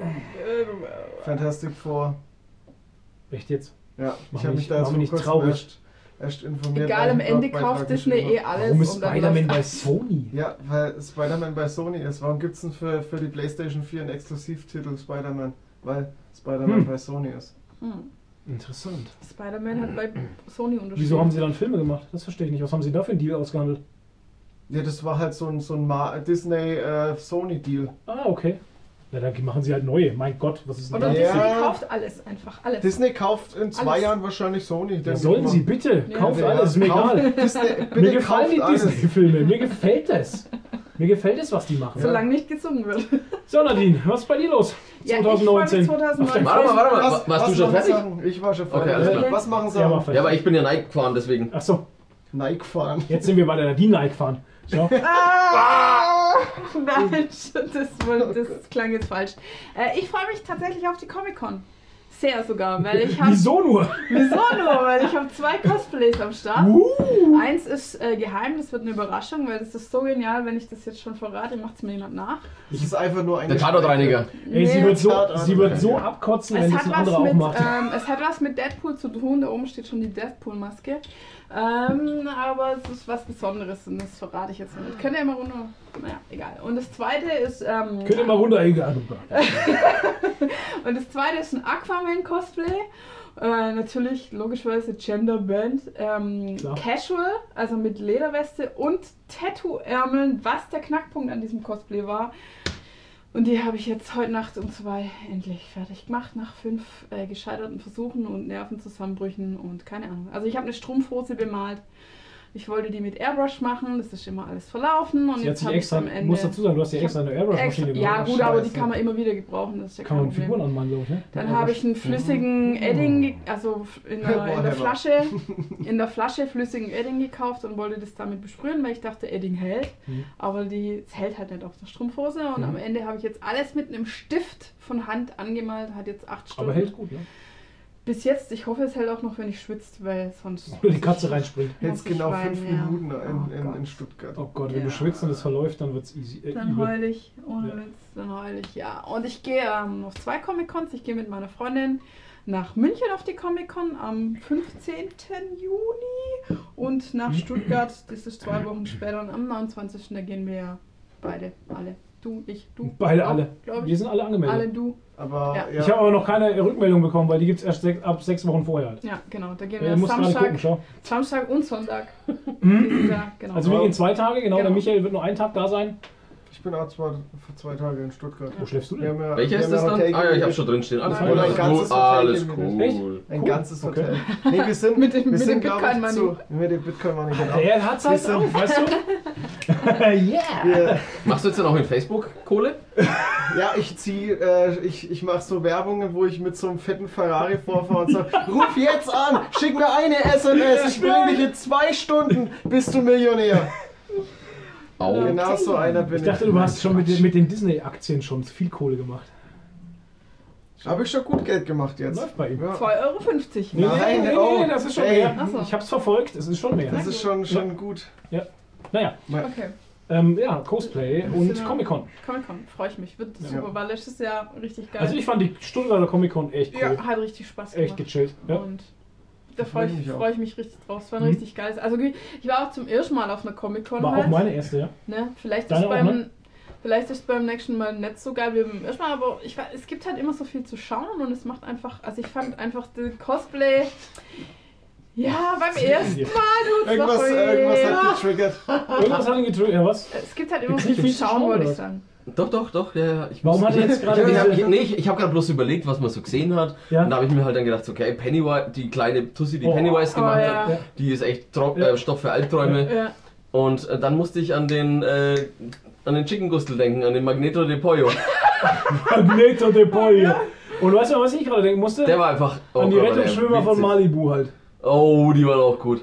Fantastic Four. Echt jetzt? Ja, Mach ich habe mich- mich da mach jetzt mich nicht vor kurzem traurig. erst, erst informiert. Egal, weil am ich einen Ende Blogbeitrag kauft Disney geschrieben eh alles. Warum ist und dann Spider-Man läuft bei alles. Sony? habe. Ja, weil Spider-Man bei Sony ist. Warum gibt es denn für, für die PlayStation vier einen Exklusivtitel Spider-Man? Weil Spider-Man Hm. bei Sony ist. Hm. Interessant. Spider-Man hat bei Sony unterschrieben. Wieso haben sie dann Filme gemacht? Das verstehe ich nicht. Was haben sie da für einen Deal ausgehandelt? Ja, das war halt so ein, so ein Ma- Disney-Sony-Deal. Ah, okay. Ja, dann machen sie halt neue. Mein Gott, was ist denn Oder da? Ja. Disney kauft alles, einfach alles. Disney kauft in zwei Alles. Jahren wahrscheinlich Sony. Ja, denke sollen ich sie mal. bitte? Ja. Kauft Ja, alles, ist mir kauft egal. Disney, bitte Mir gefallen die kauft alles. Disney-Filme. Mir gefällt das. Mir gefällt es, was die machen. Solange nicht gesungen wird. So, Nadine, was ist bei dir los? Ja, ich zwanzig neunzehn. freu mich zwanzig neunzehn. Warte mal, warte mal. Was, Warst was du schon machen fertig? Sachen? Ich war schon fertig. Okay, alles klar. Was machen Ja, war Sachen? fertig. Ja, aber ich bin ja Nike gefahren, deswegen. Achso, Nike fahren. jetzt sind wir bei der Nadine Nike gefahren. Schau. Ah! Nein, das, wohl- das klang jetzt falsch. Äh, ich freue mich tatsächlich auf die Comic-Con. Sehr sogar, weil ich habe... Wieso nur? Wieso nur? Weil ich habe zwei Cosplays am Start. Uh. Eins ist äh, geheim, das wird eine Überraschung, weil das ist so genial, wenn ich das jetzt schon verrate, macht es mir jemand nach. Das ist einfach nur eine Der Tatortreiniger. Ey, sie Nee, wird so, Tat an. sie wird so abkotzen, wenn Es das hat, ein was anderer auch mit, macht. ähm, es hat was mit Deadpool zu tun, da oben steht schon die Deadpool-Maske. Ähm, aber es ist was Besonderes und das verrate ich jetzt nicht. Könnt ihr immer runter. Naja, egal. Und das zweite ist. Ähm, Könnt ihr mal runter, egal. Und das zweite ist ein Aquaman-Cosplay. Äh, natürlich, logischerweise Genderband. Ähm, Klar. Casual, also mit Lederweste und Tattoo-Ärmeln, was der Knackpunkt an diesem Cosplay war. Und die habe ich jetzt heute Nacht um zwei endlich fertig gemacht, nach fünf äh, gescheiterten Versuchen und Nervenzusammenbrüchen und keine Ahnung. Also ich habe eine Strumpfhose bemalt. Ich wollte die mit Airbrush machen, das ist immer alles verlaufen. Und Sie hat jetzt sich habe ich extra, am Ende... musst dazu sagen, du hast ja Ich extra hab eine Airbrush-Maschine extra, ja gemacht. gut, aber die Scheiße. kann man immer wieder gebrauchen, das ist ja Kann kein man Problem. Figuren anmalen, glaube ich, ne? Dann habe ich einen flüssigen Edding, ge- also in der, in der Whatever. Flasche, in der Flasche flüssigen Edding gekauft und wollte das damit besprühen, weil ich dachte, Edding hält. Mhm. Aber die, es hält halt nicht auf der Strumpfhose und Mhm. am Ende habe ich jetzt alles mit einem Stift von Hand angemalt, hat jetzt acht Stunden. Aber hält gut, ne? Bis jetzt, ich hoffe es hält auch noch, wenn ich schwitzt, weil sonst... Oder die Katze reinspringt. muss Jetzt ich genau weinen, fünf ja. Minuten Oh in, in, Gott. in Stuttgart. Oh Gott, wenn Ja. du schwitzt und es verläuft, dann wird's easy. Äh, Dann übel. heul ich, ohne Ja. Witz, dann heul ich, ja. Und ich gehe ähm, auf zwei Comic-Cons. Ich gehe mit meiner Freundin nach München auf die Comic-Con am fünfzehnten Juni und nach Stuttgart, das ist zwei Wochen später, und am neunundzwanzigsten Da gehen wir ja beide, alle. Du, ich, du. Beide Glaub- alle. glaub Wir ich. sind alle angemeldet. Alle du. Aber Ja. ja, Ich habe aber noch keine Rückmeldung bekommen, weil die gibt es erst sech, ab sechs Wochen vorher halt. Ja, genau. Da gehen Äh, wir muss gerade Samstag, gucken, schau. Samstag und Sonntag. Dieses Jahr, genau. Also wir gehen zwei Tage, genau. Der Genau. Michael wird nur einen Tag da sein. ich bin auch zwei, für zwei Tage in Stuttgart. Wo schläfst du Wir denn? haben ja, Welcher wir ist haben das ja dann? Hotel Ah ja, ich gemietet. habe schon drin stehen. Alles Nein, cool, ein alles ganzes cool. Hotel Alles gemietet. cool. Ein Cool. ganzes Okay. Hotel. Nee, wir sind Mit dem- wir mit sind, dem glaub Bitcoin ich, Money. zu, mit dem Bitcoin Money, genau. Der hat's halt Wir auf, sind- weißt du? yeah! Wir, Machst du jetzt dann auch in Facebook Kohle? ja, ich zieh, äh, ich, ich mache so Werbungen, wo ich mit so einem fetten Ferrari vorfahre und sage, ruf jetzt an, schick mir eine S M S, ich bringe dich in zwei Stunden, bist du Millionär. Au. Genau so einer bin ich. Ich dachte, du hast schon mit den, mit den Disney-Aktien schon viel Kohle gemacht. Habe ich schon gut Geld gemacht jetzt. Läuft bei ihm. Ja. zwei Euro fünfzig. Nee, nee, Nein, nee, nee, oh, nee, das ist schon ey. mehr. Ach so. Ich hab's verfolgt, es ist schon mehr. Das ist schon, schon gut. Naja, Okay. ähm, ja, Cosplay und Genau. Comic-Con. Comic-Con, freue ich mich. Wird Ja. super, war letztes Jahr richtig geil. Also ich fand die Stuttgarter Comic-Con echt cool. ja, hat richtig Spaß gemacht. Echt gechillt. Ja. Und da Da freue freu ich ich, mich auch. freu ich mich richtig drauf. Es war ein Mhm. richtig geiles. Also ich war auch zum ersten Mal auf einer Comic-Con. War halt, auch meine erste, ja. Ne? Vielleicht, Deine ist auch, beim, ne? vielleicht ist beim nächsten Mal nicht so geil wie beim ersten Mal, aber ich, weiß, es gibt halt immer so viel zu schauen und es macht einfach, also ich fand einfach das Cosplay, ja, beim ersten Mal, du Irgendwas, irgendwas hat getriggert. Irgendwas hat ihn getriggert. Ja, was? Es gibt halt immer Gibt's so nicht viel viel zu zu schauen, schauen, wollte oder ich sagen. Doch, doch, doch. Ja, ja. Ich Warum muss- hat er jetzt gerade Ich, ich, diese- hab- nee, ich, ich habe gerade bloß überlegt, was man so gesehen hat. Ja. Und da habe ich mir halt dann gedacht, so, okay, Pennywise, die kleine Tussi, die Oh. Pennywise Oh, gemacht ja. hat, die ist echt Tro Ja. äh, Stoff für Albträume. Ja. Und äh, dann musste ich an den äh, an den Chicken Gustel denken, an den Magneto de Pollo. Magneto de Pollo. Und weißt du, was ich gerade denken musste? Der war einfach. Oh An die Gott, war der Rettungsschwimmer von witzig. Malibu halt. Oh, die waren auch gut.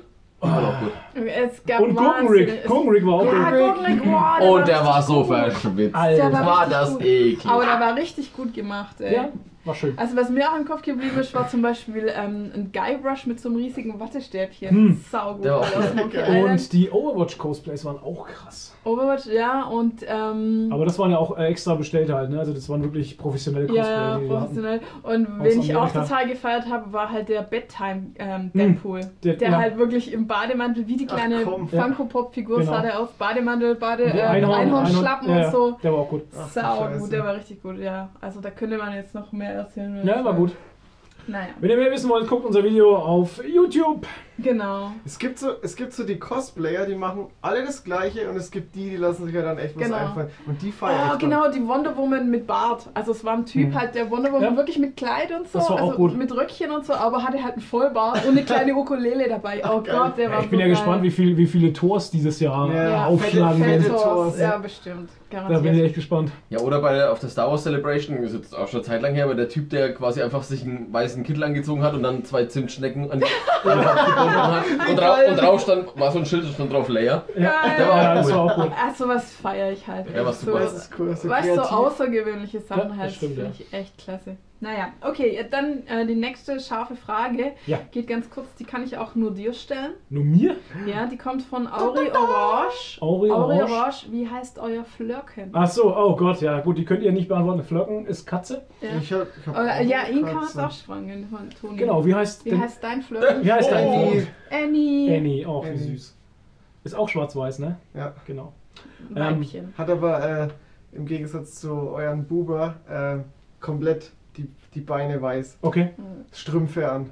Die war auch gut. Es gab Und Gurkenrick. Gurkenrick war auch Ja, gut. Gurkenrick, boah, der Und der war richtig so gut. verschwitzt. Alter. Der War richtig das gut. eklig. Aber der war richtig gut gemacht, ey. Ja, war schön. Also was mir auch im Kopf geblieben ist, war zum Beispiel ähm, ein Guybrush mit so einem riesigen Wattestäbchen. Hm. Sau gut. Der war weil auch aus gut. Monkey Island. Und die Overwatch-Cosplays waren auch krass. Overwatch, ja, und ähm, Aber das waren ja auch äh, extra bestellt halt, ne? Also das waren wirklich professionelle Cosplays. ja, die wir hatten. professionell. Und Aus wen ich auch Amerika. total gefeiert habe, war halt der Bedtime ähm, Deadpool. Der- der ja. halt wirklich im Bademantel, wie die Ach, kleine komm. Ja. Funko-Pop-Figur Genau. sah der aus. Bademantel, Bade, Und äh, Einhorn- Einhornschlappen Einhorn- ja, und so. Der war auch gut. Ach, du Sau Scheiße. gut, der war richtig gut, ja. Also da könnte man jetzt noch mehr erzählen. wenn Ja, ich war will. gut. Naja, Wenn ihr mehr wissen wollt, guckt unser Video auf YouTube. genau. Es gibt, so, es gibt so die Cosplayer, die machen alle das Gleiche und es gibt die, die lassen sich ja dann echt was Genau. einfallen. Und die feiern Oh, ich genau, die Wonder Woman mit Bart. Also es war ein Typ Hm. halt, der Wonder Woman Ja. wirklich mit Kleid und so, Das war auch also gut. mit Röckchen und so, aber hatte halt einen Vollbart und eine kleine Ukulele dabei. Oh geil. Gott, der Ja, war ich bin ja so gespannt, wie, geil. viel, wie viele Tors dieses Jahr Ja, äh, Ja, aufschlagen fette- werden. fette- Feldhorse, Tors, ja, ja. bestimmt. Da bin ich Garantiert. echt gespannt. Ja, oder bei der, auf der Star Wars Celebration, ist jetzt auch schon eine Zeit lang her, aber der Typ, der quasi einfach sich einen weißen Kittel angezogen hat und dann zwei Zimtschnecken an die an den Kopf gebunden hat. Und, drau und drauf stand, war so ein Schild, da stand drauf Layer. Geil. Der war auch Ja, das cool. war auch gut. Ah, sowas feiere ich halt. Ja, was so, super. Das ist cool. So weißt du, so kreativ. außergewöhnliche Sachen Ja, das halt, stimmt, finde ja. ich echt klasse. Naja, okay, dann äh, die nächste scharfe Frage. Ja. Geht ganz kurz, die kann ich auch nur dir stellen. Nur mir? Ja, die kommt von Auri Orange. Auri Auri Orange. Orange, wie heißt euer Flirken? Ach so, oh Gott, ja gut, die könnt ihr nicht beantworten. Flirken ist Katze. Ja, Ich hab, ich hab Oder, auch ja eine ihn kann man es Katze. auch fragen, von Toni. Genau, wie heißt Wie denn heißt dein Flirken? wie heißt dein Oh. Freund? Annie. Annie, oh, wie Annie. süß. Ist auch schwarz-weiß, ne? Ja. Genau. Weibchen. Hat aber äh, im Gegensatz zu euren Buber äh, komplett die, die Beine weiß. Okay. Strümpfe an.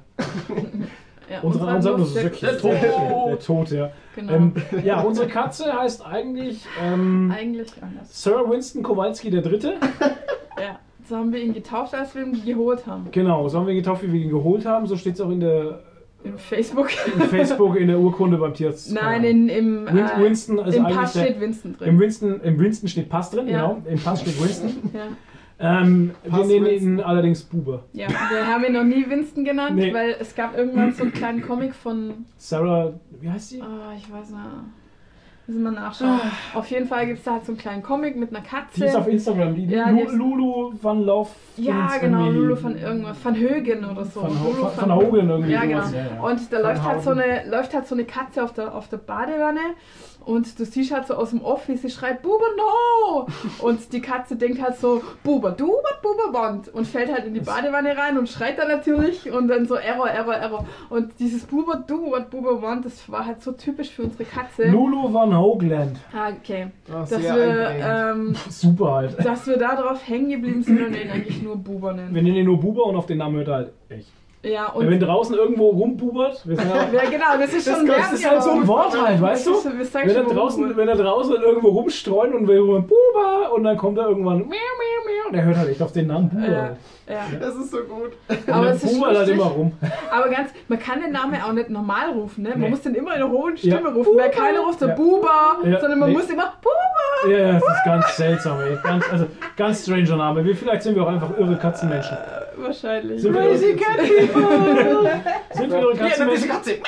Ja, Unsere unserer unser nur muss so der- Söckchen. Der Tod. Der Tod, ja. Genau. Ähm, ja, unsere Katze heißt eigentlich ähm, Eigentlich anders. Sir Winston Kowalski der Dritte. Ja. So haben wir ihn getauft, als wir ihn geholt haben. Genau, so haben wir getauft, wie wir ihn geholt haben. So steht es auch in der Im Facebook. in Facebook in der Urkunde beim Tierarzt. Nein, in, im, Win äh, Winston ist im eigentlich Pass der, steht Winston drin. im Winston, im Winston steht Pass drin, Ja. genau. Im Pass steht Winston. Ja. Ähm, wir Pass nennen Winston. ihn allerdings Bube. Ja, wir haben ihn noch nie Winston genannt, Nee. weil es gab irgendwann so einen kleinen Comic von, Sarah, wie heißt sie? oh, ich weiß nicht, müssen wir nachschauen. Auf jeden Fall gibt es da halt so einen kleinen Comic mit einer Katze. Die ist auf Instagram, die Ja, Lu- die ist- Lulu van Lauf. Ja, Dings genau, irgendwie. Lulu von irgendwas, von Högen oder so. Van, Ho Lulu van, van Hogen irgendwie. Ja, genau. sowas. Ja, ja. Und da Van läuft halt, so Hogen. eine, läuft halt so eine Katze auf der, auf der Badewanne und du siehst halt so aus dem Off, wie sie schreit, Buber, no! Und die Katze denkt halt so, Buber, du, wat Buber, want? Und fällt halt in die Badewanne rein und schreit dann natürlich und dann so Error, Error, Error. Und dieses Buber, du, wat Buber, want, das war halt so typisch für unsere Katze. Lulu van Hoogland. Ah, okay. Oh, Dass sehr wir, einprägend. ähm, Super halt. dass wir da drauf hängen geblieben sind und ihn eigentlich nur Buber nennen. Wir nennen ihn nur Buber und auf den Namen hört er halt echt. Ja, Und wenn und draußen irgendwo rumbubert, wir sind ja, ja, genau, das ist schon das ist halt so ein Wort halt, weißt du? Das ist- wir sagen Wenn er schon draußen, Buber. wenn er draußen irgendwo rumstreuen und wir rufen Buber und dann kommt er irgendwann miau, miau, miau und er hört halt echt auf den Namen Buber. Ja, halt. ja. Das ist so gut. Aber Und es der ist Buber halt lustig. immer rum. Aber ganz, man kann den Namen auch nicht normal rufen, ne? Man Nee. muss den immer in einer hohen Stimme Ja. rufen, weil keiner ruft so Ja. Buba, Ja, sondern man nee. muss immer Buba. Ja, ja, das ist ganz seltsam, ey. Ganz, also, ganz stranger Name. Wir, vielleicht sind wir auch einfach irre Katzenmenschen. Äh, wahrscheinlich. Sind wir, Crazy cat people! Sind wir irre Ja, dann diese Katzenmenschen?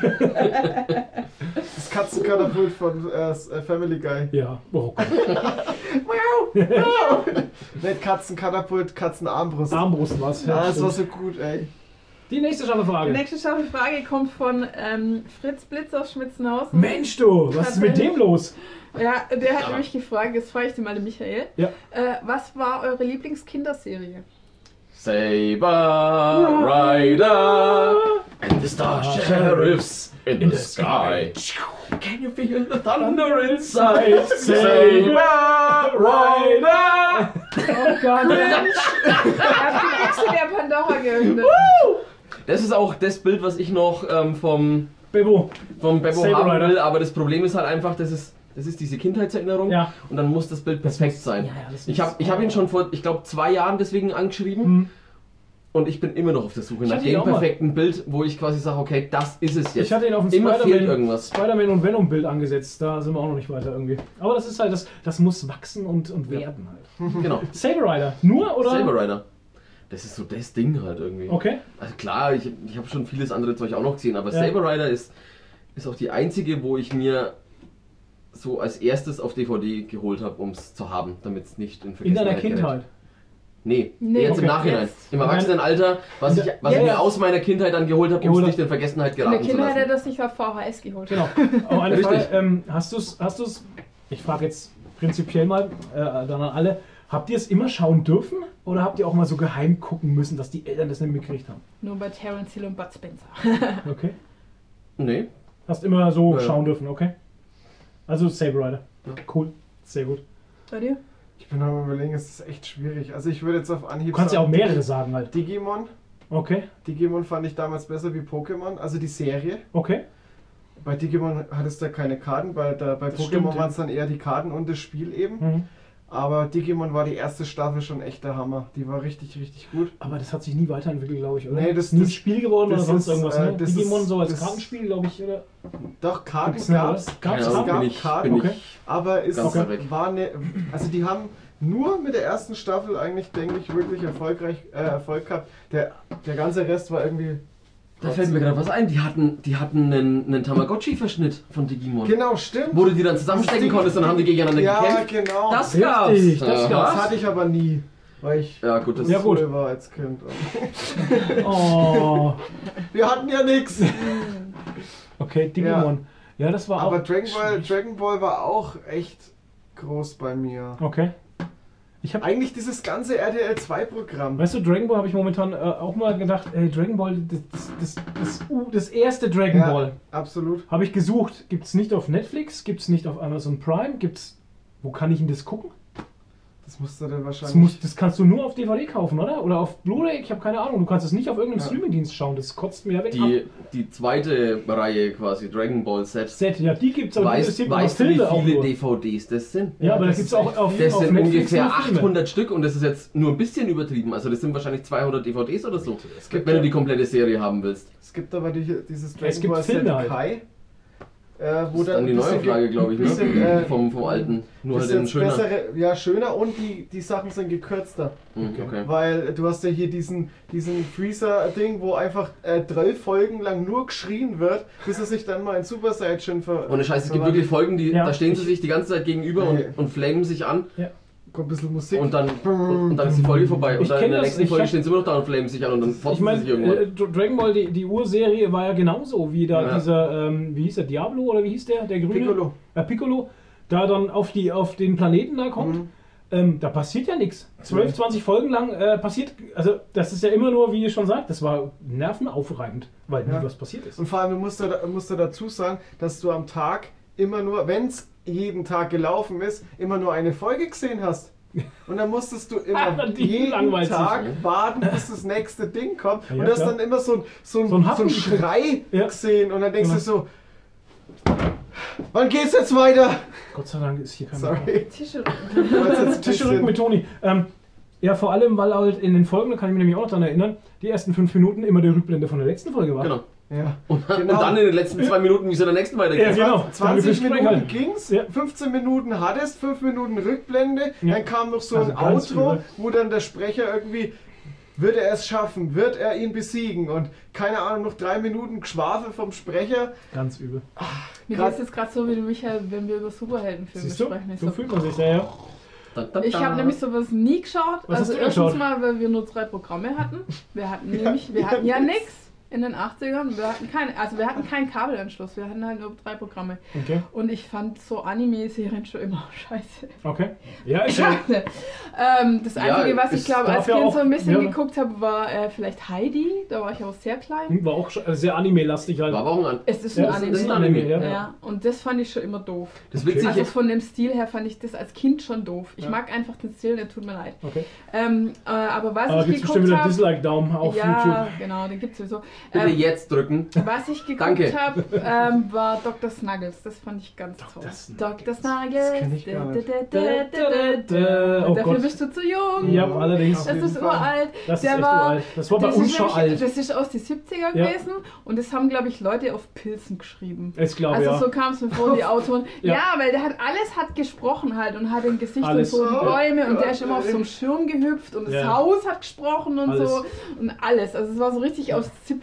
Katze. Das Katzenkatapult von äh, Family Guy. Ja, oh Gott. Nicht Katzenkatapult, Katzenarmbrust. Armbrust was. Ja, das war stimmt. so gut, ey. Die nächste scharfe Die Frage. nächste scharfe Frage kommt von ähm, Fritz Blitz aus Schmitzenhausen. Mensch, du, was ist mit dem los? Ja, der hat Ja. nämlich gefragt, jetzt frage ich dir mal den Michael. Ja. Äh, was war eure Lieblingskinderserie? Saber Rider and the Star Sheriffs in the sky. Can you feel the thunder inside? Saber Rider. Oh Gott, Mensch! Er hat die Büchse der Pandora geöffnet. Das ist auch das Bild, was ich noch ähm, vom, Bebo. vom Bebo Saber haben Rider. will, aber das Problem ist halt einfach, das ist, das ist diese Kindheitserinnerung Ja. und dann muss das Bild perfekt sein. ja, ja, das ich muss- habe ich hab ihn schon vor, ich glaube, zwei Jahren deswegen angeschrieben Hm. und ich bin immer noch auf der Suche Ich nach hatte ihn dem auch mal. perfekten Bild, wo ich quasi sage, okay, das ist es jetzt. Ich hatte ihn auf dem Immer fehlt Spider-Man irgendwas. Spider-Man und Venom-Bild angesetzt. Da sind wir auch noch nicht weiter irgendwie. Aber das ist halt, das, das muss wachsen und, und werden halt. Genau. Saber Rider. Nur oder? Saber Rider. Das ist so das Ding halt irgendwie. Okay. Also klar, ich, ich habe schon vieles andere Zeug auch noch gesehen, aber Ja. Saber Rider ist, ist auch die einzige, wo ich mir so als erstes auf D V D geholt habe, um es zu haben, damit es nicht in In deiner Vergessenheit gerät. Kindheit? Nee, Nee, jetzt okay. im Nachhinein. Jetzt. Im Erwachsenenalter, was ich, was ich Jetzt. mir aus meiner Kindheit dann geholt habe, um Geholt es hab- nicht in Vergessenheit In der geraten zu Kindheit hat lassen. er das sich auf V H S geholt. Genau. Aber eine Richtig. Frage, ähm, hast du es, hast du's, ich frage jetzt prinzipiell mal äh, dann an alle, habt ihr es immer schauen dürfen oder habt ihr auch mal so geheim gucken müssen, dass die Eltern das nicht mitgekriegt haben? Nur bei Terence Hill und Bud Spencer. Okay. Nee. Hast immer so Ja, ja. schauen dürfen, okay? Also Saber Rider. Ja. Cool. Sehr gut. Bei dir? Ich bin am überlegen, es ist echt schwierig. Also ich würde jetzt auf Anhieb Du kannst ja auch sagen, mehrere sagen halt. Digimon. Okay, Digimon fand ich damals besser wie Pokémon, also die Serie. okay. Bei Digimon hattest du ja keine Karten, bei, der, bei Das Pokémon stimmt, ja. waren es dann eher die Karten und das Spiel eben. Mhm. Aber Digimon war die erste Staffel schon echt der Hammer. Die war richtig, richtig gut. Aber das hat sich nie weiterentwickelt, glaube ich, oder? Nee, das- nie ein das- Spiel geworden oder das sonst ist, irgendwas, äh, ne? das Digimon ist- so als das- Kartenspiel, glaube ich, oder? Doch, Karten Gibt's nicht, gab's. oder? Keine Gab's Ahnung, gab bin ich, Karten, bin okay. ich Aber es Ganz weit weg. war eine. Also die haben nur mit der ersten Staffel eigentlich, denke ich, wirklich erfolgreich äh, Erfolg gehabt. Der, der ganze Rest war irgendwie. Da fällt mir gerade was ein, die hatten, die hatten einen, einen Tamagotchi-Verschnitt von Digimon. Genau, stimmt. Wo du die dann zusammenstecken Das konntest und dann haben die gegeneinander Ja, gekämpft. genau. Das Richtig, gab's. das Aha. gab's. Das hatte ich aber nie, weil ich Ja gut, das Ja, gut. cool war als Kind. Oh, Wir hatten ja nichts. okay, Digimon. Ja, das war Aber auch Dragon Ball, schwierig. Dragon Ball war auch echt groß bei mir. Okay. Ich habe Eigentlich dieses ganze R T L zwei Programm. Weißt du, Dragon Ball habe ich momentan äh, auch mal gedacht, ey, Dragon Ball, das, das, das, uh, das erste Dragon Ja, Ball absolut. habe ich gesucht. Gibt es nicht auf Netflix, gibt es nicht auf Amazon Prime, gibt's. Wo kann ich denn das gucken? Das musst du dann Das, wahrscheinlich. muss, das kannst du nur auf D V D kaufen, oder? Oder auf Blu-ray? Ich habe keine Ahnung. Du kannst es nicht auf irgendeinem Ja. Streamingdienst schauen. Das kotzt mir ja weg. Die, ab. die zweite Reihe quasi, Dragon Ball Z. Set, ja, die gibt's, aber die Weißt, interessiert mich weißt du, wie Filme auch viele nur. D V Ds das sind? Ja, aber da das gibt es ist auch echt auf, Das auf sind Netflix ungefähr nur Filme. achthundert Stück und das ist jetzt nur ein bisschen übertrieben. Also das sind wahrscheinlich zweihundert D V Ds oder so, gibt wenn ja- du die komplette Serie haben willst. Es gibt aber die, dieses Es Dragon gibt Ball Filme Z halt. Kai. Äh, wo Das ist dann die ein neue bisschen Frage, ge- glaube ich, ne? bisschen, äh, vom, vom alten. Nur ist halt in jetzt schöner. bessere, ja, schöner und die, die Sachen sind gekürzter. Hm, okay. Weil du hast ja hier diesen, diesen Freezer-Ding, wo einfach äh, drei Folgen lang nur geschrien wird, bis er sich dann mal in Super Saiyan ver... Ohne Scheiß, es gibt verwandelt. wirklich Folgen, die, Ja, da stehen sie ich- sich die ganze Zeit gegenüber Nee. und, und flamen sich an Kommt ein bisschen Musik. und dann, und dann ist die Folge vorbei. Und Ich dann kenn in der das, nächsten ich Folge hab- stehen sie immer noch da und flamen sich an und dann Ich fotzen sie meine, sich irgendwann. äh, Dragon Ball, die, die Urserie war ja genauso, wie da Ja. dieser, ähm, wie hieß der, Diablo oder wie hieß der, der Grüne? Piccolo. Äh, Piccolo, da dann auf, die, auf den Planeten da kommt. Mhm. Ähm, da passiert ja nichts. zwölf, zwanzig Folgen lang äh, passiert, also das ist ja immer nur, wie ihr schon sagt, das war nervenaufreibend, weil nie Ja. was passiert ist. Und vor allem musst du, da- musst du dazu sagen, dass du am Tag immer nur, wenn es jeden Tag gelaufen ist, immer nur eine Folge gesehen hast. Und dann musstest du immer Die jeden langweilt sich, Tag ne? warten, bis das nächste Ding kommt. Ja, und du hast klar. dann immer so ein, so ein, So ein so Happen ein gekriegt. Schrei Ja. gesehen. Und dann denkst Genau. du so, wann geht's jetzt weiter? Gott sei Dank ist hier kein Sorry. Tische. Du wolltest jetzt ein Tischrücken mit bisschen- Toni. Ähm, ja, vor allem, weil halt in den Folgen, da kann ich mich nämlich auch noch daran erinnern, die ersten fünf Minuten immer der Rückblende von der letzten Folge war. Genau. Ja. Und, dann- Genau. und dann in den letzten zwei Minuten, wie es in der nächsten weitergeht. Ja, genau. zwanzig Damit wir Minuten halt. ging's, Ja. fünfzehn Minuten hattest, fünf Minuten Rückblende, Ja. dann kam noch so Also ein ganz Outro, übel. wo dann der Sprecher irgendwie, wird er es schaffen, wird er ihn besiegen und keine Ahnung, noch drei Minuten Geschwafel vom Sprecher. Ganz übel. Mir Grad- geht es jetzt gerade so wie du, Michael, wenn wir über Superheldenfilme Siehst du? sprechen. Ich So so, fühlt man sich da, ja. Da, da, Ich da. habe nämlich sowas nie geschaut. Was also hast du erstens geschaut? mal, weil wir nur drei Programme hatten. Wir hatten nämlich, wir hatten ja nichts in den achtzigern. Wir hatten keine, also wir hatten keinen Kabelanschluss. Wir hatten halt nur drei Programme. Okay. Und ich fand so Anime-Serien schon immer scheiße. Okay. Ja, ist ja. ähm, das Ja, Einzige, was ich es glaube, als darf ja Kind auch- so ein bisschen ja. geguckt habe, war äh, vielleicht Heidi. Da war ich auch sehr klein. War auch schon sehr anime-lastig halt. War aber auch ein An Es ist Ja, ein es Anime. ist ein Anime, ja. Ja, und das fand ich schon immer doof. Das Okay. Witzige, Also von dem Stil her fand ich das als Kind schon doof. Ich Ja. mag einfach den Stil, der tut mir leid. Okay. Ähm, äh, aber was Aber ich gibt es bestimmt geguckt wieder habe... Dislike-Daumen auf Ja, YouTube. genau, den gibt es sowieso. bitte Ähm, jetzt drücken. was ich geguckt Danke. habe, ähm, war Doktor Snuggles. Das fand ich ganz toll. Snuggles. Doktor Snuggles. kenn ich gar nicht. Da, da, da, da, da. Oh Dafür Gott. bist du zu jung. Ja, allerdings. Das jeden ist Fall. uralt. Das ist Der echt war- uralt. Das war bei Das uns ist, schon nämlich, alt. das ist aus den siebziger Ja. gewesen und das haben, glaube ich, Leute auf Pilzen geschrieben. Ich glaube, Also ja. so kam es mir vor, die Autoren. Ja. Ja. weil der hat alles hat gesprochen halt und hat im Gesicht Alles. und so die Oh Bäume und der Gott, ist immer auf so einem Schirm gehüpft und das Ja. Haus hat gesprochen und Alles. so und alles. Also es war so richtig aus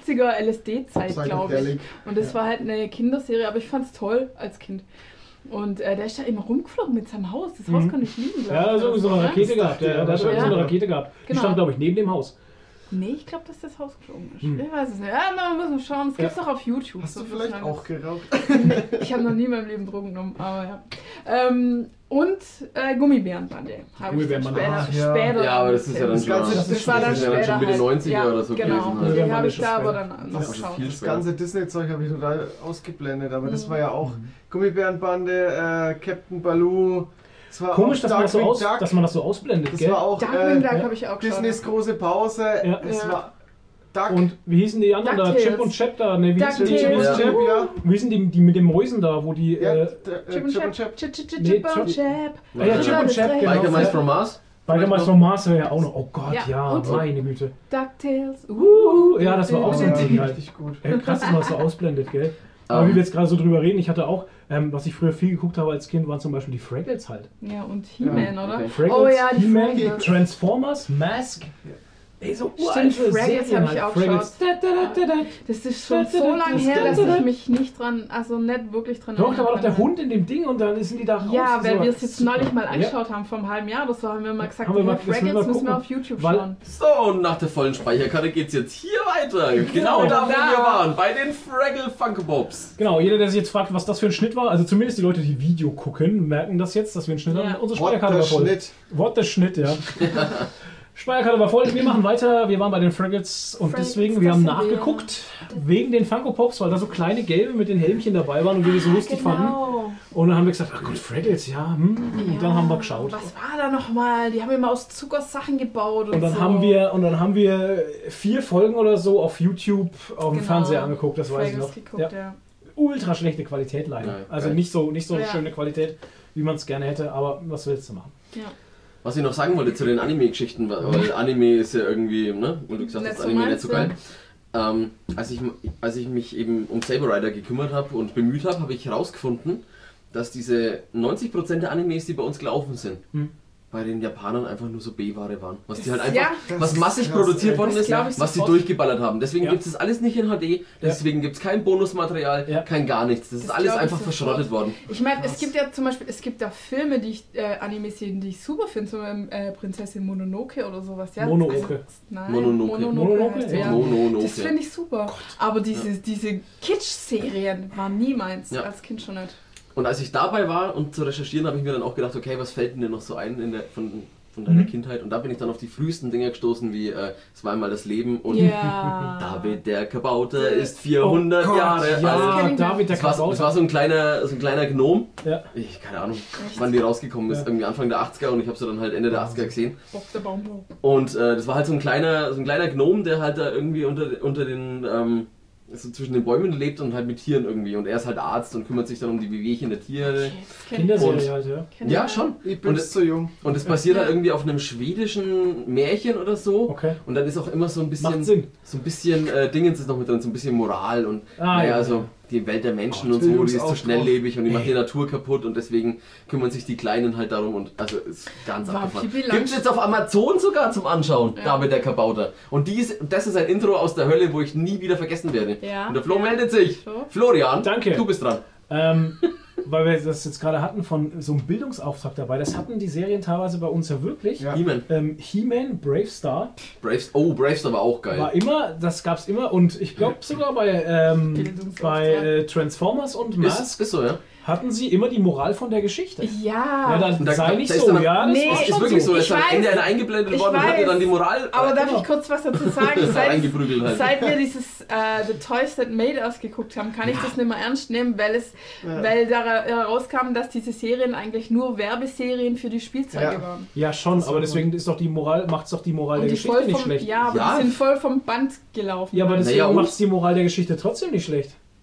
achtziger L S D-Zeit, glaube ich. Psychedelic. Und das war halt eine Kinderserie, aber ich fand's toll als Kind. Und äh, der ist da immer rumgeflogen mit seinem Haus. Das Haus Mhm. kann ich lieben, glaube Ja, ich. also so eine oder? Rakete gehabt. Ja, da hat er Ja. so eine Rakete gehabt. Die Genau. stand, glaube ich, neben dem Haus. Nee, ich glaube, dass das Haus geflogen ist. Hm. Ich weiß es nicht. Ja, man muss mal schauen. Das gibt's Ja. doch auf YouTube. Hast du Das vielleicht ist auch geraucht? Ich habe noch nie in meinem Leben Drogen genommen, aber ja. Ähm, und äh, Gummibärenbande habe ich dann Gummibärenbande, später, ah, ja. später. Ja, aber das ist ja dann Das schon, ganze- das das war dann ist ja dann später schon Mitte halt. neunziger Ja, oder so genau. gewesen. Ja, Halt. Den ja, habe ich das da ist aber später. dann Das noch ist geschaut. viel Das später. ganze Disney-Zeug habe ich total ausgeblendet, aber das Mhm. war ja auch Gummibärenbande, äh, Captain Baloo. Das war Komisch, auch dass man das, so Darkwing aus, Duck. dass man das so ausblendet, Das gell? war auch Darkwing Duck äh, habe ich auch geschaut. Disneys große Pause. Ja. Es Ja. war Duck. Und wie hießen die anderen da? DuckTales. Chip und Chap da? Ne, wie hießen die? DuckTales. Chip und Chap? Ja. Wie hießen die, die mit den Mäusen da, wo die... Ja, Äh, d- äh, Chip und Chip und Chap. Chap. Chip, Chip, Chip, Nee, Chip und Chip- Chap. Ah ja, Chip und Chap, genau. Biker Mice from Mars? Biker Mice from Mars wäre ja auch noch. Oh Gott, Ja, ja, und- meine Güte. DuckTales. Uh, ja, das war auch so ein Ja, Ding halt. richtig gut. Äh, krass, dass man das so ausblendet, gell? Aber Ähm. wie wir jetzt gerade so drüber reden, ich hatte auch, ähm, was ich früher viel geguckt habe als Kind, waren zum Beispiel die Fraggles halt. Ja, und He-Man, Ja, oder? okay. Fraggles, Oh ja, die He-Man, Fraggles. Transformers, Mask. Ey, so Stimmt, uralte Fraggles Serien hab ich halt. auch Fraggles. Da, da, da, da, da. Das ist schon so lange her, dass ich mich nicht dran, also nicht wirklich dran Doch, da war doch der kann. Hund in dem Ding und dann sind die da raus. Ja, und weil so. wir es jetzt Super. neulich mal Ja. angeschaut haben, vor einem halben Jahr oder so, haben wir mal gesagt, Haben wir die mal- das müssen wir Fraggles mal müssen wir auf gucken, YouTube weil- schauen. So, und nach der vollen Speicherkarte geht's jetzt hier weiter. Genau Genau. da, wo Da. wir waren. Bei den Fraggle Funko Pops. Genau, jeder, der sich jetzt fragt, was das für ein Schnitt war, also zumindest die Leute, die Video gucken, merken das jetzt, dass wir einen Schnitt Ja. haben. Unsere What Speicherkarte the war voll. Schnitt. What the Schnitt, ja. Speicherkarte war voll. Wir machen weiter. Wir waren bei den Fraggles und Fraggles, deswegen, wir das haben sind wir. nachgeguckt wegen den Funko Pops, weil da so kleine gelbe mit den Helmchen dabei waren und wir die so lustig fanden. Genau. Und dann haben wir gesagt, ach gut, Fraggles, ja. Hm. Und dann haben wir geschaut. Was war da nochmal? Die haben immer aus Zucker Sachen gebaut und, Und dann so. haben wir und dann haben wir vier Folgen oder so auf YouTube auf dem Genau. Fernseher angeguckt, das weiß ich Fraggles noch. geguckt, Ja. ja. Ultra schlechte Qualität leider. Ja, also geil. nicht so nicht so Ja. schöne Qualität, wie man es gerne hätte, aber was willst du machen? Ja. Was ich noch sagen wollte zu den Anime-Geschichten, weil Anime ist ja irgendwie, ne, weil du gesagt Nicht hast, so Anime nicht meins, so geil. Ähm, als, ich, als ich mich eben um Saber Rider gekümmert habe und bemüht habe, habe ich herausgefunden, dass diese neunzig Prozent der Animes, die bei uns gelaufen sind, Hm. bei den Japanern einfach nur so B-Ware waren. Was die halt Das- einfach, ja, das was ist massig krass, produziert ey. worden Das ist, glaub ich was sie sofort. durchgeballert haben. Deswegen Ja. gibt es das alles nicht in H D, deswegen gibt es kein Bonusmaterial, Ja. kein gar nichts. Das ist Das alles glaub ich einfach sofort. verschrottet worden. Ich meine, es Krass. gibt ja zum Beispiel, es gibt da Filme, die ich, äh, Anime-Serien, die ich super finde, so äh, Prinzessin Mononoke oder sowas, ja. Mononoke. Also, nein, Mononoke. Mononoke, heißt ja. der. Mononoke. Das finde ich super. Aber diese, diese Kitsch-Serien waren nie meins, Ja. als Kind schon nicht. Und als ich dabei war und zu recherchieren, habe ich mir dann auch gedacht, okay, was fällt denn dir noch so ein in der, von, von deiner Mhm. Kindheit? Und da bin ich dann auf die frühesten Dinger gestoßen, wie äh, Es war einmal das Leben und Ja. David der Kabauter ist vierhundert Oh Gott, Jahre alt. Ja, kenn ich David der Das war, das war Kabauter. so ein kleiner, so ein kleiner Gnom. Ja. Ich, keine Ahnung, Echt? wann die rausgekommen ist. Ja. Irgendwie Anfang der achtziger und ich habe sie dann halt Ende der achtziger gesehen. Bob der Baumwolle. Und äh, das war halt so ein kleiner, so ein kleiner Gnom, der halt da irgendwie unter, unter den, ähm, so zwischen den Bäumen lebt und halt mit Tieren irgendwie. Und er ist halt Arzt und kümmert sich dann um die Wehwehchen der Tiere. Kinderserie halt, ja. Ja, schon. Ich bin Und- zu jung. Und es basiert Ja. halt irgendwie auf einem schwedischen Märchen oder so. Okay. Und dann ist auch immer so ein bisschen, Macht Sinn. so ein bisschen äh, Dingens ist noch mit drin, so ein bisschen Moral und Ah, naja, ja. also die Welt der Menschen Gott, und so, die ist so Bildungsauftrag. schnelllebig und die macht die Ey. Natur kaputt und deswegen kümmern sich die Kleinen halt darum und also ist ganz War abgefahren. Pippi Gibt es jetzt auf Amazon sogar zum Anschauen, Ja. David der Kabauter. Und dies, das ist ein Intro aus der Hölle, wo ich nie wieder vergessen werde. Ja. Und der Flo Ja. meldet sich. So. Florian, Danke. du bist dran. Ähm, weil wir das jetzt gerade hatten von so einem Bildungsauftrag dabei, das hatten die Serien teilweise bei uns ja wirklich. Ja. He-Man. Ähm, He-Man, Brave Star, Braves, oh, Bravestar war auch geil. war immer, das gab's immer und ich glaube sogar bei, ähm, Bildungsauftrag. bei äh, Transformers und Ist, Mask ist so, ja. hatten sie immer die Moral von der Geschichte. Ja. Ja, dann Und da- sei da nicht ist so, dann- ja, das Nee, war Ist, schon ist wirklich so, Ich ist am weiß. Ende einer eingeblendet Ich worden und hatte weiß. dann die Moral Aber darf genau. ich kurz was dazu sagen? Seit, reingeprügelt halt. seit wir dieses äh, The Toys That Made Us geguckt haben, kann ich das nicht mehr ernst nehmen, weil es, Ja. weil da herauskam, dass diese Serien eigentlich nur Werbeserien für die Spielzeuge Ja. waren. Ja, schon, aber deswegen ist doch die Moral, macht's doch die Moral Und der die Geschichte voll nicht vom, schlecht. ja, aber Ja. die sind voll vom Band gelaufen. Ja, aber deswegen Naja, und- macht's die Moral der Geschichte trotzdem nicht schlecht.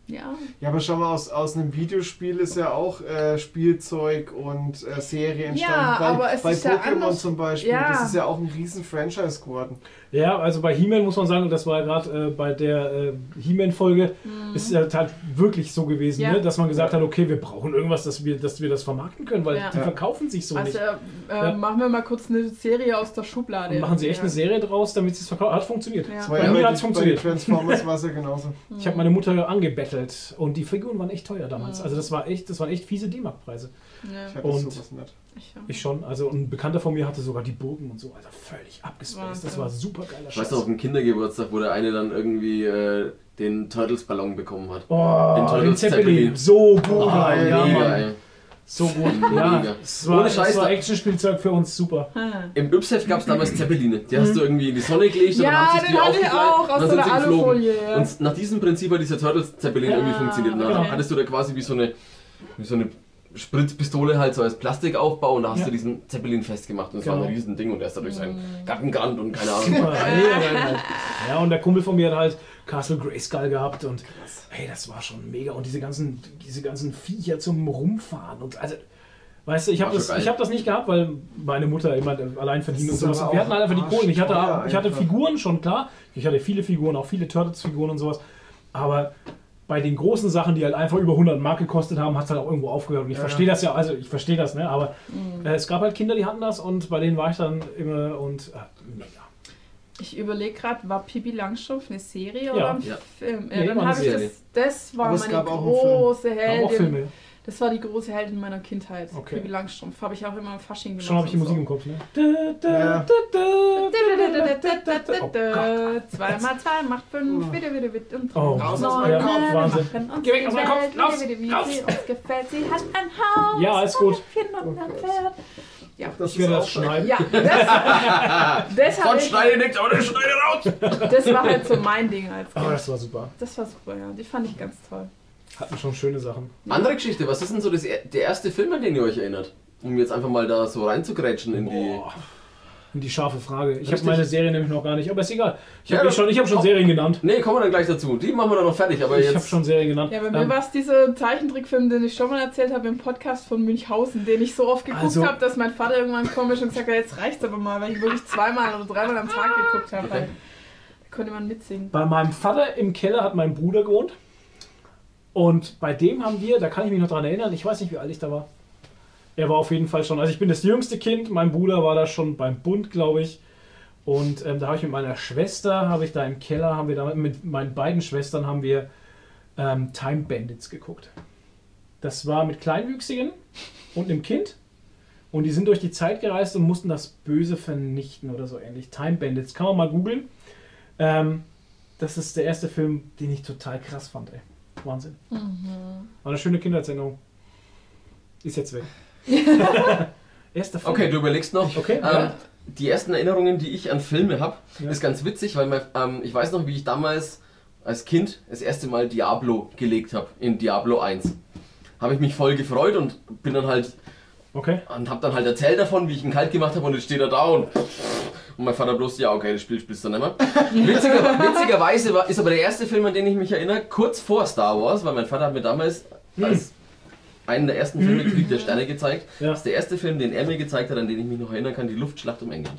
Ja. Ja, aber schau mal, aus, aus einem Videospiel ist ja auch äh, Spielzeug und äh, Serie entstanden. Ja, bei aber es bei ist ja Pokémon anders. zum Beispiel, Ja. das ist ja auch ein riesen Franchise geworden. Ja, also bei He-Man muss man sagen, das war ja gerade äh, bei der äh, He-Man-Folge, Mhm. ist ja halt wirklich so gewesen, Ja. ne? Dass man gesagt hat, okay, wir brauchen irgendwas, dass wir, dass wir das vermarkten können, weil Ja. die Ja. verkaufen sich so Also nicht. äh, Ja. machen wir mal kurz eine Serie aus der Schublade. Und machen sie echt ja. eine Serie draus, damit sie es verkaufen. Hat funktioniert. Ja. Das war Bei ja mir bei, hat's die- bei funktioniert. Transformers war es ja genauso. Ich habe meine Mutter angebettelt und die Figuren waren echt teuer damals. Mhm. Also das war echt, das waren echt fiese D-Mark-Preise. Ja. Ich hatte Und- sowas nicht. Ich, ja. Ich schon. Also ein Bekannter von mir hatte sogar die Burgen und so. Also völlig abgespaced. Das Wahnsinn. war super geiler Ich weiß Scheiß. noch, auf dem Kindergeburtstag, wo der eine dann irgendwie äh, den Turtles-Ballon bekommen hat. Oh, Den den Turtles Zeppelin. Zeppelin. So gut. Oh, ja, mega, Mann. ey. So gut. Ja, Mega. es war, Ohne es Scheiß, war da- Action-Spielzeug für uns super. Ah. Im Yps-Heft gab es damals Zeppeline. Die hast du irgendwie in die Sonne gelegt und dann Ja, haben sich den die hatte ich aufgekleidet auch, und aus dann so sind einer sie geflogen. Alufolie. Ja. Und nach diesem Prinzip hat dieser Turtles-Zeppelin Ja, irgendwie funktioniert. Und dann okay. hattest du da quasi wie so eine, wie so eine Spritzpistole halt so als Plastikaufbau und da hast Ja. du diesen Zeppelin festgemacht und das war Genau. ein riesen Ding und der ist dadurch Mhm. seinen Garten gerannt und keine Super. Ahnung. Mega geil halt. Ja, und der Kumpel von mir hat halt Castle Grayskull gehabt und hey, das war schon mega. Und diese ganzen, diese ganzen Viecher zum Rumfahren und also. Weißt du, ich habe War das, schon geil. ich hab das nicht gehabt, weil meine Mutter immer allein verdient und Das ist sowas. aber Wir hatten halt einfach die auch Kohlen. Ich hatte, arschteuer ich hatte einfach. Figuren schon, klar. Ich hatte viele Figuren, auch viele Turtles-Figuren und sowas. Aber bei den großen Sachen, die halt einfach über hundert Mark gekostet haben, hat es halt auch irgendwo aufgehört. Und ich Ja. verstehe das ja, also ich verstehe das, ne? Aber Mhm. äh, es gab halt Kinder, die hatten das und bei denen war ich dann immer und äh, mega. Ich überlege gerade, war Pippi Langstrumpf eine Serie Ja. oder ein Ja. Film? Nee, Ja, dann war eine habe ich Serie. das, das war Aber es meine gab auch einen große Aber auch Heldin. Filme. Das war die große Heldin meiner Kindheit. Okay. Pippi Langstrumpf. Habe ich auch immer im Fasching gemacht. Schon habe ich die und Musik so. im Kopf, ne? Ja. Oh Gott. zwei mal zwei macht fünf, wieder, wieder, wieder und Oh, Raus aus neun. meinem Kopf, Wir Wahnsinn. machen uns Geh weg die aus meinem Kopf, Welt, raus, wie, wie raus. sie uns gefällt. Sie hat ein Haus. Ja, ist gut. vierhundert Pferd. Ja, Das Ich werde ist das auch- schneiden. ja, das, das, hab Sonst ich, schneide ich nichts, aber ich schneide raus! das war halt so mein Ding als Oh, Kind. das war super. Das war super, ja. Die fand ich ganz toll. Hatten schon schöne Sachen. Andere Geschichte, was ist denn so das, der erste Film, an den ihr euch erinnert? Um jetzt einfach mal da so reinzugrätschen in die... Boah. Und die scharfe Frage. Ich habe Richtig. meine Serie nämlich noch gar nicht, aber ist egal. Ich Ja, habe schon, ich hab schon komm. Serien genannt. Nee, kommen wir dann gleich dazu. Die machen wir dann noch fertig, aber Ich habe jetzt... schon Serien genannt. Ja, bei mir Ähm, war es dieser Zeichentrickfilm, den ich schon mal erzählt habe im Podcast von Münchhausen, den ich so oft geguckt Also- habe, dass mein Vater irgendwann komisch und gesagt hat, jetzt reicht's aber mal, weil ich wirklich zweimal oder dreimal am Tag geguckt habe. Okay. Weil da konnte man mitsingen. Bei meinem Vater im Keller hat mein Bruder gewohnt. Und bei dem haben wir, da kann ich mich noch dran erinnern, ich weiß nicht, wie alt ich da war. Er war auf jeden Fall schon, also ich bin das jüngste Kind, mein Bruder war da schon beim Bund, glaube ich. Und ähm, da habe ich mit meiner Schwester, habe ich da im Keller, haben wir da mit meinen beiden Schwestern haben wir ähm, Time Bandits geguckt. Das war mit Kleinwüchsigen und einem Kind. Und die sind durch die Zeit gereist und mussten das Böse vernichten oder so ähnlich. Time Bandits, kann man mal googeln. Ähm, das ist der erste Film, den ich total krass fand, ey. Wahnsinn. War eine schöne Kindheitserinnerung. Ist jetzt weg. Erster Film. Okay, du überlegst noch. Okay, Ähm, ja. Die ersten Erinnerungen, die ich an Filme habe, Ja. ist ganz witzig, weil mein, ähm, ich weiß noch, wie ich damals als Kind das erste Mal Diablo gelegt habe, in Diablo eins. Habe ich mich voll gefreut und bin dann halt Okay. und habe dann halt erzählt davon, wie ich ihn kalt gemacht habe und jetzt steht er da und und mein Vater bloß, ja okay, das Spiel spielst du nicht mehr. Witziger, witzigerweise war, ist aber der erste Film, an den ich mich erinnere, kurz vor Star Wars, weil mein Vater hat mir damals als einen der ersten Filme Krieg der Sterne gezeigt. Ja. Das ist der erste Film, den er mir gezeigt hat, an den ich mich noch erinnern kann, die Luftschlacht um England.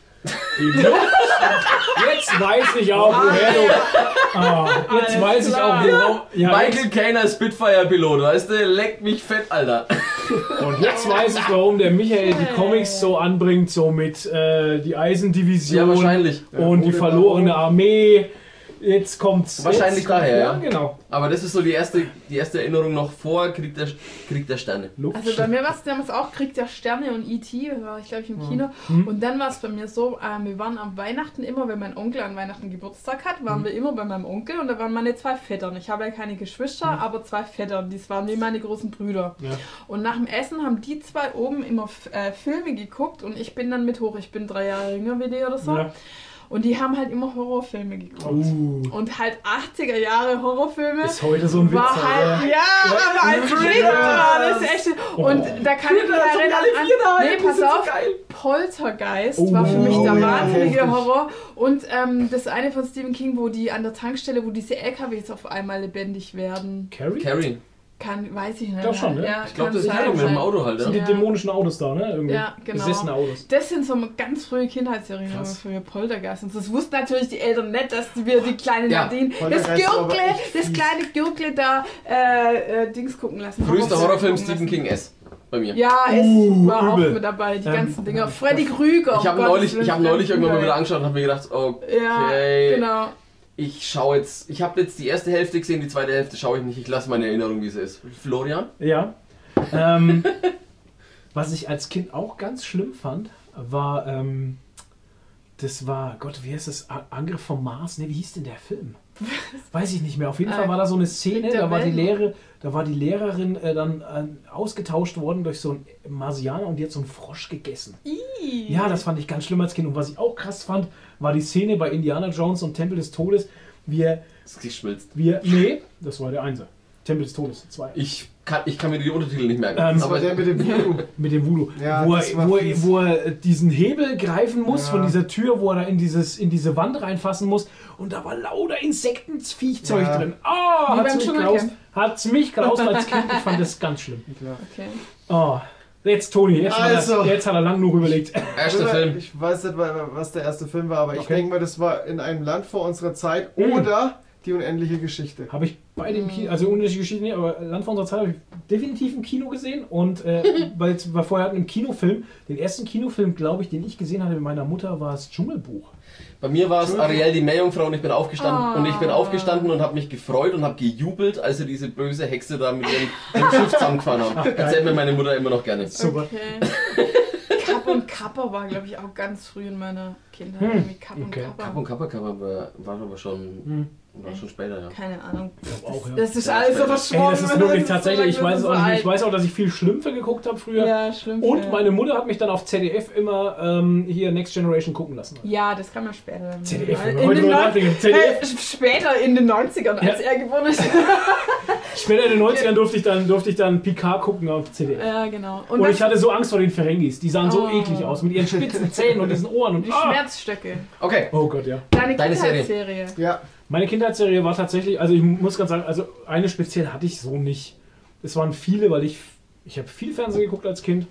Jetzt weiß ich auch, woher du. Ah, jetzt Alles weiß ich klar. auch, worauf. Ja, Michael Caine als Spitfire-Pilot, weißt du, leckt mich fett, Alter. jetzt, und jetzt weiß ich, warum der Michael die Comics so anbringt, so mit äh, die Eisendivision Ja, wahrscheinlich. und die Ohne verlorene Armee. Jetzt kommt's. Wahrscheinlich jetzt kommt, daher, ja. ja. Genau. Aber das ist so die erste, die erste Erinnerung noch vor Krieg der, Krieg der Sterne. Also bei mir war es damals auch Krieg der Sterne und E T, da war ich glaube ich im Kino. Mhm. Und dann war es bei mir so, ähm, wir waren am Weihnachten immer, wenn mein Onkel an Weihnachten Geburtstag hat, waren Mhm. wir immer bei meinem Onkel und da waren meine zwei Vettern. Ich habe ja keine Geschwister, aber zwei Vettern, das waren wie meine großen Brüder. Ja. Und nach dem Essen haben die zwei oben immer äh, Filme geguckt und ich bin dann mit hoch, ich bin drei Jahre jünger wie die oder so. Ja. Und die haben halt immer Horrorfilme geguckt. Uh. Und halt achtziger Jahre Horrorfilme. Ist heute so ein Witz. War halt, Alter. ja, aber als Kind war das echt. Und Oh. da kann ich mich erinnern an. Nee, pass auf. Poltergeist Oh. war für mich der Oh, ja, wahnsinnige heftig. Horror. Und ähm, das eine von Stephen King, wo die an der Tankstelle, wo diese L K Ws auf einmal lebendig werden. Carrie? Carrie. Kann, weiß ich nicht. glaub schon, ne? Ja, Ich glaube, kann das ist sein. ja mit dem Auto halt, Das sind ja. die dämonischen Autos da, ne? Irgendwie. Ja, genau. Besessene Autos. Das sind so ganz frühe Kindheitsserien Krass. für mir, Poltergeist. Und das wussten natürlich die Eltern nicht, dass wir die kleine Ja. Nadine, das Poltergeist war aber Gürkle, echt das fies. kleine Gürkle da äh, äh, Dings gucken lassen. Frühester Horrorfilm gucken Stephen lassen. King S. Bei mir. Ja, es Uh, war übel. auch mit dabei, die Ähm, ganzen Dinger. Freddy Krüger. Ich habe um neulich, Gottes ich hab Willen, neulich irgendwann mal Krüger. wieder angeschaut und habe mir gedacht, Ja, okay, genau. ich schaue jetzt, ich habe jetzt die erste Hälfte gesehen, die zweite Hälfte schaue ich nicht, ich lasse meine Erinnerung, wie sie ist. Florian? Ja. Ähm, was ich als Kind auch ganz schlimm fand, war, ähm, das war, Gott, wie heißt das? A- Angriff vom Mars? Ne, wie hieß denn der Film? Weiß ich nicht mehr. Auf jeden Fall Ah, war da so eine Szene, Krieg der da war die, Welt. Lehre, da war die Lehrerin äh, dann äh, ausgetauscht worden durch so einen Marsianer und die hat so einen Frosch gegessen. Ih. Ja, das fand ich ganz schlimm als Kind. Und was ich auch krass fand, war die Szene bei Indiana Jones und Tempel des Todes, wie er, Das Gesicht schmilzt. wie er, nee, das war der Einser. Tempel des Todes, zwei. Ich kann, ich kann mir die Untertitel nicht merken. Ähm, Das aber war der mit dem Voodoo. Mit dem Voodoo. Ja, wo, das er, war wo, er, fies. wo er diesen Hebel greifen muss Ja. von dieser Tür, wo er da in, dieses, in diese Wand reinfassen muss. Und da war lauter Insektenviechzeug Ja. drin. Oh, Wie hat's beim mich, Dschungelcamp. graust, hat's mich graust als Kind. Ich fand das ganz schlimm. Okay. Oh, jetzt Toni, jetzt, Also. hat, er, jetzt hat er lang nur überlegt. erster Oder- Film. Ich weiß nicht, was der erste Film war, aber ich Okay. denke mal, das war in einem Land vor unserer Zeit Mhm. oder die unendliche Geschichte. Habe ich bei dem Kino, also unterschiedliche Geschichten, nicht, aber Land vor unserer Zeit habe ich definitiv im Kino gesehen. Und äh, weil wir vorher hatten im Kinofilm, den ersten Kinofilm, glaube ich, den ich gesehen hatte mit meiner Mutter, war das Dschungelbuch. Bei mir war es Ariel die Meerjungfrau und ich bin aufgestanden Ah. und ich bin aufgestanden und habe mich gefreut und habe gejubelt, als sie diese böse Hexe da mit ihrem, ihrem Schiff zusammengefahren haben. Erzählt mir meine Mutter immer noch gerne. Super. Okay. Kapp und Kappa war, glaube ich, auch ganz früh in meiner Kindheit. Hm, Irgendwie Kapp und okay. Kappa. Kapp und Kappa Kappa war, war aber schon, Hm. war schon später, ja. Keine Ahnung. Auch, ja. Das ist Ja, alles so später. verschwommen. Ey, das ist wirklich so tatsächlich, ich langsam weiß, so auch nicht, alt. ich weiß auch, dass ich viel Schlümpfe geguckt habe früher. Ja, schlimm. Und ja. meine Mutter hat mich dann auf Z D F immer ähm, hier Next Generation gucken lassen. Ja, das kann man später. Z D F, wenn In wir heute den drüber neun- nachdenken. Z D F. Hey, später in den neunzigern, als Ja. er geboren ist. Später in den neunzigern durfte ich dann, durfte ich dann Picard gucken auf Z D F. Ja, genau. Und, was- ich hatte so Angst vor den Ferengis. Die sahen so Oh. eklig aus mit ihren spitzen Zähnen und diesen Ohren. Und die ah! Schmerzstöcke. Okay, Oh Gott, ja. Deine, Deine Serie. Kindheitsserie. Ja, Meine Kindheitsserie war tatsächlich, also ich muss ganz sagen, also eine speziell hatte ich so nicht. Es waren viele, weil ich, ich habe viel Fernsehen geguckt als Kind.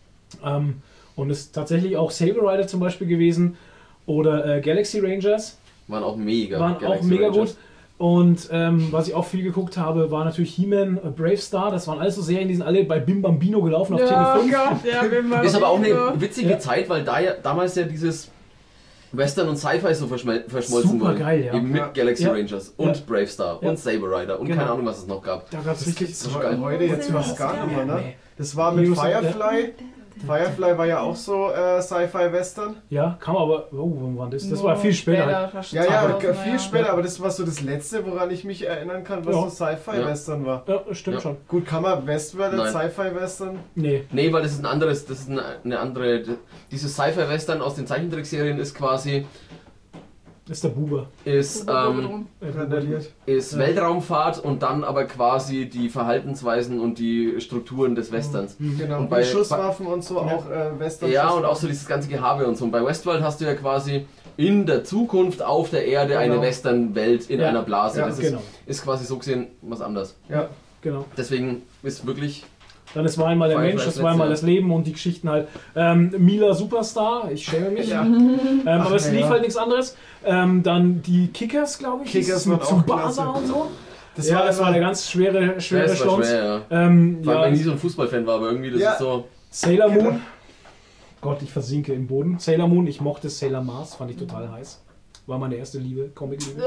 Ähm, und es ist tatsächlich auch Saber Rider zum Beispiel gewesen oder äh, Galaxy Rangers. waren auch mega. Waren auch Galaxy mega Rangers. gut. Und ähm, was ich auch viel geguckt habe, war natürlich He-Man, äh, Brave Star. Das waren alles so Serien, die sind alle bei Bim Bambino gelaufen auf Ja, Tele fünf. Gott, ja, wenn man Ist aber auch so- eine witzige Ja. Zeit, weil da ja, damals ja dieses Western und Sci-Fi so verschmel verschmolzen Super wurden. geil, ja. Eben mit Ja. Galaxy Ja. Rangers und Ja. Brave Star Ja. und Saber Rider und Genau. keine Ahnung, was es noch gab. Da gab es das richtig. gibt's so geil. heute jetzt Das fast ist gar geil. nicht mehr, ne? Nee. Das war mit News- Firefly. Firefly war ja auch so äh, Sci-Fi-Western. Ja, kam aber. Oh, wann war das? Das war viel später. halt. fast Ja, ja, zweitausend, viel später, aber das war so das letzte, woran ich mich erinnern kann, was Ja. so Sci-Fi-Western war. Ja, stimmt Ja. schon. Gut, kann man Westworld als Nein. Sci-Fi-Western? Nee. Nee, weil das ist ein anderes, das ist eine, eine andere, dieses Sci-Fi-Western aus den Zeichentrickserien ist quasi, Das ist der Buber. ist, ähm, Äh, Randaliert. ist Ja. Weltraumfahrt und dann aber quasi die Verhaltensweisen und die Strukturen des Westerns. Genau, Und und bei- Schusswaffen und so, auch äh, Western. Ja, und auch so dieses ganze Gehabe und so. Und bei Westworld hast du ja quasi in der Zukunft auf der Erde eine Genau. Western-Welt in Ja. einer Blase. Ja, das genau. ist, ist quasi so gesehen was anderes. Ja, Genau. Deswegen ist wirklich. Dann es war einmal der Firefly Mensch, es das war einmal letzte. das Leben und die Geschichten halt. Ähm, Mila Superstar, ich schäme mich. Ja. Ähm, aber es ja, lief ja. halt nichts anderes. Ähm, dann die Kickers, glaube ich. Kickers hieß es, mit waren auch Tsubasa klasse. und so. das ja, war das war immer- eine ganz schwere, schwere Ja, es war Stunde. schwer, ja. Ähm, Weil ja, ich nie so ein Fußballfan war, aber irgendwie das Ja. ist so. Sailor Genau. Moon. Gott, ich versinke im Boden. Sailor Moon, ich mochte Sailor Mars, fand ich total heiß. War meine erste Liebe, Comic-Liebe.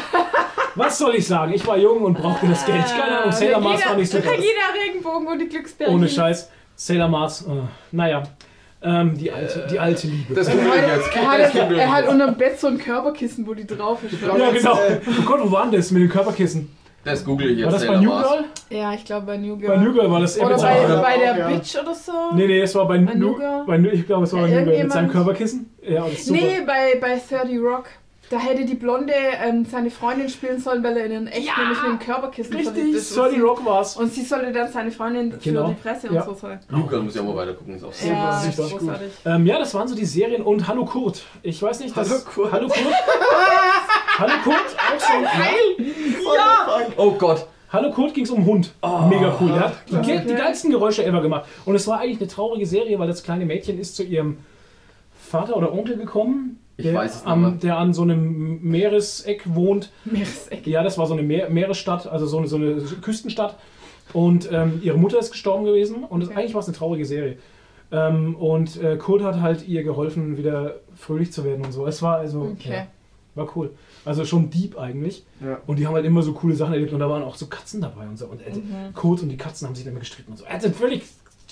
Was soll ich sagen? Ich war jung und brauchte das Geld. Keine Ahnung, Sailor Mars war nicht so krass. Jeder Regenbogen und die Glücksbärchen. Ohne Scheiß. Sailor Mars, äh, naja. Ähm, die, alte, die alte Liebe. Das google ich jetzt. Er hat, Das google ich er hat jetzt. unterm Bett so ein Körperkissen, wo die drauf ist. ja, genau. Oh Gott, wo waren das mit den Körperkissen? Das google ich jetzt. War das bei selber New was. Girl? Ja, ich glaube bei New Girl. Bei New Girl war das Oder mit bei, seinem- bei der Ja. Bitch oder so. Nee, nee, es war bei, Bei New New Girl? bei New- Ich glaube, es war Ja, bei New Girl mit irgendjemand- seinem Körperkissen. Ja, das ist super. Nee, bei, bei thirty Rock. Da hätte die Blonde ähm, seine Freundin spielen sollen, weil er in einen echt Ja, nämlich mit dem Körperkissen Richtig, verliebt ist. thirty Rock war's. Und sie sollte dann seine Freundin Genau. für die Presse Ja. und so sein. New Girl muss ich auch mal weiter gucken. Ist auch sehr Ja, super, ist super. großartig. Ähm, ja, das waren so die Serien und Hallo Kurt. Ich weiß nicht, dass... Hallo Kurt. Hallo Kurt. Hallo Kurt, auch so ein... Ja! Oh Gott. Hallo Kurt ging es um einen Hund. Mega cool. Der hat die, Okay. ge- die geilsten Geräusche ever gemacht. Und es war eigentlich eine traurige Serie, weil das kleine Mädchen ist zu ihrem Vater oder Onkel gekommen, Ich der, weiß es nicht mehr. am, der an so einem Meereseck wohnt. Meereseck. Ja, das war so eine Meer Meeresstadt, also so eine, so eine Küstenstadt. Und ähm, ihre Mutter ist gestorben gewesen. Und das, Okay. eigentlich war es eine traurige Serie. Ähm, und äh, Kurt hat halt ihr geholfen, wieder fröhlich zu werden und so. Es war also... Okay. Ja, war cool. Also schon deep eigentlich. Ja. Und die haben halt immer so coole Sachen erlebt und da waren auch so Katzen dabei und so. Und äh, Mhm. Kurt und die Katzen haben sich dann immer gestritten und so. Also völlig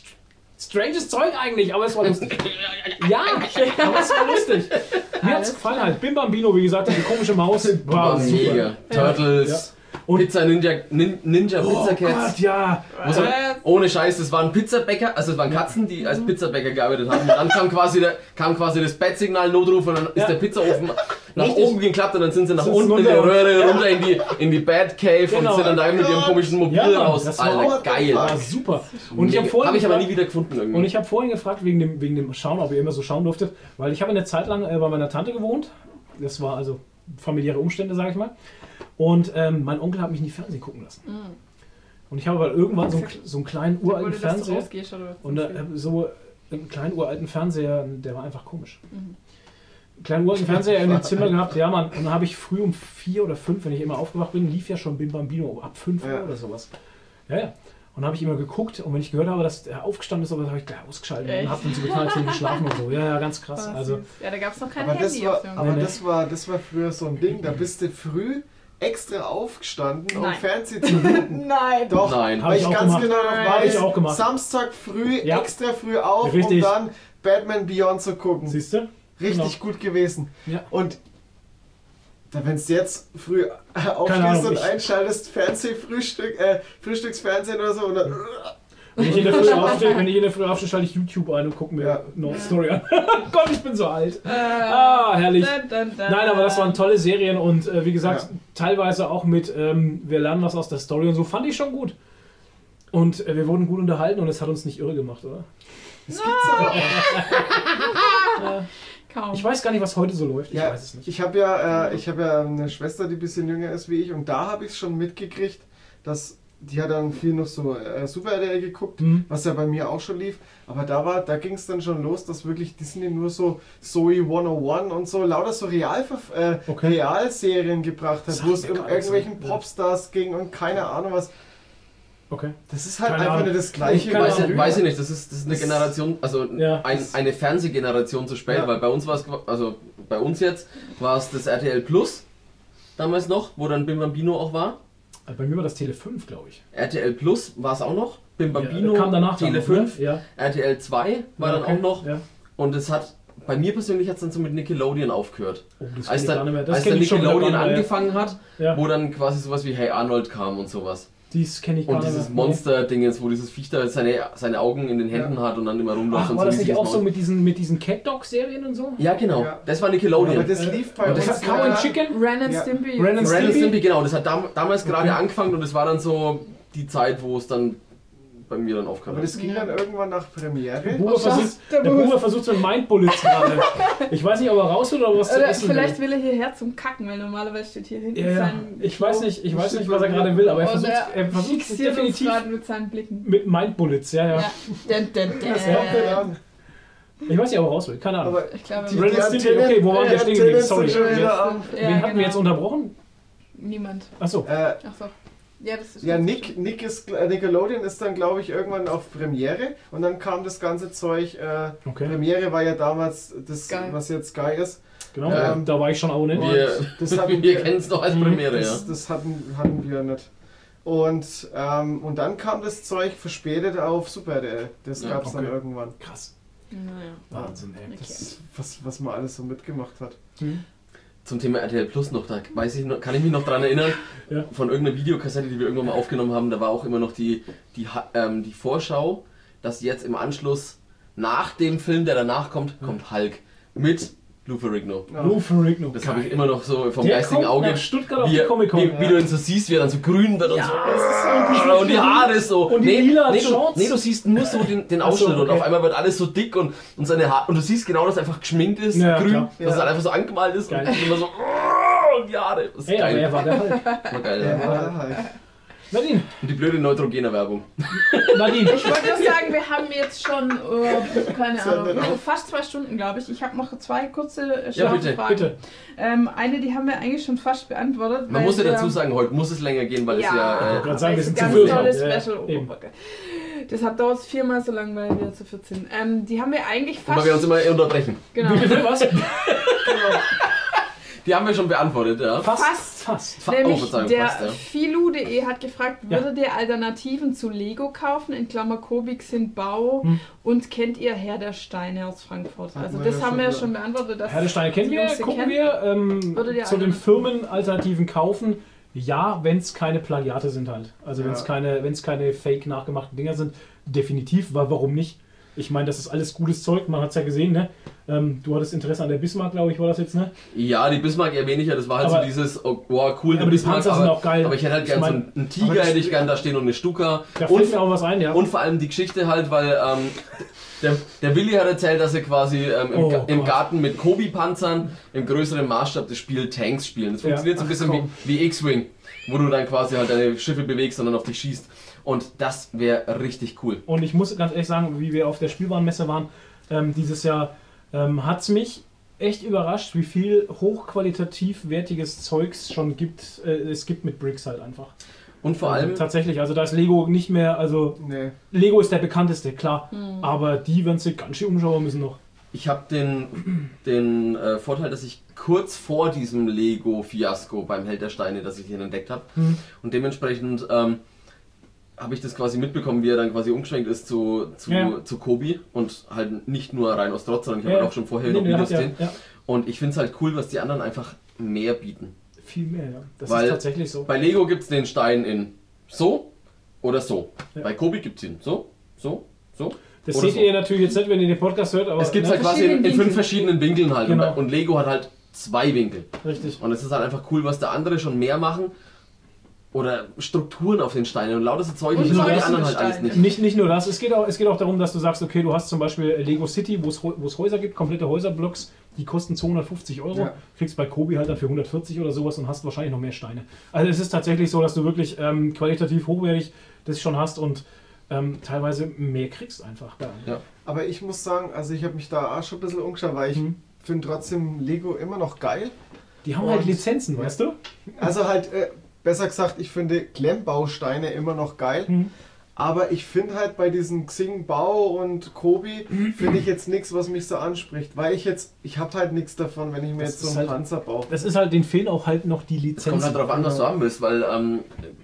stranges Zeug eigentlich, aber es war lustig. Ja, aber es war lustig. Mir hat's gefallen halt. Bim Bambino, wie gesagt, die komische Maus war War super. mega. Turtles, Und- Pizza Ninja, Nin, Ninja Oh Pizza Cats. Gott, ja. Wo so, Äh. ohne Scheiß, das waren Pizzabäcker, also es waren Katzen, die als Pizzabäcker gearbeitet haben. Und dann kam quasi, der, kam quasi das Bat-Signal, Notruf und dann ist Ja. der Pizzaofen nach Richtig. oben geklappt und dann sind sie nach Sind unten sie in der runter- Röhre Ja. runter in die, in die Bat Cave Genau. und sind dann da mit ihrem komischen Mobil Ja, Mann, raus. das war Alter, auch- geil. War super. Und ich habe vorhin, Habe ich aber nie gefragt- wieder gefunden irgendwie. und ich hab vorhin gefragt, wegen dem, wegen dem Schauen, ob ihr immer so schauen durftet, weil ich habe eine Zeit lang äh, bei meiner Tante gewohnt. Das war also familiäre Umstände, sage ich mal. Und ähm, mein Onkel hat mich nie Fernsehen gucken lassen. Und ich habe aber irgendwann so, einen- so einen kleinen uralten Wollte, dass du Fernseher. rausgehst, oder? Und äh, so einen kleinen uralten Fernseher, der war einfach komisch. Einen kleinen uralten Fernseher in dem Zimmer gehabt, ja Mann. Und dann habe ich früh um vier oder fünf, wenn ich immer aufgewacht bin, lief ja schon Bim Bambino ab fünf Uhr Ja. oder sowas. Ja, ja. Und dann habe ich immer geguckt und wenn ich gehört habe, dass er aufgestanden ist, habe ich gleich ausgeschaltet Echt? und habe dann so getan, als hätte ich geschlafen und so. Ja, ja, ganz krass. War Also, süß. Ja, da gab es noch kein Aber, das Handy war, auf dem aber Nee, nee. das, war, das war früher so ein Ding, da bist du früh extra aufgestanden, um Nein. Fernsehen zu gucken. Nein. Doch, Nein. Hab weil ich ich auch ganz gemacht. genau noch Hab weiß, ich auch gemacht. Samstag früh Ja. extra früh auf, Richtig. um dann Batman Beyond zu gucken. siehst du? Richtig gut gewesen. Ja. Und da, wenn du jetzt früh äh, Ahnung, aufstehst und ich- einschaltest, Fernseh, Frühstück, äh, Frühstücksfernsehen oder so, und dann, Wenn ich in der Früh aufstehe, wenn ich in der Früh aufstehe, schalte ich YouTube ein und gucke mir Ja. North Story an. Gott, ich bin so alt. Äh, Ah, herrlich. dun, dun, dun. Nein, aber das waren tolle Serien und äh, wie gesagt, Ja. teilweise auch mit, ähm, wir lernen was aus der Story und so, fand ich schon gut. Und äh, wir wurden gut unterhalten und es hat uns nicht irre gemacht, oder? das gibt's aber auch. Kaum. Ich weiß gar nicht, was heute so läuft. Ich Ja, weiß es nicht. ich habe ja, äh, ich hab ja eine Schwester, die ein bisschen jünger ist wie ich, und da habe ich es schon mitgekriegt, dass die hat dann viel noch so äh, Super R T L geguckt, Mhm. was ja bei mir auch schon lief. Aber da war, da ging es dann schon los, dass wirklich Disney nur so Zoe hundertundeins und so lauter so Real, äh, Okay. Realserien gebracht hat, Sagt wo es mir um gar nichts, irgendwelchen ja. Popstars ging und keine Ahnung was. Okay. Das ist halt Keine einfach Ahnung. nicht das Gleiche. Ich kann Weiß, Ahnung. ich, weiß ich nicht, das ist, das ist eine Das- Generation, also Ja. ein, eine Fernsehgeneration zu spät, Ja. weil bei uns war es, also bei uns jetzt war es das R T L Plus damals noch, wo dann Bim Bambino auch war. Also bei mir war das Tele fünf, glaube ich. R T L Plus war es auch noch, Bim Bambino, Ja, kam danach Tele dann noch, ne? fünf, Ja. R T L zwei war Ja, dann okay. auch noch Ja. und es hat, bei mir persönlich hat es dann so mit Nickelodeon aufgehört. Oh, das Als kenn ich gar dann, nicht mehr. Das als kenn dann ich schon wieder Nickelodeon gar nicht mehr. angefangen hat, Ja. wo dann quasi sowas wie Hey Arnold kam und sowas. Dies kenne ich gar Und nicht dieses mehr. Monster-Ding jetzt, wo dieses Viech da seine, seine Augen in den Händen hat und dann immer rumläuft Ach, und war so das wie nicht sie auch das so machen. mit diesen, mit diesen Cat-Dog-Serien und so? Ja, genau. Ja. Das war Nickelodeon. Aber das lief bei Und das uns. hat Cow and äh, Chicken? Ren and Ja. Stimpy. Ren and Ren and Stimpy? Stimpy, genau. Das hat dam damals gerade Okay. angefangen und es war dann so die Zeit, wo es dann bei mir dann aufkam. Aber das ging dann irgendwann nach Premiere. Buber Was versucht, sagt der der Buber? Buber versucht so ein Mindbullets gerade. Ich weiß nicht, ob er raus will oder was zu Oder essen vielleicht will. will er hierher zum Kacken, weil normalerweise steht hier hinten Ja, ja. sein. Ich weiß nicht, ich weiß nicht, was er gerade will, aber er Und versucht, er versucht es fixiert uns definitiv gerade mit seinen Blicken. mit Mindbullets, ja, ja. Ja. Dun, dun, dun. Das kommt dann an. Ich weiß nicht, ob er raus will, keine Ahnung. Aber Ich glaube, die, Ren die and Stimpy, Antennen, okay, wo waren die wir stehen geblieben? Antennen Sorry. sind schon wieder Ja, an. Wen hatten wir genau. jetzt unterbrochen? Niemand. Achso. Äh, Achso. Ja, das ist Ja, Nick, Nick ist, äh, Nickelodeon ist dann, glaube ich, irgendwann auf Premiere und dann kam das ganze Zeug. Äh, Okay. Premiere war ja damals das, Sky. was jetzt Sky ist. Genau, Ähm, da war ich schon Abonnent. Wir, Das hatten wir wir- kennen es noch als Mhm. Premiere, ja. Das, das hatten, hatten wir nicht. Und, ähm, und dann kam das Zeug verspätet auf Super R T L. Das Ja, gab es okay. dann irgendwann. Krass. Naja. Wahnsinn, ey. Okay. Das, was, was man alles so mitgemacht hat. zum Thema R T L Plus noch, da weiß ich noch, kann ich mich noch dran erinnern, Ja. von irgendeiner Videokassette, die wir irgendwann mal aufgenommen haben, da war auch immer noch die, die, Ha- ähm, die Vorschau, dass jetzt im Anschluss nach dem Film, der danach kommt, kommt Hulk mit Lou Ferrigno. Lou Ferrigno. Das habe ich immer noch so vom Der geistigen kommt Auge, nach Stuttgart auf wie, die Comic-Con. wie, wie du ihn so siehst, wie er dann so grün wird und Ja, so. das ist so Und die Haare ist so. Und die nee, lila nee, du, Shorts. nee, du siehst nur so den, den Ach so, Ausschnitt und okay. auf einmal wird alles so dick und, und seine Haare. Und du siehst genau, dass er einfach geschminkt ist, Ja, grün, klar. dass Ja. es halt einfach so angemalt ist Geil. und immer so. Oh, und die Haare. Das ist Ey, aber geil. er war der Hulk. Das war geil, Ja, ja. halt. Nadine, Und die blöde Neutrogena-Werbung. Nadine. Ich wollte nur sagen, wir haben jetzt schon, äh, keine Soll Ahnung, denn auch? fast zwei Stunden, glaube ich. Ich habe noch zwei kurze äh, Ja, scharfe bitte, Fragen. bitte. Ähm, eine, die haben wir eigentlich schon fast beantwortet. Man weil muss ja wir- dazu sagen, heute muss es länger gehen, weil Ja. es ja. Ich wollte Äh, gerade sagen, wir weil sind es zu ein viert. ganz tolles Ja, ja, Special. eben. Oh, okay. Deshalb dauert es viermal so lang, weil wir zu viert sind. Ähm, die haben wir eigentlich fast... weil wir uns immer unterbrechen. genau. Wie bitte was? Die haben wir schon beantwortet, ja. Fast. Fast. Fast. Fa- Nämlich oh, Verzeihung, der fast, ja. Filu punkt de hat gefragt, Ja. würdet ihr Alternativen zu Lego kaufen, in Klammer Kobik sind Bau Hm. und kennt ihr Herr der Steine aus Frankfurt? Hatten Also wir das ja haben schon wir ja wieder. schon beantwortet. dass Herr der Steine kennen die wir, Jungs sie gucken kennen. wir. Ähm, Würde dir zu den einer- Firmenalternativen kaufen. Ja, wenn es keine Plagiate sind halt. Also wenn es Ja. keine, wenn es keine fake nachgemachten Dinger sind, definitiv. Weil warum nicht? Ich meine, das ist alles gutes Zeug, man hat es ja gesehen, ne? Ähm, du hattest Interesse an der Bismarck, glaube ich, war das jetzt, ne? Ja, die Bismarck eher weniger, das war halt Aber- so dieses, oh, wow, cool, der aber die Bismarck, Panzer sind aber, auch geil. aber ich hätte halt Ich gern so mein- einen, einen Tiger, aber das hätte ich Spiel- gern da stehen und eine Stuka. Da Und, fällt mir auch was ein, ja. und vor allem die Geschichte halt, weil ähm, der, der Willi hat erzählt, dass sie quasi ähm, im, Oh Ga- im Gott. Garten mit Kobi-Panzern im größeren Maßstab das Spiel Tanks spielen. Das Ja. funktioniert so ein Ach, bisschen komm. wie, wie X-Wing, wo du dann quasi halt deine Schiffe bewegst und dann auf dich schießt. Und das wäre richtig cool. Und ich muss ganz ehrlich sagen, wie wir auf der Spielwarenmesse waren, ähm, dieses Jahr ähm, hat es mich echt überrascht, wie viel hochqualitativ wertiges Zeugs schon gibt. Äh, es gibt mit Bricks halt einfach. Und vor Ähm, allem, tatsächlich, also da ist Lego nicht mehr, also Nee. Lego ist der bekannteste, klar. Hm. Aber die werden sich ganz schön umschauen müssen noch. ich habe den, den äh, Vorteil, dass ich kurz vor diesem Lego-Fiasko beim Held der Steine, dass ich den entdeckt habe. Hm. Und dementsprechend ähm, habe ich das quasi mitbekommen, wie er dann quasi umgeschwenkt ist zu, zu, Ja. zu Kobi und halt nicht nur rein aus Trotz, sondern ich habe Ja, halt auch schon vorher nee, noch nee, Videos hat ja, gesehen. ja, Und ich finde es halt cool, was die anderen einfach mehr bieten. viel mehr, ja. Das Weil ist tatsächlich so. Bei Lego gibt es den Stein in so oder so. Ja. Bei Kobi gibt es ihn so, so, so. Das oder seht so. ihr natürlich jetzt nicht, wenn ihr den Podcast hört, aber Es gibt ne, halt quasi in, in verschiedenen fünf verschiedenen Winkeln halt. Genau. Und, bei- und Lego hat halt zwei Winkel. richtig. Und es ist halt einfach cool, was der andere schon mehr machen. Oder Strukturen auf den Steinen und lauter so Zeug, Und das machen die Häuser anderen halt mit alles Steinen. nicht. Nicht, nicht nur das, es geht, auch, es geht auch darum, dass du sagst, okay, du hast zum Beispiel Lego City, wo es wo es Häuser gibt, komplette Häuserblocks, die kosten zweihundertfünfzig Euro, Ja. kriegst bei Kobi halt dann für hundertvierzig oder sowas und hast wahrscheinlich noch mehr Steine. Also es ist tatsächlich so, dass du wirklich ähm, qualitativ hochwertig das schon hast und ähm, teilweise mehr kriegst einfach. Bei anderen. Ja. Aber ich muss sagen, also ich habe mich da auch schon ein bisschen umgeschaut, weil ich Mhm. finde trotzdem Lego immer noch geil. Die haben Und- halt Lizenzen, weißt du? Also halt, äh, besser gesagt, ich finde Klemmbausteine immer noch geil. Mhm. Aber ich finde halt bei diesen Xing Bau und Kobi, finde ich jetzt nichts, was mich so anspricht. Weil ich jetzt, ich habe halt nichts davon, wenn ich mir Das jetzt so ist einen halt- Panzer baue. Das ist halt, den fehlen auch halt noch die Es Lizenzen. kommt halt darauf an, was du Genau. haben willst, weil ähm,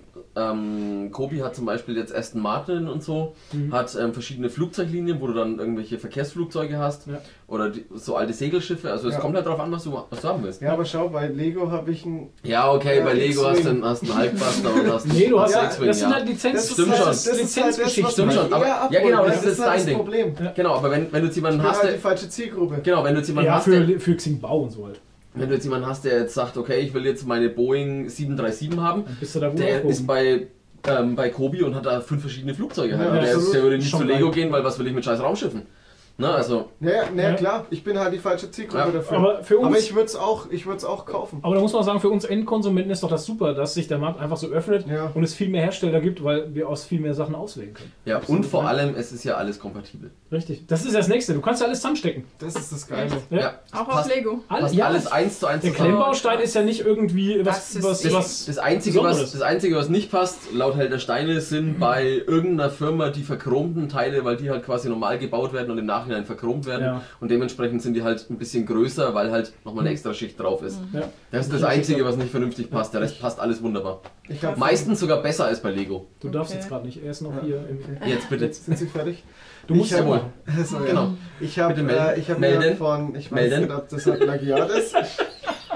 ähm, Kobi hat zum Beispiel jetzt Aston Martin und so, Mhm. hat ähm, verschiedene Flugzeuglinien, wo du dann irgendwelche Verkehrsflugzeuge hast Ja. oder die, so alte Segelschiffe. Also es Ja. kommt halt darauf an, was du, was du haben willst. Ja, aber schau, bei Lego habe ich ein. Ja, okay, Ja, bei Lego hast du X-Wing. einen, hast einen Hulkbuster und hast Nee, du hast Ja, ja, X-Wing, das sind ja. halt Lizenz, Das ist Stimmt halt, schon. das ist halt das, was Lizenzgeschichten. mich Stimmt schon, aber- eher ja, genau, abholt. das ist halt dein das Ding. Problem. Ja. Genau, aber wenn, wenn du jetzt Ich jemanden bin hast, halt die der, falsche Zielgruppe. genau, wenn du jetzt jemanden Ja, hast, der, für, für Xing Bau und so halt. wenn du jetzt jemanden hast, der jetzt sagt, okay, ich will jetzt meine Boeing sieben drei sieben haben, Dann bist du da gut der aufgehoben. ist bei ähm, bei Kobi und hat da fünf verschiedene Flugzeuge. halt. Ja, Und der, absolut. ist, der würde nicht Schon zu Lego geil. gehen, weil was will ich mit scheiß Raumschiffen? Ne, also, Naja, naja Ja. klar, ich bin halt die falsche Zielgruppe Ja. dafür. Aber für uns- Aber ich würde es auch, ich würd's auch kaufen. Aber da muss man sagen, für uns Endkonsumenten ist doch das super, dass sich der Markt einfach so öffnet Ja. und es viel mehr Hersteller gibt, weil wir aus viel mehr Sachen auswählen können. ja, Absolut, und vor ja. allem, es ist ja alles kompatibel. Richtig. Das ist das Nächste. Du kannst ja alles zusammenstecken. Das ist das Geile. Ja. Ja, Auch auf passt, Lego. All- passt ja, alles eins zu eins Der zusammen. Klemmbaustein ist ja nicht irgendwie was, Das ist was, echt- was Das Einzige, was, Besonderes. das Einzige, was nicht passt, laut Held der Steine, sind bei irgendeiner Firma die verchromten Teile, weil die halt quasi normal gebaut werden und im Nachhinein verchromt werden. Ja. Und dementsprechend sind die halt ein bisschen größer, weil halt nochmal eine extra Schicht drauf ist. Ja. Das ist das Einzige, was nicht vernünftig passt. Der Rest passt alles wunderbar. Ich hab Meistens sogar besser als bei Lego. Du darfst Okay. jetzt gerade nicht. Er ist noch Ja. hier. Im, Jetzt bitte. Sind Sie fertig? du musst Ich hab- ja wohl. Also, ja. Genau. Ich habe Bitte melden. äh, ich hab Melden. mir von, ich weiß Melden. nicht, ob das halt Plagiat ist.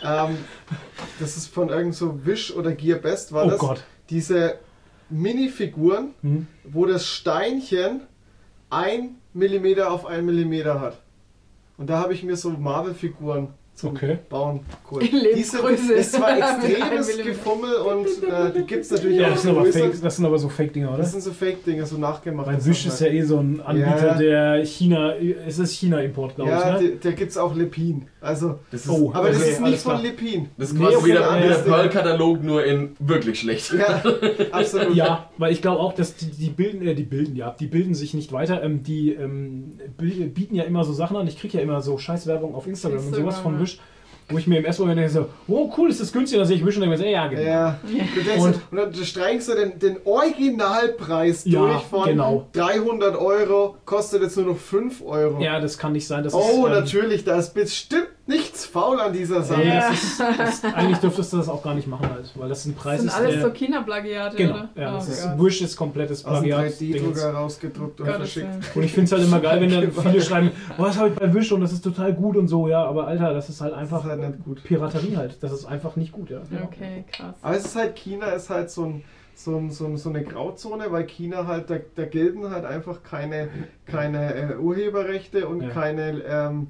ähm, das ist von irgend so Wish oder Gearbest war Oh das. Gott. Diese Minifiguren, Hm. wo das Steinchen ein Millimeter auf ein Millimeter hat. Und da habe ich mir so Marvel-Figuren zum Okay. Bauen geholt. In Lebensgröße. Diese, es war Mit extremes einem Millimeter. Gefummel und äh, die gibt es natürlich Ja, auch das sind, aber größer. Fake, das sind aber so Fake-Dinger, oder? Das sind so Fake-Dinge, so nachgemacht. Weil Wish ist ja eh so ein Anbieter, Ja. der China, es ist China-Import, glaube Ja, ich, ne? die- da gibt es auch Lepin. Also, Das ist, Oh. aber das Okay, ist alles nicht von klar. Lepin. das ist Nee, quasi okay, wieder, ja, wieder ja. Pearl-Katalog, nur in wirklich schlecht. Ja, absolut. Ja, weil ich glaube auch, dass die, die bilden, äh, die bilden ja, die bilden sich nicht weiter. Ähm, die ähm, bi- bieten ja immer so Sachen an. Ich kriege ja immer so Scheißwerbung auf Instagram, und sowas von Instagram, Wish, wo ich mir im ersten Moment denke so, oh cool, ist das günstig? Dann sehe ich Wish und denke mir so, ja, genau. Ja, du denkst, Und- und, und dann streichst du den, den Originalpreis Ja, durch von genau. dreihundert Euro, kostet jetzt nur noch fünf Euro. Ja, das kann nicht sein. Das oh, ist, ähm, natürlich, da ist bestimmt nichts faul an dieser Sache. Nee, das ist, das, eigentlich dürftest du das auch gar nicht machen, halt, weil das ein Preis Das sind ist. alles der, so China-Plagiate, genau, oder? ja, das Oh ist, Gott. Wish ist komplettes Aus dem drei Plagiat. D-Drucker rausgedruckt und Gottes verschickt. Willen. Und ich finde es halt immer geil, wenn dann viele schreiben, oh, das habe ich bei Wish und das ist total gut und so, ja, aber Alter, das ist halt einfach Das ist halt nicht gut. Piraterie halt. Das ist einfach nicht gut, ja. Okay, krass. Aber es ist halt, China ist halt so, ein, so, ein, so, ein, so eine Grauzone, weil China halt, da, da gelten halt einfach keine, keine äh, Urheberrechte und Ja. keine, ähm,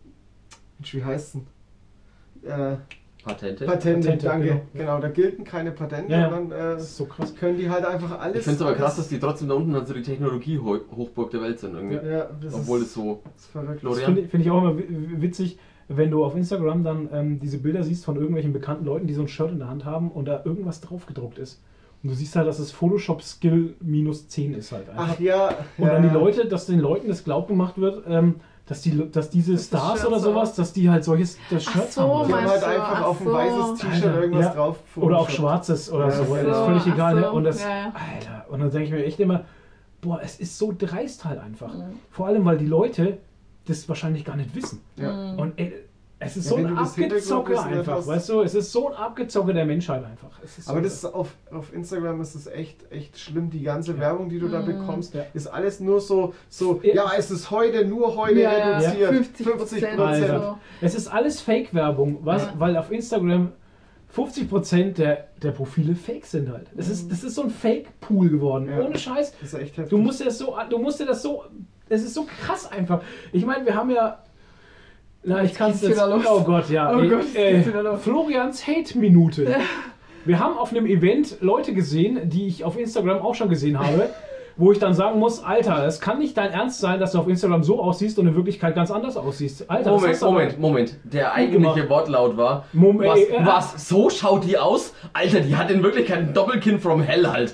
wie heißt denn? Äh, Patente. Patente, Patente, danke. genau. Genau. da gelten keine Patente Ja, ja. und dann äh, Das ist so krass. können die halt einfach alles. Ich finde es aber krass, dass alles- die trotzdem da unten halt so die Technologie-Hochburg der Welt sind irgendwie. Ja, das Obwohl ist, es so das ist verrückt. Das Florian. finde find ich auch immer wi- witzig, wenn du auf Instagram dann ähm, diese Bilder siehst von irgendwelchen bekannten Leuten, die so ein Shirt in der Hand haben und da irgendwas drauf gedruckt ist. Und du siehst halt, dass es Photoshop Skill minus zehn ist halt einfach. Ach ja. und ja. dann die Leute, dass den Leuten das glaub gemacht wird, ähm, dass, die, dass diese Dass das Stars Shirt oder so sowas, dass die halt solches das Ach Shirt so, haben. Die haben meinst halt du? einfach Ach auf ein so. weißes T-Shirt Alter, irgendwas ja. drauf. Oder auch Photoshop. schwarzes oder Ja, so. so. Das ist völlig Ach egal. so, Ne? Und das, ja, ja. Alter, und dann denke ich mir echt immer, boah, es ist so dreist halt einfach. Mhm. Vor allem, weil die Leute das wahrscheinlich gar nicht wissen. Ja. Und ey, es ist Ja, so wenn ein du das Abgezocke Hintergrundwissen nicht einfach, hast. weißt du? Es ist so ein Abgezocke der Menschheit einfach. Es ist so Aber das ist auf, auf Instagram ist es echt, echt schlimm. Die ganze Werbung, die du da Mhm. bekommst, Ja. ist alles nur so, so Ja. ja, es ist heute, nur heute Ja, ja. reduziert. fünfzig Prozent. Alter. Es ist alles Fake-Werbung, was, Ja. weil auf Instagram fünfzig Prozent der, der Profile fake sind halt. Es Mhm. ist, das ist so ein Fake-Pool geworden. Ja. Ohne Scheiß. Das ist echt heftig. Du musst dir das so, du musst dir das so, es ist so krass einfach. Ich meine, wir haben ja, na, ich Jetzt kann es geht's jetzt, wieder los. oh Gott, ja. Oh Ey, Gott, jetzt äh, geht's wieder los. Florians Hate-Minute. Wir haben auf einem Event Leute gesehen, die ich auf Instagram auch schon gesehen habe, wo ich dann sagen muss, Alter, es kann nicht dein Ernst sein, dass du auf Instagram so aussiehst und in Wirklichkeit ganz anders aussiehst. Alter, das Moment, hast du aber- Moment, Moment. Der Gut eigentliche gemacht. Wortlaut war, Moment, was, äh, was, so schaut die aus? Alter, die hat in Wirklichkeit ein Doppelkinn from Hell halt.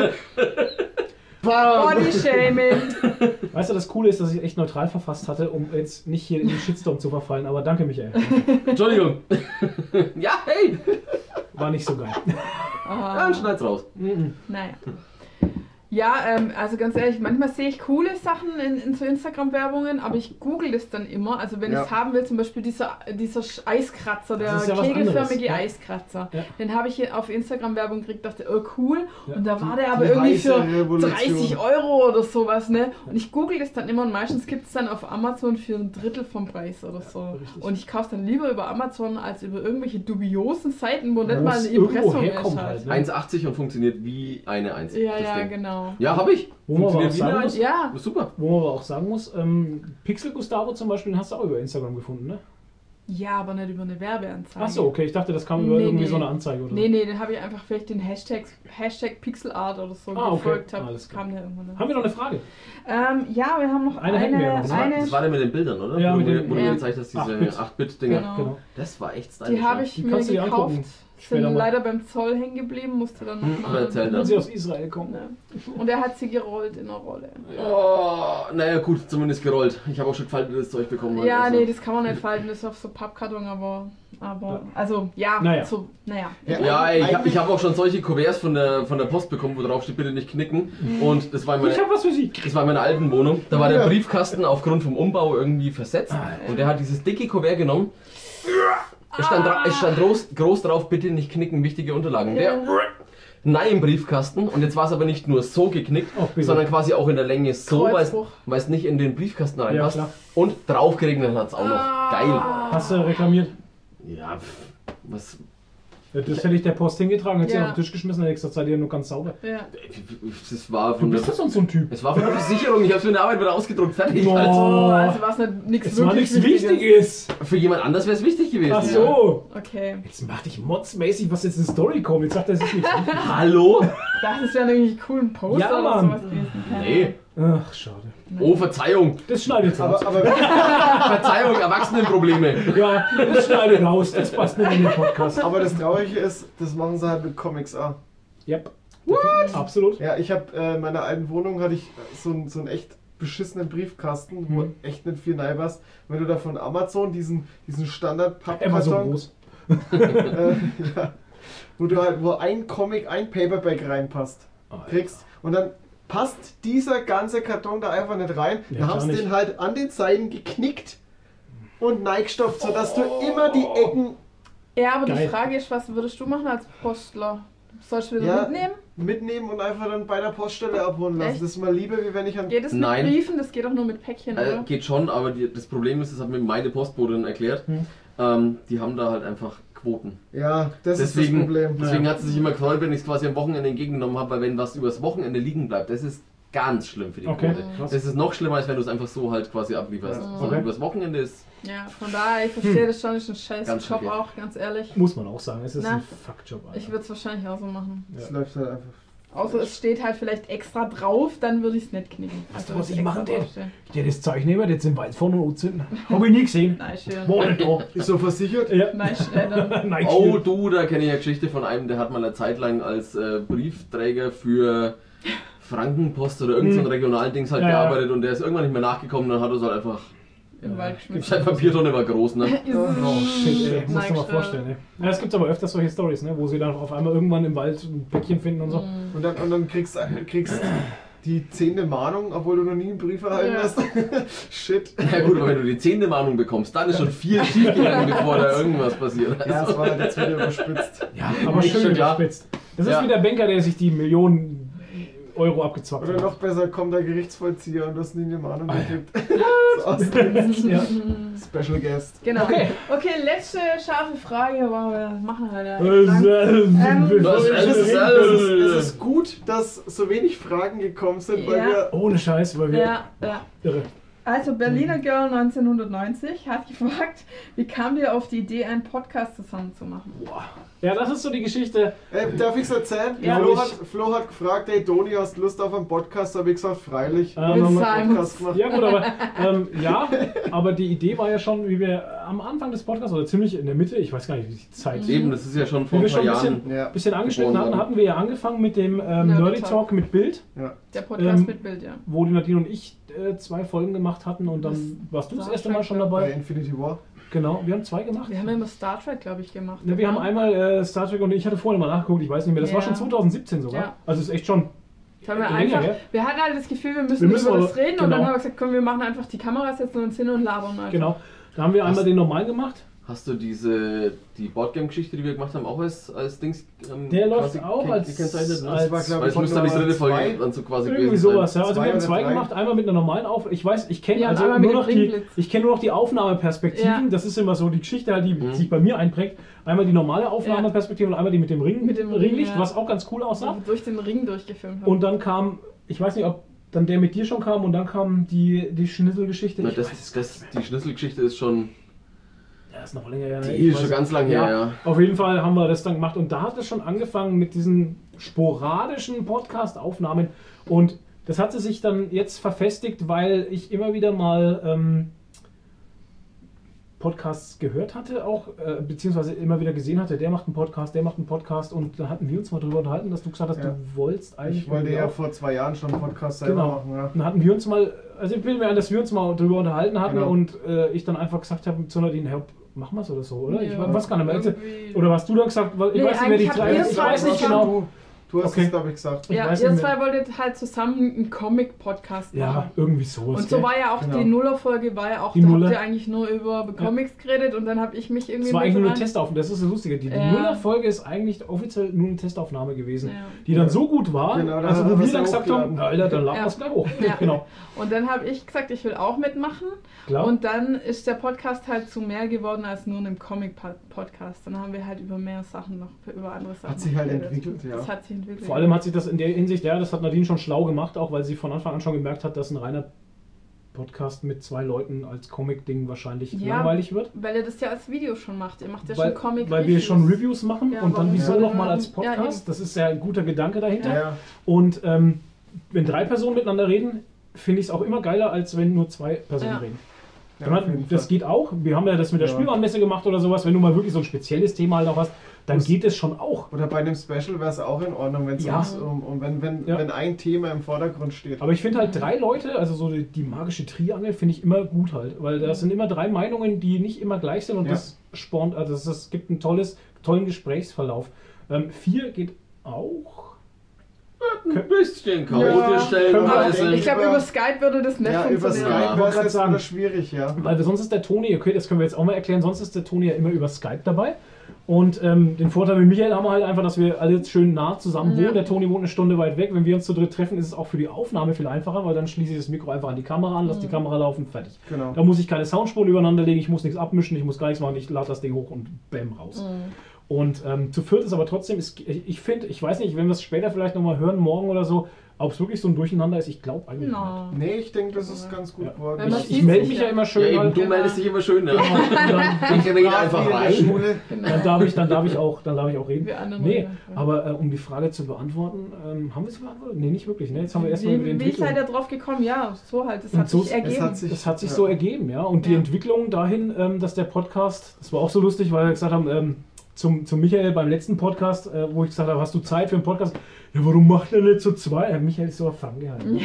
Body-Shaming. Weißt du, das Coole ist, dass ich echt neutral verfasst hatte, um jetzt nicht hier in den Shitstorm zu verfallen, aber danke, Michael. Entschuldigung. Ja, hey. War nicht so geil. Ja, dann schneid's raus. Naja. Ja, ähm, also ganz ehrlich, manchmal sehe ich coole Sachen in, in so Instagram-Werbungen, aber ich google das dann immer. Also wenn Ja. ich es haben will, zum Beispiel dieser, dieser Sch- Eiskratzer, der Das ist ja was kegelförmige anderes, ja. Eiskratzer. Ja. Den habe ich hier auf Instagram-Werbung gekriegt, dachte, oh cool. Ja. Und da war der aber die irgendwie heiße für Revolution. dreißig Euro oder sowas, ne? Und ich google das dann immer und meistens gibt es dann auf Amazon für ein Drittel vom Preis oder so. richtig. Und ich kaufe dann lieber über Amazon als über irgendwelche dubiosen Seiten, wo nicht Wo mal es ein irgendwo Impressum ist herkommt halt. halt, ne? eins achtzig und funktioniert wie eine eins. Ja, das ja, Ding. genau. Ja, hab ich. Wo man aber auch Funktioniert wie eine sagen eins. muss, Ja, Ist super. wo man aber auch sagen muss, ähm, Pixel Gustavo zum Beispiel, den hast du auch über Instagram gefunden, ne? ja, aber nicht über eine Werbeanzeige. Ach so, okay, ich dachte, das kam über Nee, irgendwie nee. so eine Anzeige oder Nee, nee, den habe ich einfach vielleicht den Hashtag, Hashtag Pixelart oder so Ah, okay. gefolgt. Hab, Alles klar. kam der irgendwann. so. Haben wir noch eine Frage? Ähm, ja, wir haben noch Eine eine. hätten wir noch. Das war, eine das war der mit den Bildern, oder? Ja, wo mit du, den- wo du ja. mir gezeigt hast, diese acht Bit. acht Bit Dinger. Genau. Genau. Das war echt stylisch. die habe ja. ich Die mir kannst du dir gekauft. angucken. Sind Später mal. leider beim Zoll hängen geblieben, musste dann Hm, nochmal. erzähl Wenn dann. sie aus Israel kommen. Ne. Und er hat sie gerollt in der Rolle. Oh, naja, gut, zumindest gerollt. Ich habe auch schon gefaltetes Zeug bekommen. halt, Ja, also. nee, das kann man nicht falten, das ist auf so Pappkarton, aber. aber also, ja, Naja. so, naja. Ja, ey, ich habe Eigentlich- ich hab auch schon solche Kuverts von der, von der Post bekommen, wo drauf steht, bitte nicht knicken. Und das war in Ich meiner, habe was für Sie. das war in meiner alten Wohnung. Da war der Ja. Briefkasten aufgrund vom Umbau irgendwie versetzt. Und der hat dieses dicke Kuvert genommen. Es stand, dra- es stand groß, groß drauf, bitte nicht knicken, wichtige Unterlagen. Der Nein im Briefkasten. Und jetzt war es aber nicht nur so geknickt, Oh, bitte. sondern quasi auch in der Länge so, weil es- Kreuzbruch. weil es nicht in den Briefkasten reinpasst. klar. Und drauf geregnet hat es auch noch. Geil. Hast du reklamiert? Ja, pff, Was? Ja, das hätte ich der Post hingetragen, hätte sie Ja. auf den Tisch geschmissen, hätte ich gesagt, seid ihr nur ganz sauber. Ja. Das war Du von der, bist doch sonst so ein Typ. es war von der Versicherung, ich hab's für eine Arbeit wieder ausgedruckt, fertig. Boah. Also, Oh, also war es nicht nichts Es war wirklich nichts Wichtiges. Wichtiges. für jemand anders wäre es wichtig gewesen. Ach so. Okay. Jetzt mach dich modsmäßig, was jetzt in Story kommt. Jetzt sagt er, es ist nichts wichtig. Ja. Hallo? Das ist ja nämlich cool, ein Poster Ja, oder Mann. sowas gewesen. Nee. Ach, schade. Oh, Verzeihung. Das schneidet jetzt raus. Aber, aber Verzeihung, Erwachsenenprobleme. Ja, das schneidet raus. Das passt nicht in den Podcast. Aber das Traurige ist, das machen sie halt mit Comics auch. Yep. What? Absolut. Ja, ich habe äh, in meiner alten Wohnung hatte ich so, einen- so einen echt beschissenen Briefkasten, wo Mhm. echt nicht viel rein war. Wenn du da von Amazon diesen, diesen Immer so Standard-Pappkarton, groß. äh, ja, wo du halt, wo ein Comic, ein Paperback reinpasst, Alter. kriegst und dann passt dieser ganze Karton da einfach nicht rein. Ja, da klar haben sie nicht. den halt an den Seiten geknickt und neigestopft, sodass du immer die Ecken Ja, aber Geil. die Frage ist, was würdest du machen als Postler? Sollst du wieder Ja. mitnehmen? mitnehmen und einfach dann bei der Poststelle abholen lassen. Echt? Das ist mal lieber, wie wenn ich an... Geht es mit Nein. Briefen? Das geht doch nur mit Päckchen, Äh, oder? geht schon, aber die, das Problem ist, das hat mir meine Postbotin erklärt, Hm. ähm, die haben da halt einfach Quoten. Ja, das ist das Deswegen, Problem. deswegen Ja. hat sie sich immer gefreut, wenn ich es quasi am Wochenende entgegengenommen habe, weil wenn was übers Wochenende liegen bleibt, das ist ganz schlimm für die Okay, Quote. krass. Das ist noch schlimmer, als wenn du es einfach so halt quasi ablieferst. Ja. Sondern Okay. übers Wochenende ist Ja, von daher, ich verstehe das schon, ist ein scheiß Ganz Job schwierig. auch, ganz ehrlich. Muss man auch sagen. Es ist Na, ein Fuckjob. Alter. Ich würde es wahrscheinlich auch so machen. Es Ja. läuft halt einfach. Außer es steht halt vielleicht extra drauf, dann würde ich es nicht knicken. Weißt du, Also, was das ich machen extra tät? draufsteht. Der das Zeichen nehmen, jetzt im Wald vorne und anzünden. Hab ich nie gesehen. Nein, schön. War nicht da. Ist so versichert? Ja. Nein, schneller. Nein, Oh stimmt. du, da kenne ich eine Geschichte von einem, der hat mal eine Zeit lang als äh, Briefträger für Frankenpost oder irgendein so Hm. ein regionalen Dings halt Ja, ja. gearbeitet und der ist irgendwann nicht mehr nachgekommen, dann hat er es halt einfach. Im Wald Die geschmissen. Papiertonne war groß, ne? Oh shit, ey. Musst du mal Nein, vorstellen, ey. Ja, es gibt aber öfters solche Stories, ne, wo sie dann auf einmal irgendwann im Wald ein Päckchen finden und so. Und dann, und dann kriegst du kriegst die zehnte Mahnung, obwohl du noch nie einen Brief erhalten Ja. hast. Shit. Ja gut, aber wenn du die zehnte Mahnung bekommst, dann ist schon viel schief gegangen, bevor da irgendwas passiert. Ja, es war halt jetzt wieder überspitzt. Ja, aber Nicht schön schon klar. überspitzt. Das ist Ja. wie der Banker, der sich die Millionen Euro abgezwackt Oder hat. noch besser, kommt der Gerichtsvollzieher und du hast nie eine Mahnung Alter. gekriegt. So aus Ja. Special Guest. Genau. Okay. Okay. letzte scharfe Frage, aber wir machen halt ja Äh, echt lang. ähm, Was Es ist ist, das? es, ist, es ist gut, dass so wenig Fragen gekommen sind, weil Ja. wir. Ohne Scheiß, weil wir Ja, ja. irre. Also Berliner Girl neunzehnhundertneunzig hat gefragt, wie kam ihr auf die Idee, einen Podcast zusammen zu machen? Ja, das ist so die Geschichte. Ey, darf ich es erzählen? Ja. Flo, hat, Flo hat gefragt, hey Doni, hast du Lust auf einen Podcast? Habe ich gesagt, freilich. Ähm, Wir haben Mit einen Podcast Simons. gemacht. Ja gut, aber ähm, ja, aber die Idee war ja schon, wie wir am Anfang des Podcasts oder ziemlich in der Mitte, ich weiß gar nicht, wie die Zeit, Eben, das ist ja schon vor wie ein wir paar schon ein Jahren. bisschen, Ja. bisschen angeschnitten Geboren hatten, worden. hatten wir ja angefangen mit dem ähm, Nerdy Nerdy Talk. Talk mit Bild, Der Podcast Ähm, mit Bild, ja. wo die Nadine und ich äh, zwei Folgen gemacht hatten und dann warst du das Star erste Mal Trek, schon ja. Bei dabei. Infinity War. Genau, wir haben zwei gemacht. Wir haben immer Star Trek, glaube ich, gemacht. Ne, wir haben einmal äh, Star Trek und ich hatte vorhin mal nachgeguckt, ich weiß nicht mehr, das war Ja. schon zwanzig siebzehn sogar. Ja. Also ist echt schon. Das haben wir, länger einfach, her. wir hatten halt das Gefühl, wir müssen, Wir müssen über aber- das reden und genau. dann haben wir gesagt, komm, wir machen einfach die Kamera, setzen uns hin und labern einfach. Genau. Da haben wir einmal den normalen gemacht. Hast du diese die Boardgame-Geschichte, die wir gemacht haben, auch als, als Dings? Ähm, Der läuft quasi auch ge- als- gekennzeichnet? als- Das war, glaube Weil ich, es müsste dann die Folge dritte Nummer Folge zwei. dann so quasi Irgendwie gewesen sowas, sein. ja. Also Zwei wir haben oder zwei drei? gemacht, einmal mit einer normalen Auf. Ich weiß, ich kenne Ja, und also einmal nur mit noch dem die, Ringblitz. ich kenne nur noch die Aufnahmeperspektiven. Ja. Das ist immer so die Geschichte, halt, die Mhm. sich bei mir einprägt. Einmal die normale Aufnahmeperspektive und einmal die mit dem Ring, Mit dem Ring, Ringlicht, ja. was auch ganz cool aussah. So durch den Ring durchgefilmt haben. Und dann kam, ich weiß nicht, ob dann der mit dir schon kam und dann kam die, die Schnitzelgeschichte. Na, Ich das, weiß es das, die Schlüsselgeschichte ist schon. Ja, ist noch länger her. ne? Die Ich ist weiß schon es. ganz lang her, ja. Auf jeden Fall haben wir das dann gemacht und da hat es schon angefangen mit diesen sporadischen Podcast-Aufnahmen und das hatte sich dann jetzt verfestigt, weil ich immer wieder mal ähm, Podcasts gehört hatte, auch äh, beziehungsweise immer wieder gesehen hatte, der macht einen Podcast, der macht einen Podcast und da hatten wir uns mal drüber unterhalten, dass du gesagt hast, Ja. du wolltest eigentlich. Ich wollte irgendwie ja auch- vor zwei Jahren schon einen Podcast selber Genau. machen. Ja. Dann hatten wir uns mal, also ich bin mir an, dass wir uns mal drüber unterhalten hatten Genau. und äh, ich dann einfach gesagt habe zu Nadine, hey, machen wir es oder so, oder? Ich Ja, weiß gar nicht mehr. irgendwie- Oder was du dann gesagt, ich Nee, weiß nicht mehr die eigentlich drei, habt ihr ich zwei weiß nicht zusammen- genau. Du hast Okay. es, glaube ich, gesagt. Ich Ja, weiß ihr nicht mehr. zwei wolltet halt zusammen einen Comic-Podcast Ja, machen. irgendwie sowas. Und so gell? war ja auch Genau. die Nuller-Folge, war ja auch, Die da Nuller. habt ihr eigentlich nur über Comics geredet und dann habe ich mich irgendwie Das war mit eigentlich nur eine rein- Testaufnahme, das ist das Lustige. Die, die Ja. Nuller-Folge ist eigentlich offiziell nur eine Testaufnahme gewesen, Ja. die dann so gut war, Genau, da also haben wo wir wir es dann ja gesagt haben, hochgeladen. Alter, dann laden Ja. wir es gleich hoch. Ja. Genau, Und dann habe ich gesagt, ich will auch mitmachen. klar. Und dann ist der Podcast halt zu mehr geworden als nur einem Comic-Podcast. Dann haben wir halt über mehr Sachen noch, über andere Sachen Hat sich noch halt geredet. entwickelt, ja. Das hat sich entwickelt. Vor allem hat sich das in der Hinsicht, ja, das hat Nadine schon schlau gemacht, auch weil sie von Anfang an schon gemerkt hat, dass ein reiner Podcast mit zwei Leuten als Comic-Ding wahrscheinlich Ja, langweilig wird. Weil ihr das ja als Video schon macht. Ihr macht ja Weil, schon Comic weil wir schon Reviews machen Ja, und dann warum wieso soll nochmal man- als Ja, Podcast. eben. Das ist ja ein guter Gedanke dahinter. Ja, ja. Und ähm, wenn drei Personen miteinander reden, finde ich es auch immer geiler, als wenn nur zwei Personen Ja. reden. Ja, Wenn man, auf jeden das Fall. geht auch. Wir haben ja das mit der Ja. Spielwarenmesse gemacht oder sowas. Wenn du mal wirklich so ein spezielles Thema halt auch hast, dann Muss- geht es schon auch. Oder bei einem Special wäre es auch in Ordnung, wenn es Ja. um, um wenn, wenn, Ja. wenn ein Thema im Vordergrund steht. Aber ich finde halt drei Leute, also so die, die magische Triangel, finde ich immer gut halt. Weil das sind immer drei Meinungen, die nicht immer gleich sind und Ja. das spornt, also das, das gibt einen tolles, tollen Gesprächsverlauf. Ähm, vier geht auch. Ein bisschen Ja. chaotisch stellenweise. Aber ich glaube, Über- über Skype würde das nicht Ja, über funktionieren. Skype Ja. wäre Wollte es grad jetzt sagen. wieder schwierig, ja. Weil sonst ist der Toni, okay, das können wir jetzt auch mal erklären, sonst ist der Toni ja immer über Skype dabei. Und ähm, den Vorteil mit Michael haben wir halt einfach, dass wir alle jetzt schön nah zusammen wohnen. Ja. Der Toni wohnt eine Stunde weit weg. Wenn wir uns zu dritt treffen, ist es auch für die Aufnahme viel einfacher, weil dann schließe ich das Mikro einfach an die Kamera an, lasse die Kamera laufen, fertig. Genau. Da muss ich keine Soundspuren übereinander legen, ich muss nichts abmischen, ich muss gar nichts machen, ich lade das Ding hoch und bam, raus. Und ähm, zu viert ist aber trotzdem, ist, ich finde, ich weiß nicht, wenn wir es später vielleicht nochmal hören, morgen oder so, ob es wirklich so ein Durcheinander ist, ich glaube eigentlich No. Nee, ich denke, das ist ganz gut Ja. geworden. Wenn man nicht. Ich, sieht ich melde sich mich ja. ja immer schön. Ja, eben, halt. du meldest dich immer schön, ja. Und dann, Ich rede einfach in der rein. Schule. dann, darf ich, dann, darf ich auch, dann darf ich auch reden. Wir anderen Nee, reden. aber äh, um die Frage zu beantworten, ähm, haben wir sie beantwortet? Nee, nicht wirklich. Ne? Jetzt haben wir erstmal über die Wie, wie Entwicklung. seid ihr drauf gekommen? Ja, so halt. Das Und hat so- sich ergeben. Es hat sich, Das hat sich ja. so ergeben, ja. Und die Ja. Entwicklung dahin, ähm, dass der Podcast, das war auch so lustig, weil wir gesagt haben, ähm, zum, zum Michael beim letzten Podcast, äh, wo ich gesagt habe, hast du Zeit für einen Podcast? Ja, warum macht er nicht zu zweit? Ja, Michael ist so erfangen gehalten.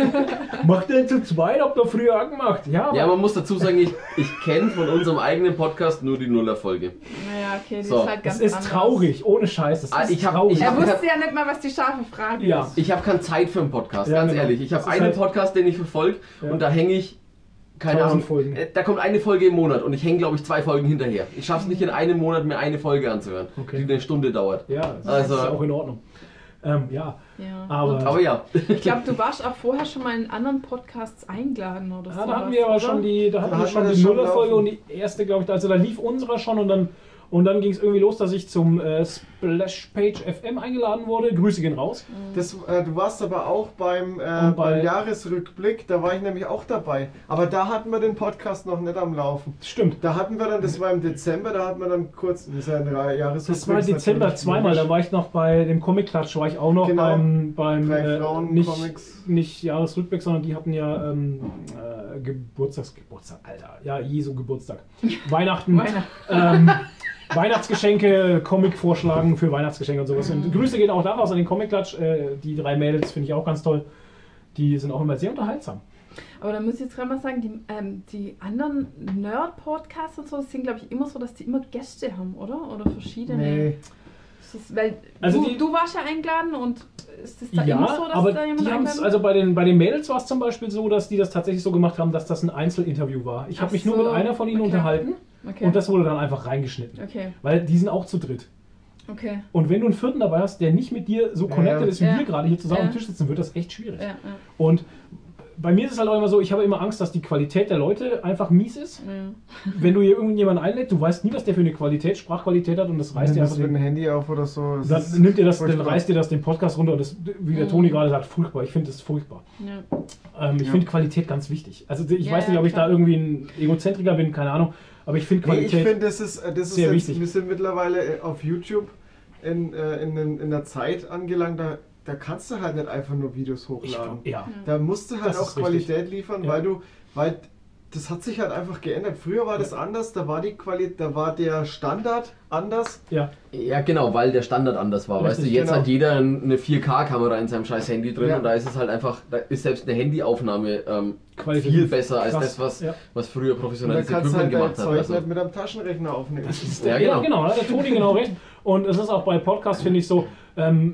Macht er nicht zu zweit? Habt ihr früher auch gemacht? Ja, aber Ja, man muss dazu sagen, ich, ich kenne von unserem eigenen Podcast nur die Nuller-Folge. Naja, okay, die So. ist halt ganz es ist anders. traurig, ohne Scheiß. Das Ah, ist ich hab- traurig. ich Er hab- wusste ja nicht mal, was die scharfe Frage Ja. ist. Ich habe keine Zeit für einen Podcast, Ja, ganz genau. ehrlich. Ich Das habe ist einen halt- Podcast, den ich verfolge Ja. und da hänge ich, keine Tausend Ahnung, Folgen. äh, da kommt eine Folge im Monat und ich hänge, glaube ich, zwei Folgen hinterher. Ich schaffe es nicht in einem Monat, mir eine Folge anzuhören, Okay. die eine Stunde dauert. Ja, das Also- ist auch in Ordnung. Ähm, ja, Ja. aber, Aber ja, Ich glaube, du warst auch vorher schon mal in anderen Podcasts eingeladen oder so. ja, da hatten wir aber schon die, da hatten Da wir hatten schon wir die das schon Nuller-Folge und laufen. die erste, glaube ich, also da lief unserer schon und dann und dann ging es irgendwie los, dass ich zum äh, Splashpage F M eingeladen wurde. Grüße gehen raus. Das, äh, du warst aber auch beim, äh, Und bei- beim Jahresrückblick, da war ich nämlich auch dabei. Aber da hatten wir den Podcast noch nicht am Laufen. Stimmt. Da hatten wir dann, das war im Dezember, da hatten wir dann kurz, das ist ja ein Ra- Jahresrückblick. Das war ist Dezember natürlich zweimal, da logisch. war ich noch bei dem Comic-Klatsch, war ich auch noch Genau. beim, beim Drei äh, Frauen nicht, Comics. nicht Jahresrückblick, sondern die hatten ja ähm, äh, Geburtstags, Geburtstag, Alter, ja, Jesu Geburtstag. Weihnachten, Weihnachten. ähm, Weihnachtsgeschenke, Comic vorschlagen für Weihnachtsgeschenke und sowas. Und Grüße gehen auch daraus an den Comic-Klatsch, äh, die drei Mädels finde ich auch ganz toll. Die sind auch immer sehr unterhaltsam. Aber da muss ich jetzt gerade mal sagen, die, ähm, die anderen Nerd-Podcasts und so, das sind, glaube ich, immer so, dass die immer Gäste haben, oder? Oder verschiedene. Nee. Ist das, weil Also du, die- du warst ja eingeladen und ist es da Ja, immer so, dass aber da jemand die haben's, eingeladen also bei den, bei den Mädels war es zum Beispiel so, dass die das tatsächlich so gemacht haben, dass das ein Einzelinterview war. Ich habe Ach mich nur so, mit einer von ihnen okay. unterhalten Okay. und das wurde dann einfach reingeschnitten. Okay, Weil die sind auch zu dritt. okay. Und wenn du einen vierten dabei hast, der nicht mit dir so Ja, connected ja. ist, wie Ja. wir gerade hier zusammen Ja. am Tisch sitzen, wird das echt schwierig. Ja, ja. Und bei mir ist es halt auch immer so, ich habe immer Angst, dass die Qualität der Leute einfach mies ist. ja. Wenn du hier irgendjemanden einlädst, du weißt nie, was der für eine Qualität, Sprachqualität hat und das reißt Nimm dir das einfach mit dem den, Handy auf oder so. das dann ist nimmt dir das, dann furchtbar. reißt dir das den Podcast runter und das, wie der Mhm. Toni gerade sagt, furchtbar. Ich finde das furchtbar. ja. Ähm, ich Ja. finde Qualität ganz wichtig. Also ich Ja, weiß nicht, ja, ob ich klar. da irgendwie ein Egozentriker bin, keine Ahnung. Aber ich finde Nee, ich Qualität. finde, das ist, äh, das ist sehr jetzt, wichtig. wir sind mittlerweile äh, auf YouTube in, äh, in, in, in der Zeit angelangt, da, da kannst du halt nicht einfach nur Videos ich, hochladen. ja. Da musst du halt Das auch ist richtig. Qualität liefern, Ja. weil du, weil das hat sich halt einfach geändert. Früher war das anders, da war die Qualität, da war der Standard anders. ja. ja genau, weil der Standard anders war. Richtig, weißt du, jetzt genau. hat jeder eine vier K-Kamera in seinem scheiß Handy drin Ja. und da ist es halt einfach, da ist selbst eine Handyaufnahme ähm, Qualitativ viel besser als krass, das, was, ja. was früher Und dann professionelles kannst du Equipment halt dein gemacht hat. Zeug Also, nicht mit einem Taschenrechner aufnehmen. Das ist Ja, der, ja, genau. genau, da hat der Toni genau recht. Und es ist auch bei Podcasts, finde ich so, ähm,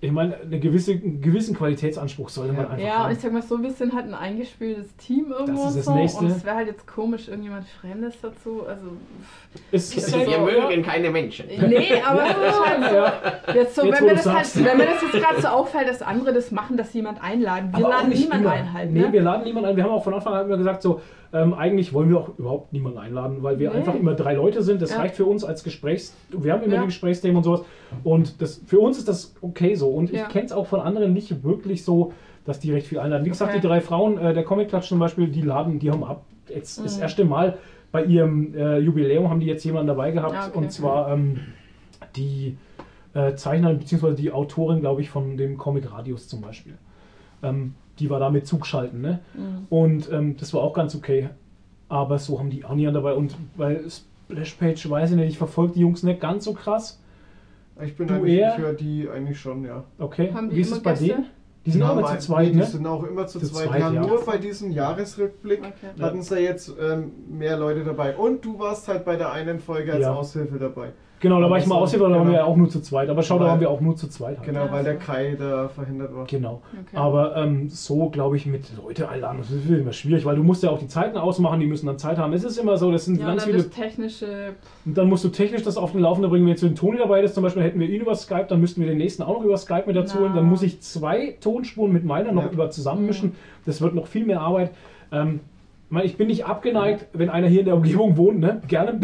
ich meine, eine gewisse, einen gewissen Qualitätsanspruch sollte man einfach Ja, und haben. ich sag mal so, wir sind halt ein eingespieltes Team irgendwo Das ist das so. Nächste. Und es wäre halt jetzt komisch, irgendjemand Fremdes dazu. Also. Es ist Also halt, wir ja, keine Menschen. Nee, aber es ist halt so. ja. Jetzt so Jetzt, wenn, wo mir du das halt, sagst. wenn mir das jetzt gerade so auffällt, dass andere das machen, dass jemand einladen. Wir Aber auch laden nicht niemanden immer. ein halt. Nee, Ne? wir laden niemanden ein. Wir haben auch von Anfang an immer gesagt, so, ähm, eigentlich wollen wir auch überhaupt niemanden einladen, weil wir Nee. einfach immer drei Leute sind. Das Ja. reicht für uns als Gesprächs... Wir haben immer Ja. die Gesprächsthemen und sowas. Und das, für uns ist das okay so. Und ich Ja. kenne es auch von anderen nicht wirklich so, dass die recht viel einladen. Wie gesagt, Okay. die drei Frauen, äh, der Comic-Klatsch zum Beispiel, die laden, die haben ab. Jetzt das Mhm. erste Mal bei ihrem äh, Jubiläum haben die jetzt jemanden dabei gehabt. Ah, okay. Und zwar ähm, die äh, Zeichnerin bzw. die Autorin, glaube ich, von dem Comic Radius zum Beispiel. Ähm, die war da mit Zugschalten, ne? Mhm. Und ähm, das war auch ganz okay. Aber so haben die auch niemand dabei. Und bei Splashpage, weiß ich nicht, ich verfolge die Jungs nicht ganz so krass. Ich bin Du eigentlich, eher? ich höre die eigentlich schon, ja. Okay, Haben die wie ist immer es bei Gäste? denen? Die sind auch haben immer zu ein- zweit, nee, die ne? sind auch immer zu, Zu zweit. zweit, Die haben ja. nur bei diesem Jahresrückblick Okay. hatten sie jetzt ähm, mehr Leute dabei. Und du warst halt bei der einen Folge als Ja. Aushilfe dabei. Genau, da war ich mal Also, Aushilfe, da waren genau. wir ja auch nur zu zweit. Aber schau, da Weil- waren wir auch nur zu zweit. Halt. Genau, Ja, weil der so. Kai da verhindert war. Genau. Okay. Aber ähm, so, glaube ich, mit Leute einladen, das ist immer schwierig, weil du musst ja auch die Zeiten ausmachen, die müssen dann Zeit haben. Es ist immer so, das sind Ja, und ganz dann viele... das technische. Und dann musst du technisch das auf den Laufenden bringen. Wenn jetzt den Toni dabei ist, zum Beispiel hätten wir ihn über Skype, dann müssten wir den nächsten auch noch über Skype mit dazu holen. Na. Dann muss ich zwei Tonspuren mit meiner noch Ja. über zusammenmischen. Das wird noch viel mehr Arbeit. Ähm, ich meine, ich bin nicht abgeneigt, wenn einer hier in der Umgebung wohnt, ne? Gerne.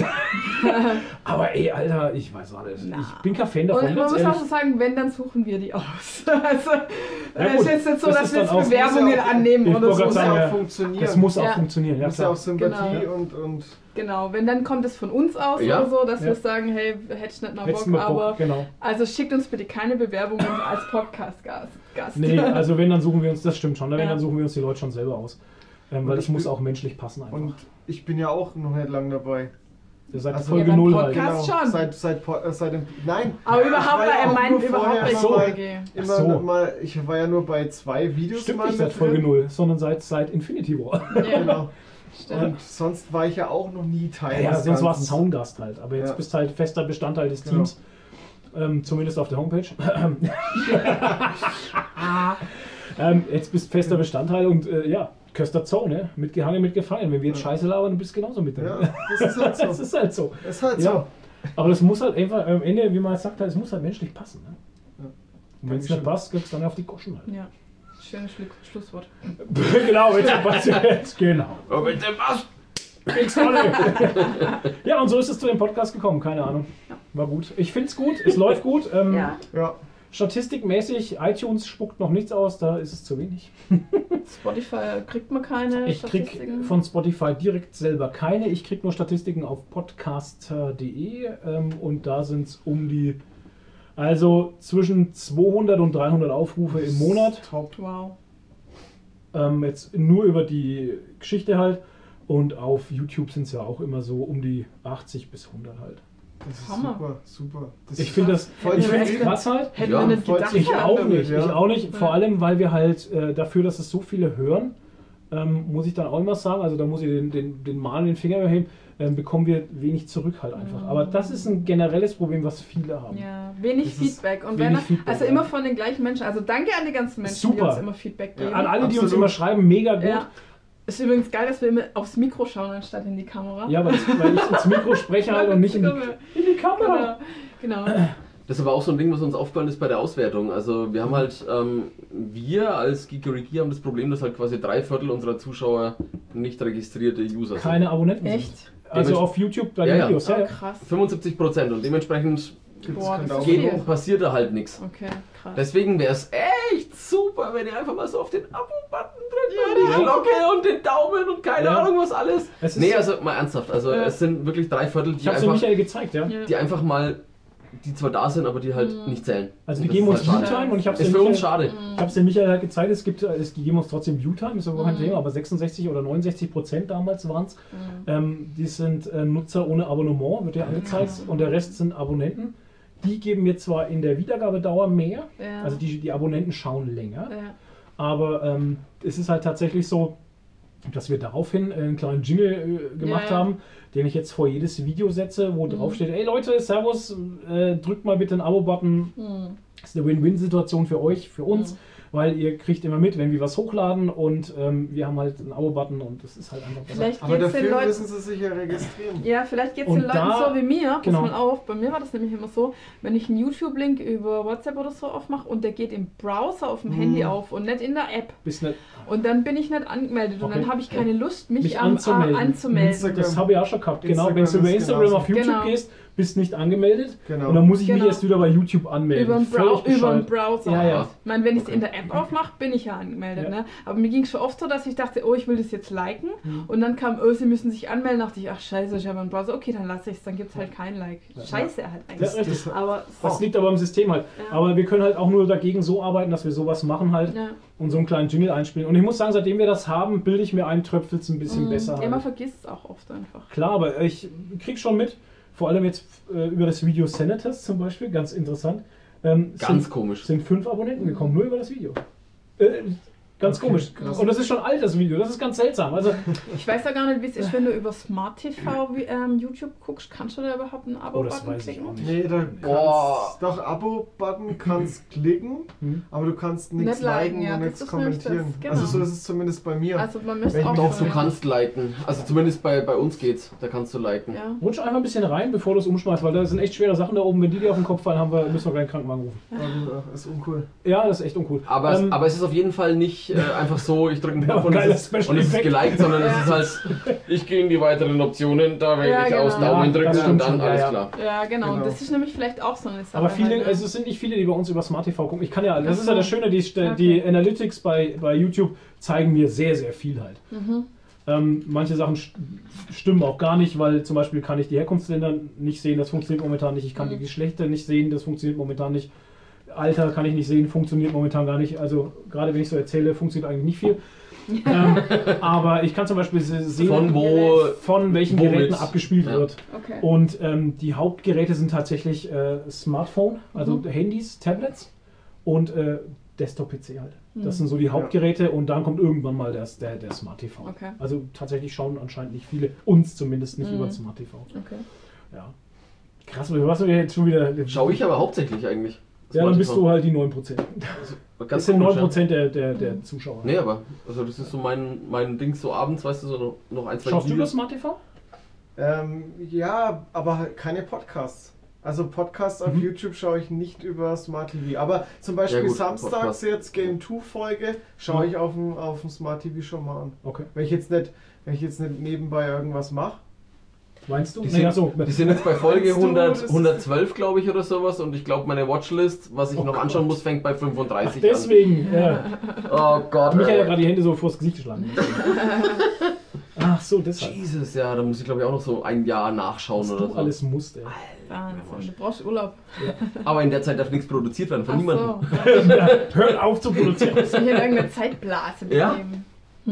Aber ey, Alter, ich weiß auch nicht. Na. Ich bin kein Fan davon, Und man ganz muss ehrlich. auch so sagen, wenn, dann suchen wir die aus. Also, es gut, ist jetzt nicht so, das dass ist wir dann auch- jetzt Bewerbungen muss ja auch- annehmen ich oder wollte so. grad Muss sagen, ja ja, auch funktionieren. Das muss auch Ja. funktionieren, ja muss ja klar. auch Sympathie Genau. und, und Genau, wenn dann kommt es von uns aus Ja. oder so, dass Ja. wir sagen, hey, hättest nicht mal Hättest Bock, du mal Bock, aber genau. also schickt uns bitte keine Bewerbungen als Podcast-Gast. Gast. Nee, also wenn, dann suchen wir uns, das stimmt schon, ne? wenn, Ja. dann suchen wir uns die Leute schon selber aus. Ähm, weil Und das ich muss bin- auch menschlich passen einfach. und ich bin ja auch noch nicht lang dabei. Ihr seid also- Folge Ja, beim null halt. Podcast- Genau, schon. seit, seit, Po- äh, seit dem, nein. aber ich überhaupt, war ja er auch meint nur überhaupt vorher bei immer mal- Folge. Immer Ach so. mal, ich war ja nur bei zwei Videos Stimmt mal nicht mit seit Folge drin. null, sondern seit, seit Infinity War. Ja, Genau. stimmt. Und sonst war ich ja auch noch nie Teil Ja, des sonst war es Ganzen. Soundgast halt. Aber jetzt Ja. bist halt fester Bestandteil des Genau. Teams. Ähm, zumindest auf der Homepage. ähm, jetzt bist fester Bestandteil und äh, ja, Köster Zoo, ne? Mitgehangen, mitgefallen. Wenn wir jetzt Ja. Scheiße labern, du bist genauso mit drin. Ja, das ist halt so. das ist halt so. Das ist halt Ja. so. Aber das muss halt einfach am Ende, wie man es sagt, es muss halt menschlich passen. Ne? Ja. Und wenn es nicht Dankeschön. passt, kriegst du dann auf die Goschen halt. Ja, schönes Schlu Schlusswort. genau, jetzt passt jetzt. Genau. Oh, bitte was? Kriegst du alle. Ja, und so ist es zu dem Podcast gekommen, keine Ahnung. War gut. Ich finde es gut, es läuft gut. Ähm, Ja. Ja. Statistikmäßig, iTunes spuckt noch nichts aus, da ist es zu wenig. Spotify kriegt man keine Ich krieg Statistiken. von Spotify direkt selber keine. Ich krieg nur Statistiken auf podcaster punkt de ähm, und da sind es um die, also zwischen zweihundert und dreihundert Aufrufe im Monat. Top. Wow. Ähm, jetzt nur über die Geschichte halt. Und auf YouTube sind es ja auch immer so um die achtzig bis hundert halt. Das ist Hammer. super, super. Das Ich ist finde das, voll ich finde viel. es krass halt. Hätten Ja, wir nicht voll gedacht. Ich Ja, auch damit, nicht, ja. ich auch nicht. Vor Ja. allem, weil wir halt äh, dafür, dass es so viele hören, ähm, muss ich dann auch immer sagen, also da muss ich den, den, den Mal in den Finger überheben, ähm, bekommen wir wenig zurück halt einfach. Mhm. Aber das ist ein generelles Problem, was viele haben. Ja, wenig Das ist Feedback. Und wenig wenn, Feedback, also ja. immer von den gleichen Menschen. Also danke an die ganzen Menschen, Super. die uns immer Feedback geben. An alle, die uns Absolut. immer schreiben, mega gut. Ja. Ist übrigens geil, dass wir immer aufs Mikro schauen, anstatt in die Kamera. Ja, weil, weil ich ins Mikro spreche halt und nicht in die, in die Kamera. Genau. genau. Das ist aber auch so ein Ding, was uns aufgefallen ist bei der Auswertung. Also wir haben halt, ähm, wir als Geekeriki haben das Problem, dass halt quasi drei Viertel unserer Zuschauer nicht registrierte User sind. Keine Abonnenten sind. Echt? Also auf YouTube bei Ja, den ja. Videos. Ja, Oh, ja. krass. fünfundsiebzig Prozent und dementsprechend Gibt's Boah, keinen das ist Daumen. geht, viel. passiert da halt nichts. Okay, krass. Deswegen wäre es echt super, wenn ihr einfach mal so auf den Abo-Button drückt, Ja. die Glocke und den Daumen und keine Ja. Ahnung was alles. Es ist Nee, so- also mal ernsthaft, also Ja. es sind wirklich drei Viertel, Ich die habe es dem einfach, Michael gezeigt, ja. Ja. die einfach mal, die zwar da sind, aber die halt Mhm. nicht zählen. Also die Und das geben uns ist halt schade. Viewtime und ich habe es Ist dem für uns Michael- schade. Ich habe es dem Michael halt gezeigt, es gibt, es, die geben uns trotzdem Viewtime, ist aber kein Mhm. Thema, aber sechsundsechzig oder neunundsechzig Prozent damals waren es. Mhm. Ähm, die sind äh, Nutzer ohne Abonnement, wird ja angezeigt, Mhm. und der Rest sind Abonnenten. Die geben mir zwar in der Wiedergabedauer mehr, Ja. also die, die Abonnenten schauen länger, ja. aber ähm, es ist halt tatsächlich so, dass wir daraufhin einen kleinen Jingle äh, gemacht Ja, ja. haben, den ich jetzt vor jedes Video setze, wo drauf steht, ey Leute, Servus, äh, drückt mal bitte den Abo-Button. Hm. Das ist eine Win-Win-Situation für euch, für uns, Mhm. weil ihr kriegt immer mit, wenn wir was hochladen und ähm, wir haben halt einen Abo-Button und das ist halt einfach besser. Vielleicht Aber geht es den dafür Leuten. müssen sie sich ja registrieren. Ja, vielleicht geht es Und den Leuten da- so wie mir. Pass genau. mal auf, bei mir war das nämlich immer so, wenn ich einen YouTube-Link über WhatsApp oder so aufmache und der geht im Browser auf dem Mhm. Handy auf und nicht in der App. Bis nicht, Und dann bin ich nicht angemeldet und Okay. dann habe ich keine Lust, mich, Mich am- anzumelden. a- anzumelden. Instagram. das habe ich auch schon gehabt, genau. Instagram Wenn du über ist Instagram genauso. auf YouTube Genau. gehst, bist nicht angemeldet Genau. und dann muss ich mich Genau. erst wieder bei YouTube anmelden. Über den, Völlig Brau über den bescheuert. Browser. Ja, ja. Ich meine, wenn ich es in der App aufmache, bin ich ja angemeldet. Ja. Ne? Aber mir ging es schon oft so, dass ich dachte, oh, ich will das jetzt liken. Mhm. Und dann kam, oh, sie müssen sich anmelden. dachte ich, ach scheiße, ich habe einen Browser. Okay, dann lasse ich es, dann gibt es halt kein Like. Scheiße halt Ja, eigentlich. richtig. Das- Aber Das so. liegt aber im System halt. Ja. Aber wir können halt auch nur dagegen so arbeiten, dass wir sowas machen halt Ja. und so einen kleinen Jingle einspielen. Und ich muss sagen, seitdem wir das haben, bilde ich mir ein, tröpfelt es ein bisschen Mhm. besser Ja, man halt. vergisst es auch oft einfach. Klar, aber ich krieg schon mit, vor allem jetzt äh, über das Video Senators zum Beispiel, ganz interessant. Ähm, Ganz sind, komisch. sind fünf Abonnenten gekommen, nur über das Video. Äh, ganz Okay, komisch. krass. Und das ist schon alt, das Video. Das ist ganz seltsam. Also, Ich weiß ja gar nicht, wie es ist, wenn du über Smart T V wie, ähm, YouTube guckst. Kannst du da überhaupt einen oh, das Abo-Button weiß ich klicken? auch nicht. Nee, da Boah. kannst doch Abo-Button kannst klicken, Hm. aber du kannst nichts Nicht liken, liken ja, und das nichts ist nämlich das, kommentieren. genau. Also so ist es zumindest bei mir. Also man müsste Wenn auch... ich Doch, du so- kannst liken. Also zumindest bei, bei uns geht's. Da kannst du liken. Ja. Rutsch einfach ein bisschen rein, bevor du es umschmeißt, weil da sind echt schwere Sachen da oben. Wenn die dir auf den Kopf fallen, haben wir, müssen wir gleich einen Krankenwagen rufen. Also, ist uncool. Ja, das ist echt uncool. Aber, Ähm, es, aber es ist auf jeden Fall nicht äh, einfach so, ich drücke einen Ja, Knopf und, geiler es ist, Special und es ist Effekt. geliked, sondern Ja. es ist halt, ich gehe in die weiteren Optionen, da wähle Ja, ich genau. aus, Daumen Ja, drücken das und stimmt dann schon, ja, alles ja. klar. Ja, genau. Und Genau. das ist nämlich vielleicht auch so eine Sache. Aber viele, halt, ne? also es sind nicht viele, die bei uns über Smart T V gucken. Ich kann ja, das Ach ist ja so. das Schöne, die, Okay. die Analytics bei, bei YouTube zeigen mir sehr, sehr viel halt. Mhm. Ähm, manche Sachen st stimmen auch gar nicht, weil zum Beispiel kann ich die Herkunftsländer nicht sehen, das funktioniert momentan nicht. Ich kann Mhm. die Geschlechter nicht sehen, das funktioniert momentan nicht. Alter kann ich nicht sehen, funktioniert momentan gar nicht. Also gerade wenn ich so erzähle, funktioniert eigentlich nicht viel. ähm, aber ich kann zum Beispiel se- sehen, Von wo, von welchen womit? Geräten abgespielt Ja. wird. Okay. Und ähm, die Hauptgeräte sind tatsächlich äh, Smartphone, also Mhm. Handys, Tablets und äh, Desktop-P C halt. Mhm. Das sind so die Hauptgeräte und dann kommt irgendwann mal das, der, der Smart T V. Okay. Also tatsächlich schauen anscheinend nicht viele, uns zumindest nicht Mhm. über Smart T V. Okay. Ja. Krass, was wir jetzt schon wieder... Schaue ich aber hauptsächlich eigentlich. Ja, dann bist du halt die neun Prozent. Das Ganz sind komisch, neun Prozent der, der, der Mhm. Zuschauer. Nee, aber also das ist so mein, mein Ding so abends, weißt du, so noch, noch ein, zwei Schaust du über Videos. Smart T V? Ähm, ja, aber halt keine Podcasts. Also Podcasts auf Mhm. YouTube schaue ich nicht über Smart T V. Aber zum Beispiel Ja, gut, samstags Podcast. jetzt Game zwei Folge schaue Ja. ich auf dem, auf dem Smart T V schon mal an. Okay. Wenn ich jetzt nicht, wenn ich jetzt nicht nebenbei irgendwas mache. Meinst du? Die Nee, sind, ach so. die sind jetzt bei Folge Meinst du, hundert, das- hundertzwölf, glaube ich, oder sowas. Und ich glaube, meine Watchlist, was ich Oh noch Gott. anschauen muss, fängt bei Ach, fünfunddreißig deswegen. Ja. an. Oh Gott. Michael hat ey. gerade die Hände so vors Gesicht geschlagen. Ach so, deshalb. Jesus, ja, da muss ich glaube ich auch noch so ein Jahr nachschauen Was oder du so. alles musst, ey. Wahnsinn. Du brauchst Urlaub. Aber in der Zeit darf nichts produziert werden von Ach niemandem. so. Ja, hört auf zu produzieren. Muss ich in irgendeine Zeitblase Ja. mitnehmen.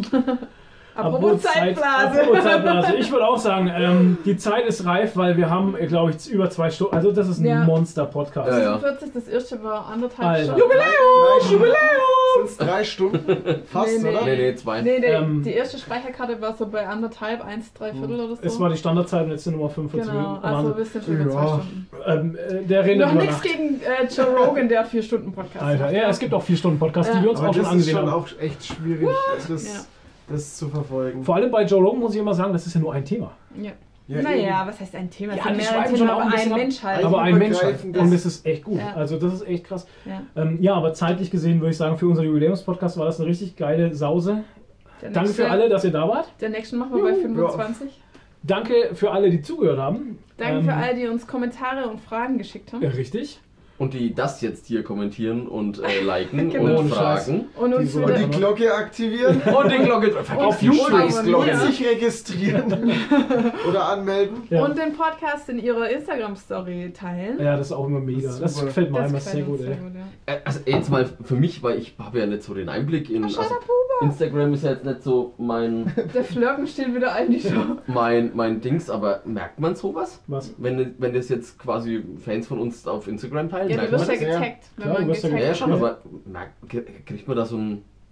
Apropos Zeitblase. Apropos Zeitblase. Ich würde auch sagen, ähm, die Zeit ist reif, weil wir haben, glaube ich, über zwei Stunden. Also das ist ein Ja. Monster-Podcast. Ja, ja. vierzig, das erste war anderthalb Alter. Stunden. Drei, Jubiläum! Sind es drei Stunden? Fast, Nee, nee. oder? Nee, nee, zwei. Nee, nee, Ähm, die erste Speicherkarte war so bei anderthalb, eins, drei Viertel oder so. Es war die Standardzeit und jetzt sind Nummer fünfundvierzig Genau, Minuten. also Wahnsinn. wir sind schon über Ja. zwei Stunden. Ähm, äh, der redet Noch über nichts Nacht. gegen äh, Joe Rogan, der hat vier Stunden Podcast Alter, macht. ja, es gibt auch vier Stunden Podcasts, die Ja. wir uns Aber auch schon das ist angesehen schon haben. auch echt schwierig, das, Ja. das zu verfolgen. Vor allem bei Joe Rogan muss ich immer sagen, das ist ja nur ein Thema. Ja. Ja, naja, was heißt ein Thema? Es Ja, sind die mehrere schreiben Themen, schon auch aber ein bisschen ein ab. Mensch halt. Aber ein Mensch halt. übergreifendes- Und das ist echt gut. Ja. Also das ist echt krass. Ja. Ähm, ja, aber zeitlich gesehen würde ich sagen, für unser Jubiläumspodcast war das eine richtig geile Sause. Der Danke nächste- für alle, dass ihr da wart. Der nächsten machen wir bei fünfundzwanzig. Danke für alle, die zugehört haben. Danke Ähm, für alle, die uns Kommentare und Fragen geschickt haben. Ja, richtig. Und die das jetzt hier kommentieren und äh, liken Genau. und fragen. Und uns Die wieder, Und die Glocke aktivieren Und die Glocke Auf YouTube. Scheißglocke. und sich registrieren oder anmelden. Ja. und den Podcast in ihrer Instagram-Story teilen. ja, das ist auch immer mega. Das ist Das, super. gefällt mir Das immer gefällt sehr uns gut, ey. ja. Äh, Also jetzt mal für mich, weil ich habe ja nicht so den Einblick in. Also Instagram ist ja jetzt nicht so mein, Der Flirken steht wieder ein, die Show. mein, mein Dings, aber merkt man sowas? Was? Wenn, wenn das jetzt quasi Fans von uns auf Instagram teilen, Ja, du merkt man wirst ja das? Ja. getaggt. Wenn Klar, du man wirst ja getaggt Ja, wird. schon, aber merkt, kriegt man da so ein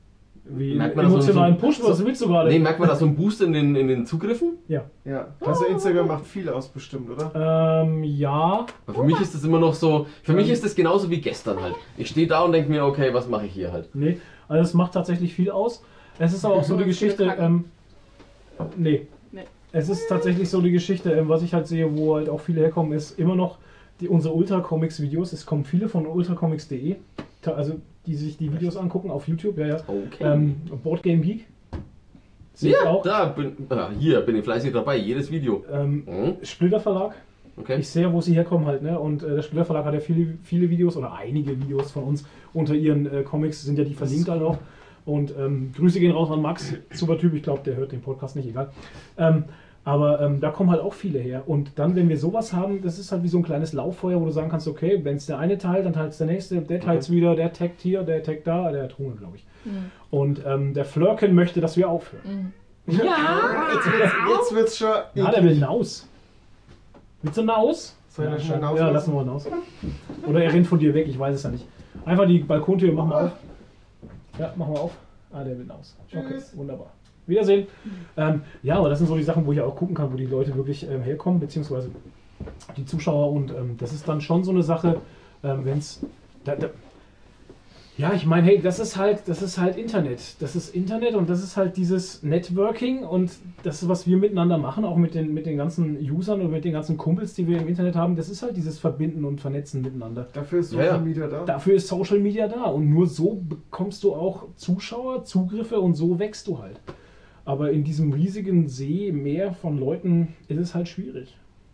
Wie Merkt man da so- emotionalen so- Push, was so- willst du gerade? Nee, merkt man da so einen Boost in den, in den Zugriffen? Ja. Ja. Also Instagram macht viel aus bestimmt, oder? Ähm, ja. Weil für mich ist das immer noch so, für mich ist das genauso wie gestern halt. Ich stehe da und denke mir, okay, was mache ich hier halt? Nee, also es macht tatsächlich viel aus. Es ist aber auch so die Geschichte, ähm, nee. Nee. Es ist tatsächlich so die Geschichte, ähm, was ich halt sehe, wo halt auch viele herkommen, ist immer noch die, unsere Ultra-Comics-Videos. Es kommen viele von ultracomics punkt de, ta- also die sich die Videos angucken auf YouTube, ja, ja. Okay. Ähm, Board Game Geek. Sehe ich ja, auch. da bin, ah, hier bin ich fleißig dabei, jedes Video. Ähm, Hm, Splitter Verlag. okay. Ich sehe, wo sie herkommen halt, ne? Und äh, der Splitter Verlag hat ja viele, viele Videos oder einige Videos von uns unter ihren äh, Comics, sind ja die verlinkt halt auch. Und ähm, Grüße gehen raus an Max, super Typ, ich glaube, der hört den Podcast nicht, egal. Ähm, aber ähm, da kommen halt auch viele her. Und dann, wenn wir sowas haben, das ist halt wie so ein kleines Lauffeuer, wo du sagen kannst, okay, wenn es der eine teilt, dann teilt es der nächste, der teilt es wieder, der taggt hier, der taggt da, der hat Hunger, glaube ich. Mhm. Und ähm, der Flirken möchte, dass wir aufhören. Mhm. Jetzt wird's, jetzt wird's schon. Ja, der will hinaus. Willst du hinaus? Soll ich ja, das schnell ja, rauslassen? lassen wir hinaus. Oder er rennt von dir weg, ich weiß es ja nicht. Einfach die Balkontür, machen wir auf. Ja, machen wir auf. Ah, der will hinaus. Okay, Tschüss. wunderbar. Wiedersehen. Ähm, ja, aber das sind so die Sachen, wo ich auch gucken kann, wo die Leute wirklich ähm, herkommen, beziehungsweise die Zuschauer. Und ähm, das ist dann schon so eine Sache, ähm, wenn es... Da, da, ja, ich meine, hey, das ist halt, das ist halt Internet. Das ist Internet und das ist halt dieses Networking und das, was wir miteinander machen, auch mit den, mit den ganzen Usern und mit den ganzen Kumpels, die wir im Internet haben, das ist halt dieses Verbinden und Vernetzen miteinander. Dafür ist Ja, Social ja. Media da. Dafür ist Social Media da und nur so bekommst du auch Zuschauer, Zugriffe und so wächst du halt. Aber in diesem riesigen See, Meer von Leuten ist es halt schwierig.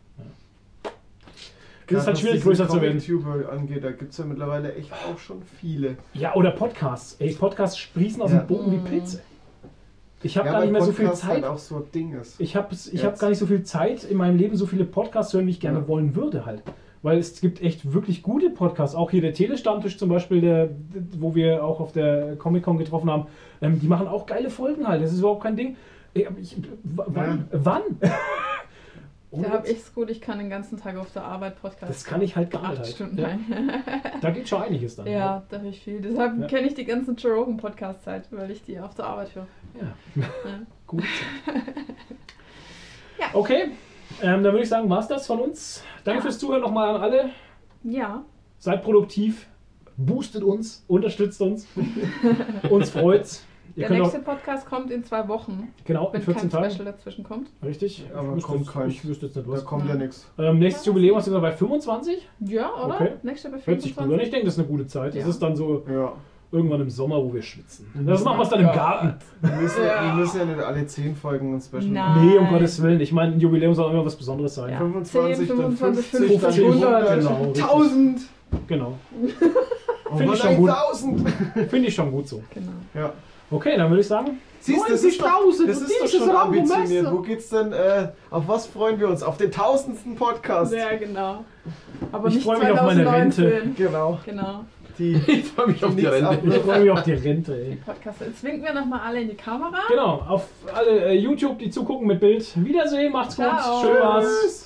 Es ist halt was schwierig, diese größer zu werden. Comic-Tuber angeht, da gibt es ja mittlerweile echt auch schon viele. Ja, oder Podcasts. Ey, Podcasts sprießen aus Ja. dem Boden wie Pilze. Ich habe Ja, gar weil nicht mehr so viel Podcast Zeit. halt auch so ein Ding ist. Ich habe ich Jetzt. hab gar nicht so viel Zeit in meinem Leben, so viele Podcasts hören, wie ich gerne Ja. wollen würde halt. Weil es gibt echt wirklich gute Podcasts. Auch hier der Telestammtisch zum Beispiel, der, wo wir auch auf der Comic-Con getroffen haben, ähm, die machen auch geile Folgen halt. Das ist überhaupt kein Ding. Ich, ich, w- wann? Wann? Ohne Da habe Witz. ich es gut, ich kann den ganzen Tag auf der Arbeit Podcast. Das kann ich halt gar nicht. acht Halt. Stunden Ja. lang. Da geht schon einiges dann. Ja, da höre ich viel. Deshalb Ja. kenne ich die ganzen Joe Rogan Podcast Zeit, weil ich die auf der Arbeit höre. Ja. Ja. Gute Zeit. Ja. Okay, ähm, dann würde ich sagen, war es das von uns. Danke Ja. fürs Zuhören nochmal an alle. Ja. Seid produktiv, boostet uns, unterstützt uns. Uns freut's. Ihr Der könnt nächste auch, Podcast kommt in zwei Wochen, genau, in wenn vierzehn kein Tagen. Special dazwischen kommt. Richtig. Aber ich wüsste kommt jetzt- kein- Ich wüsste jetzt nicht Da was. kommt ja nichts. Ähm, nächstes Jubiläum hast du gesagt bei fünfundzwanzig? Ja, oder? Okay. Nächste bei Hört sich gut an. Ich fünfundzwanzig. denke, das ist eine gute Zeit. Das Ja. ist dann so Ja. irgendwann im Sommer, wo wir schwitzen. Das machen wir es dann im Gott. Garten. Wir müssen, Ja. wir müssen ja nicht alle zehn Folgen ein Special Nein. machen. Nee, um Gottes Willen. Ich meine, ein Jubiläum soll immer was Besonderes sein. Ja. fünfundzwanzig, zehn, dann fünfundzwanzig, fünfzig, dann fünfzig, hundert, genau, richtig. tausend. Genau. Oh, Finde ich Mann, schon gut. tausend. Finde ich schon gut so. Genau. Ja. Okay, dann würde ich sagen, Siehst du, das ist doch, neunzigtausend das und ist doch dieses schon ambitioniert. Rambo-Messer. Wo geht's denn, äh, auf was freuen wir uns? Auf den tausendsten Podcast. Ja, genau. Aber Ich nicht freu mich auf meine zweitausendneunzehn. Genau. Genau. Die, Ich freue mich auf die Nichts Rente. ich abwirft. freue mich auf die Rente, ey. Podcast. Jetzt winken wir nochmal alle in die Kamera. Genau, auf alle äh, YouTube, die zugucken mit Bild. Wiedersehen, macht's gut. Ciao. Schön war's. Tschüss.